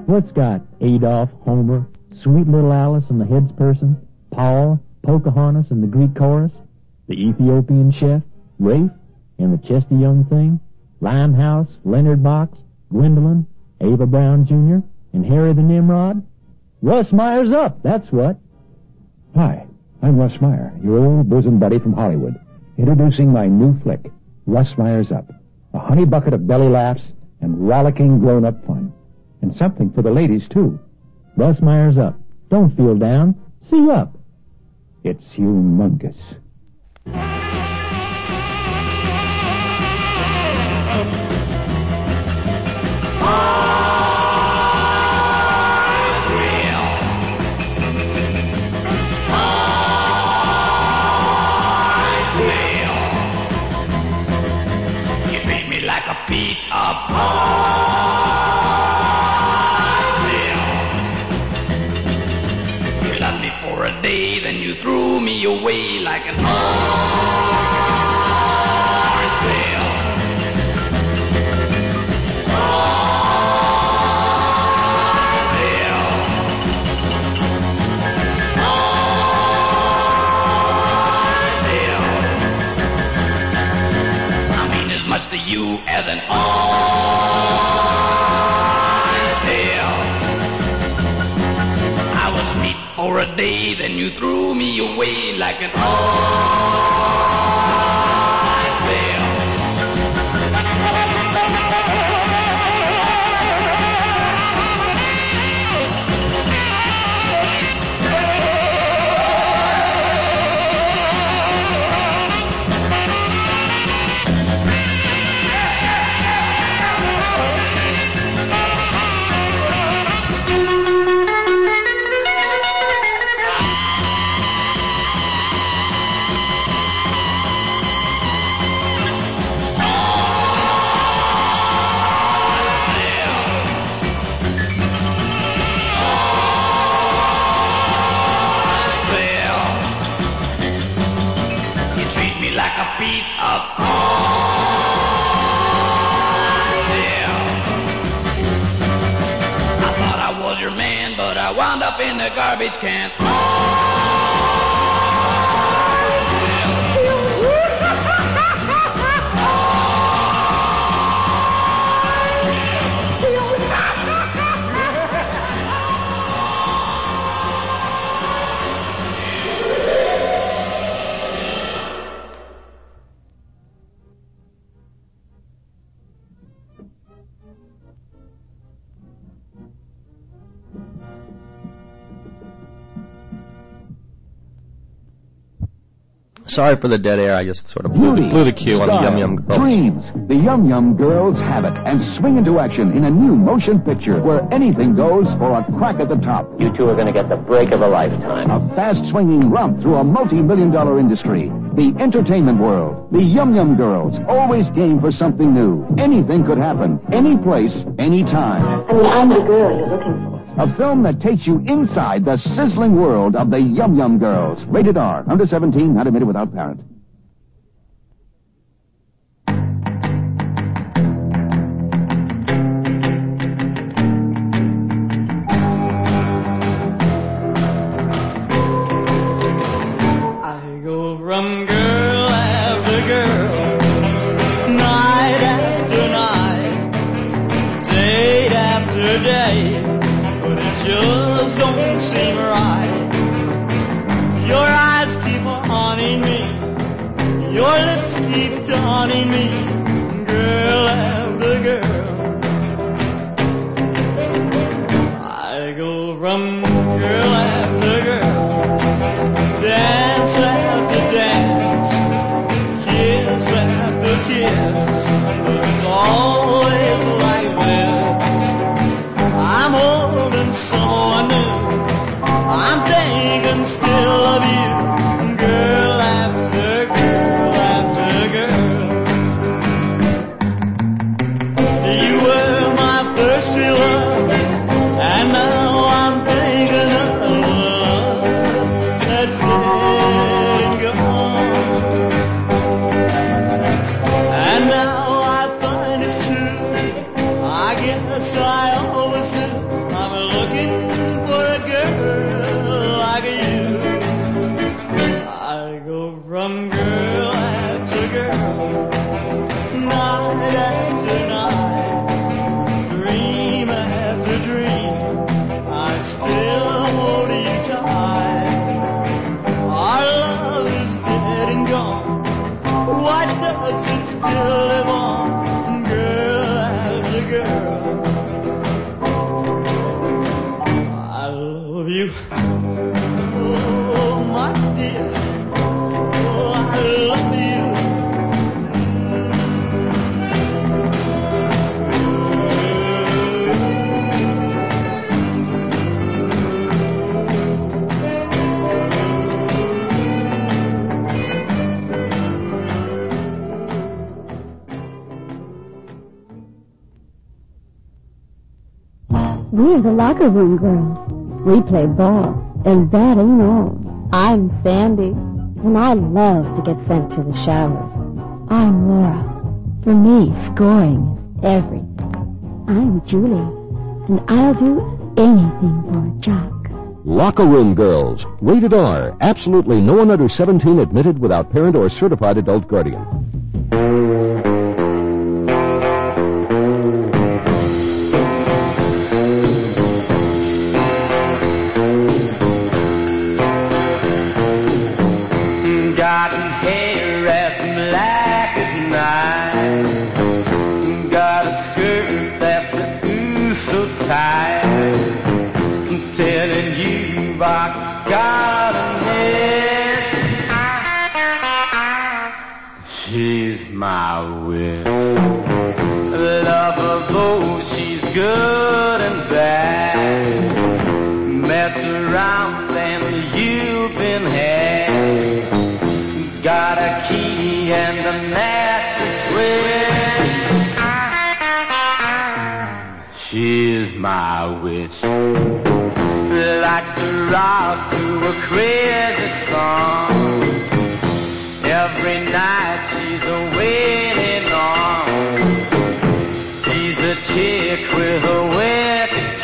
What's got Adolf, Homer, sweet little Alice and the heads person, Paul, Pocahontas and the Greek chorus, the Ethiopian chef, Rafe, and the chesty young thing, Limehouse, Leonard Box, Gwendolyn, Ava Brown Junior, and Harry the Nimrod? Russ Meyer's Up, that's what. Hi, I'm Russ Meyer, your old bosom buddy from Hollywood, introducing my new flick, Russ Meyer's Up, a honey bucket of belly laughs and rollicking grown-up fun. And something for the ladies, too. Russ Meyer's Up. Don't feel down. See up. It's humongous. You treat me like a piece of pie. You loved me for a day, then you threw me away like an orange peel. Much to you as an orange peel. I was sweet for a day, then you threw me away like an orange peel. Wound up in the garbage can. Sorry for the dead air. I just sort of blew, Beauty, blew the cue on the style, Yum Yum Girls. Dreams. The Yum Yum Girls have it and swing into action in a new motion picture where anything goes for a crack at the top. You two are going to get the break of a lifetime. A fast-swinging romp through a multi-million dollar industry. The entertainment world. The Yum Yum Girls. Always game for something new. Anything could happen. Any place, any time. I mean, I'm the girl you're looking for. A film that takes you inside the sizzling world of the Yum Yum Girls. Rated R. Under seventeen, not admitted without parent. I go from girl after girl, night after night, day after day. Just don't seem right. Your eyes keep haunting me. Your lips keep taunting me. Girl after girl. I go from girl after girl. Dance after dance. Kiss after kiss. But it's always like this. I'm holding someone new. I'm thinking still of you, girl after girl after girl. You were my first real love, and now I'm thinking always do. I'm looking for a girl like you. I go from girl after girl, night after night, dream after dream, I still hold you tight. Our love is dead and gone. Why does it still live on, girl after girl? I love you, oh my dear, oh I love you. We're the locker room girls. We play ball, and that ain't all. I'm Sandy, and I love to get sent to the showers. I'm Laura. For me, scoring is everything. I'm Julie, and I'll do anything for a jock. Locker Room Girls. Rated R. Absolutely no one under seventeen admitted without parent or certified adult guardian. She's my witch. Love her though she's good and bad. Mess around and you've been had. Got a key and a nasty switch. She's my witch. Likes to rock to a crazy song. Every night she's a waiting on. She's a chick with a wicked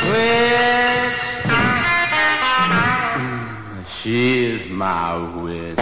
twitch. She's my witch.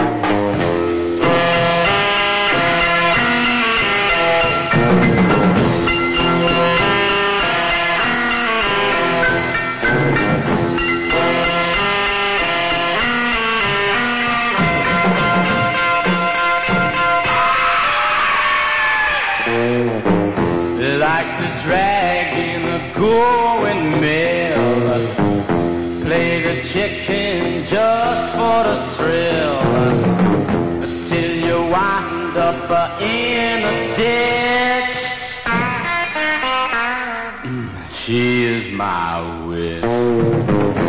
Likes to drag in a going mill, play the chicken just for the thrill, till you wind up uh, in a ditch. She is my witch.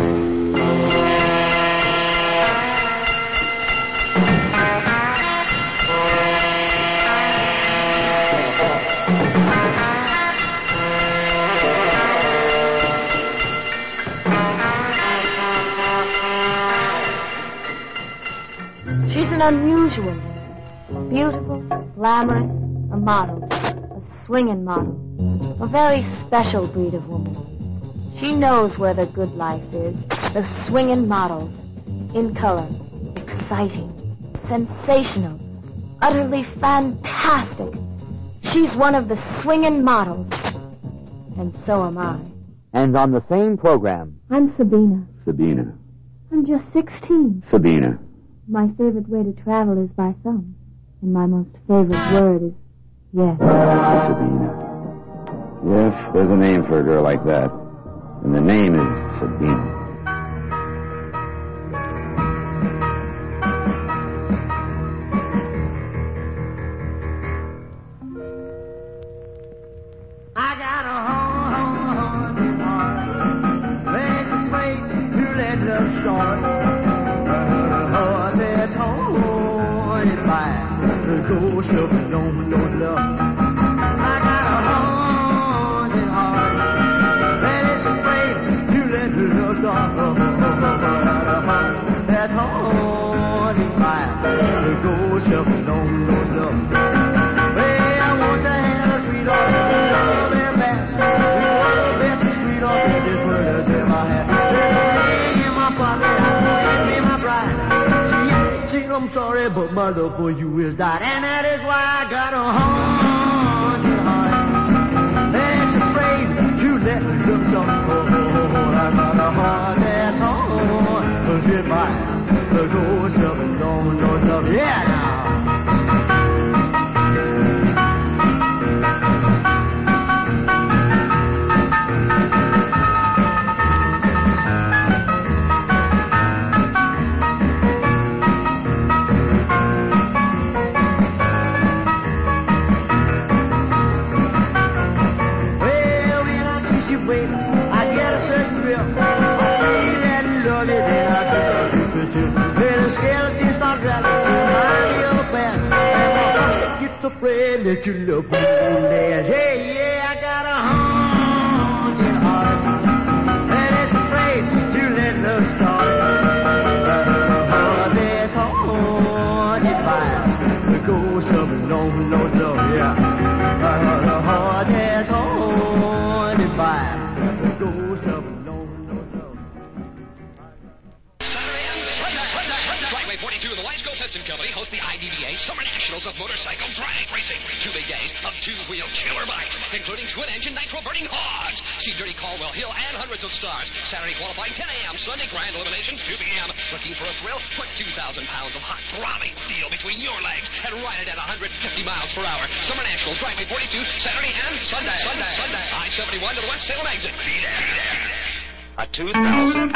She's an unusual, beautiful, glamorous, a model, a swinging model, a very special breed of woman. She knows where the good life is, the swinging models, in color, exciting, sensational, utterly fantastic. She's one of the swinging models, and so am I. And on the same program. I'm Sabina. Sabina. I'm just sixteen. Sabina. My favorite way to travel is by thumb. And my most favorite word is yes. Sabina. Yes, there's a name for a girl like that. And the name is Sabina. I got a haunted heart, where it's afraid to let love start. Ghost of no, no love. I got a haunted heart that is afraid to let the love start. That's haunted by the ghost of no, no love. Well, I want to have a sweet old love and that sweet love that's I'm sorry, but my love for you is died, and that is why I got a haunted heart. That's afraid to let love start. Oh, oh, oh, I got a heart that's haunted by the ghost of a long, long love. Yeah, now. Afraid that you love me. Yeah, yeah, I got a haunted heart, and it's afraid to let love start. A heart that's haunted by the ghost of a long, long love. Yeah, a heart that's haunted by the ghost of a long, long love. Driveway forty-two and the Wisco Piston Company host the I D D A Summer Nationals of Motorcycle Drag Racing. Two big days of two-wheel killer bikes, including twin-engine nitro-burning hogs. See Dirty Caldwell Hill and hundreds of stars. Saturday qualifying ten a.m. Sunday grand eliminations two p.m. Looking for a thrill? Put two thousand pounds of hot throbbing steel between your legs and ride it at one hundred fifty miles per hour. Summer Nationals Driveway forty-two, Saturday and Sunday. Sunday. Sunday. I seventy-one to the West Salem exit. Be there. Be there. A two thousand.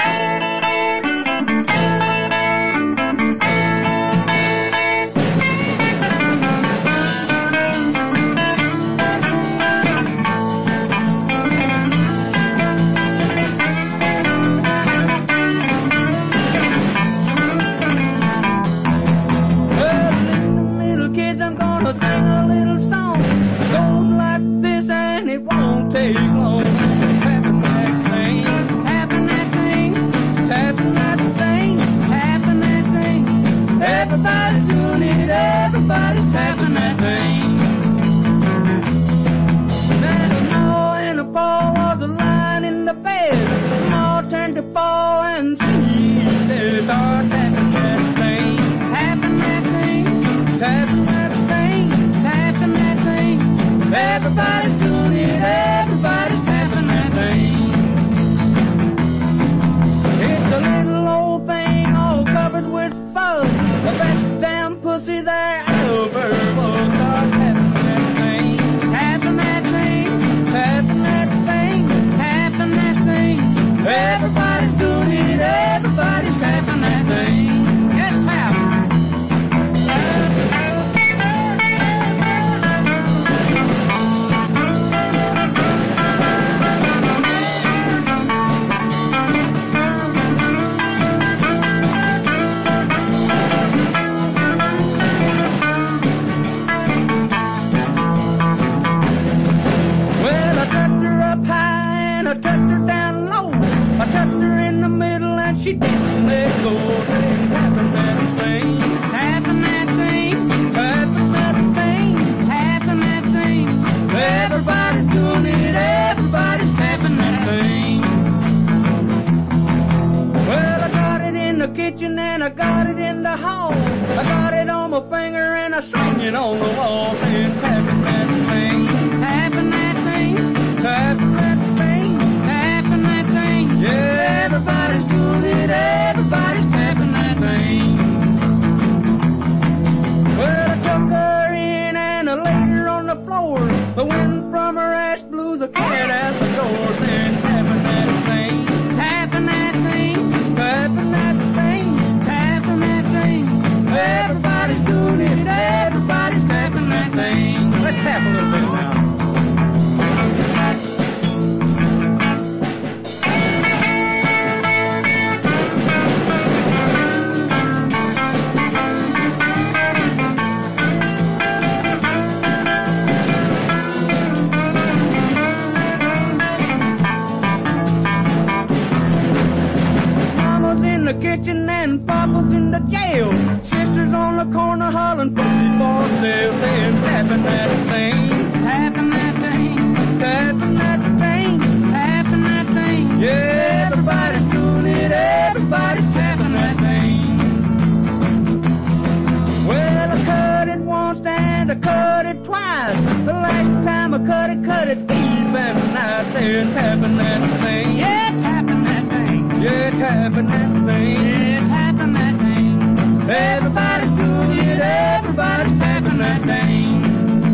tapping that thing. Yeah, tapping that thing. Everybody's doing it, everybody's tapping that thing.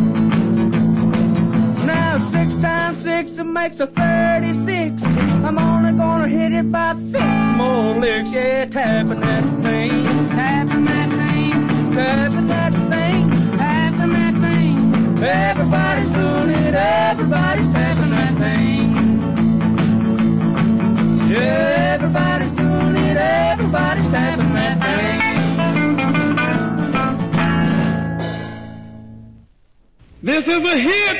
Now six times six it makes a thirty-six. I'm only gonna hit it about six more licks. Yeah, tapping that thing, tapping that thing, tapping that thing, tapping that thing. Everybody's doing it, everybody's tapping that thing. Yeah, everybody's doing it, everybody's tapping that thing. This is a hit.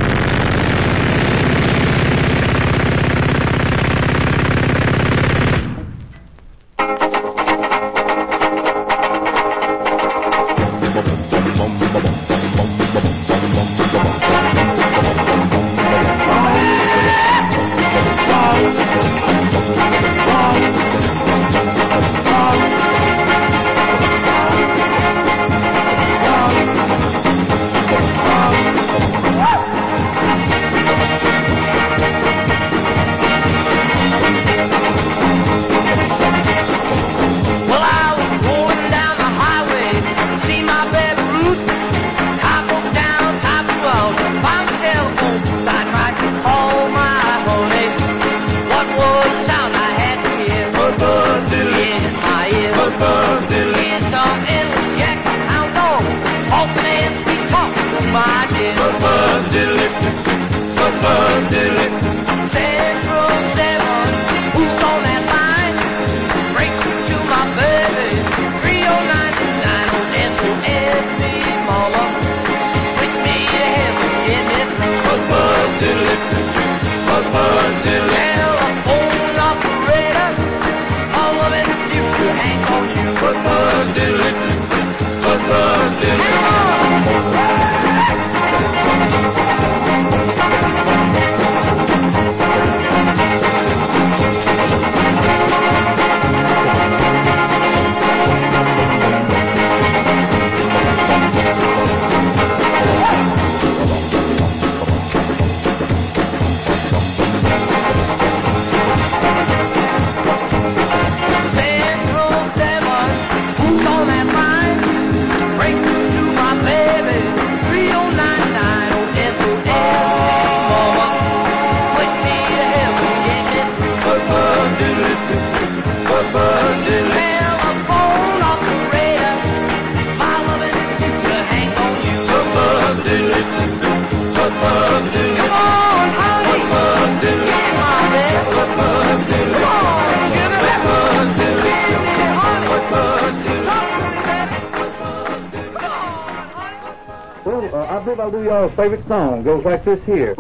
Well, uh, I believe I'll do y'all's favorite song. It goes like this here.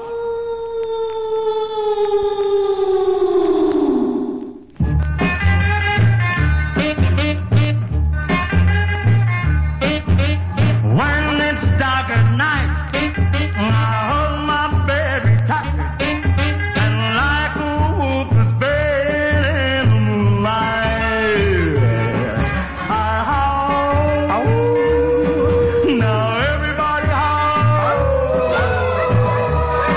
When it's dark at night, I hold my baby tight, and like a wolf is buried in the moonlight, I howl. Now everybody howl.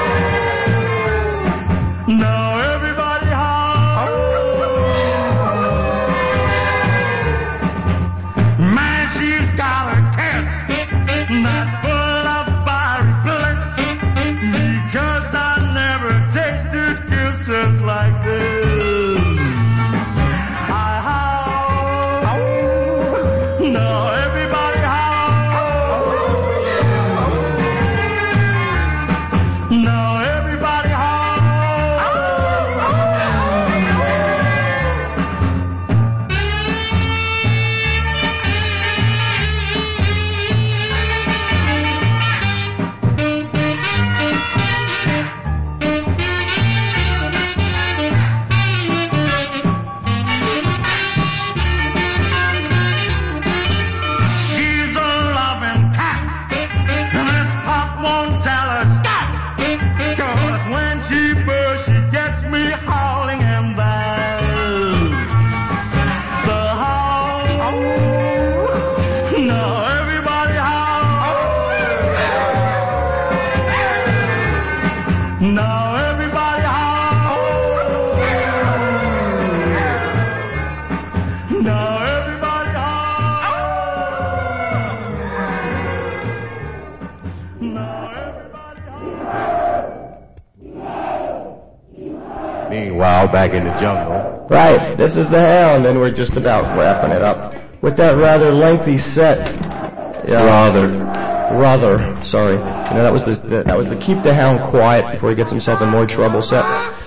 Meanwhile, back in the jungle. Right, this is the Hound, and we're just about wrapping it up with that rather lengthy set. Yeah, Rather. rather. Sorry, you know that was the that was the keep the Hound quiet before he gets himself in more trouble set.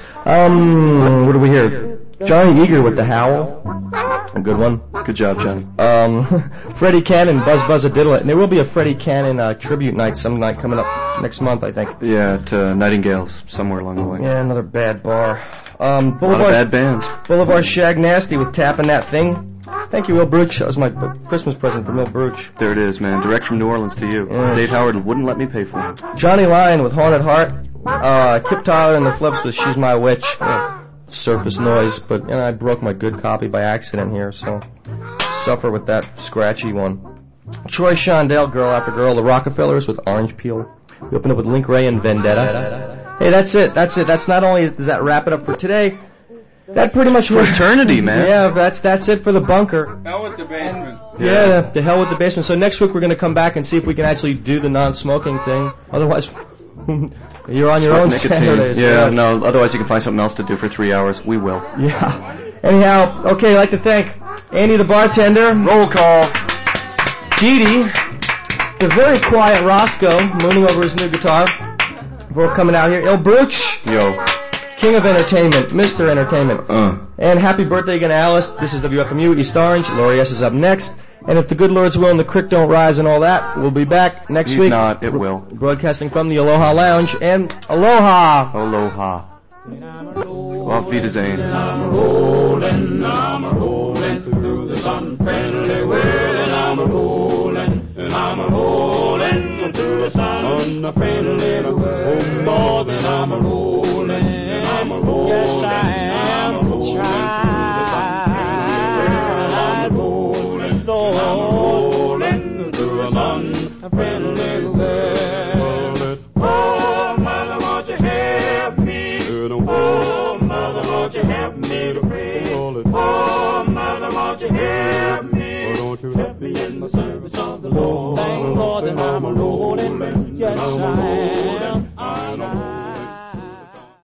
Um, what do we hear? Johnny Eager with the Howl, a good one. Good job, Johnny. Um, Freddie Cannon, Buzz Buzz a Diddle It, and there will be a Freddie Cannon uh, tribute night some night coming up next month, I think. Yeah, at uh, Nightingale's, somewhere along the way. Yeah, another bad bar. Um, A lot Boulevard, of bad bands. Boulevard Shag Nasty with Tapping That Thing. Thank you, Will Brooch. That was my Christmas present from Will Brooch. There it is, man. Direct from New Orleans to you. Yeah. Dave Howard wouldn't let me pay for it. Johnny Lyon with Haunted Heart. Uh, Kip Tyler and the Flips with She's My Witch. Yeah, surface noise, but you know, I broke my good copy by accident here, so suffer with that scratchy one. Troy Shondell, Girl After Girl. The Rockefellers with Orange Peel. We open up with Link Ray and Vendetta. Hey, that's it. That's it. That's not only does that wrap it up for today. That pretty much For eternity, man. Yeah, that's that's it for the bunker. Hell with the basement. Yeah, the hell with the basement. So next week we're going to come back and see if we can actually do the non-smoking thing. Otherwise, you're on your own Nicotine. Saturdays. Yeah, no, otherwise you can find something else to do for three hours. We will. Yeah. Anyhow, okay, I'd like to thank Andy the bartender. Roll call. Dee Dee. The very quiet Roscoe, mooning over his new guitar. Before coming out here. Il Brooch. Yo. King of Entertainment, Mister Entertainment. Uh. And happy birthday again to Alice. This is W F M U, East Orange. Laurie S. is up next. And if the good Lord's will and the creek don't rise and all that, we'll be back next He's week. not, it will. Broadcasting from the Aloha Lounge. And Aloha! Aloha. Auf Wiedersehen. I'm rolling, I'm rolling through the sun-friendly world, and I'm rolling, and I'm rolling through the sun-friendly world. Oh, more than I'm rolling, I'm rolling, yes I am, trying.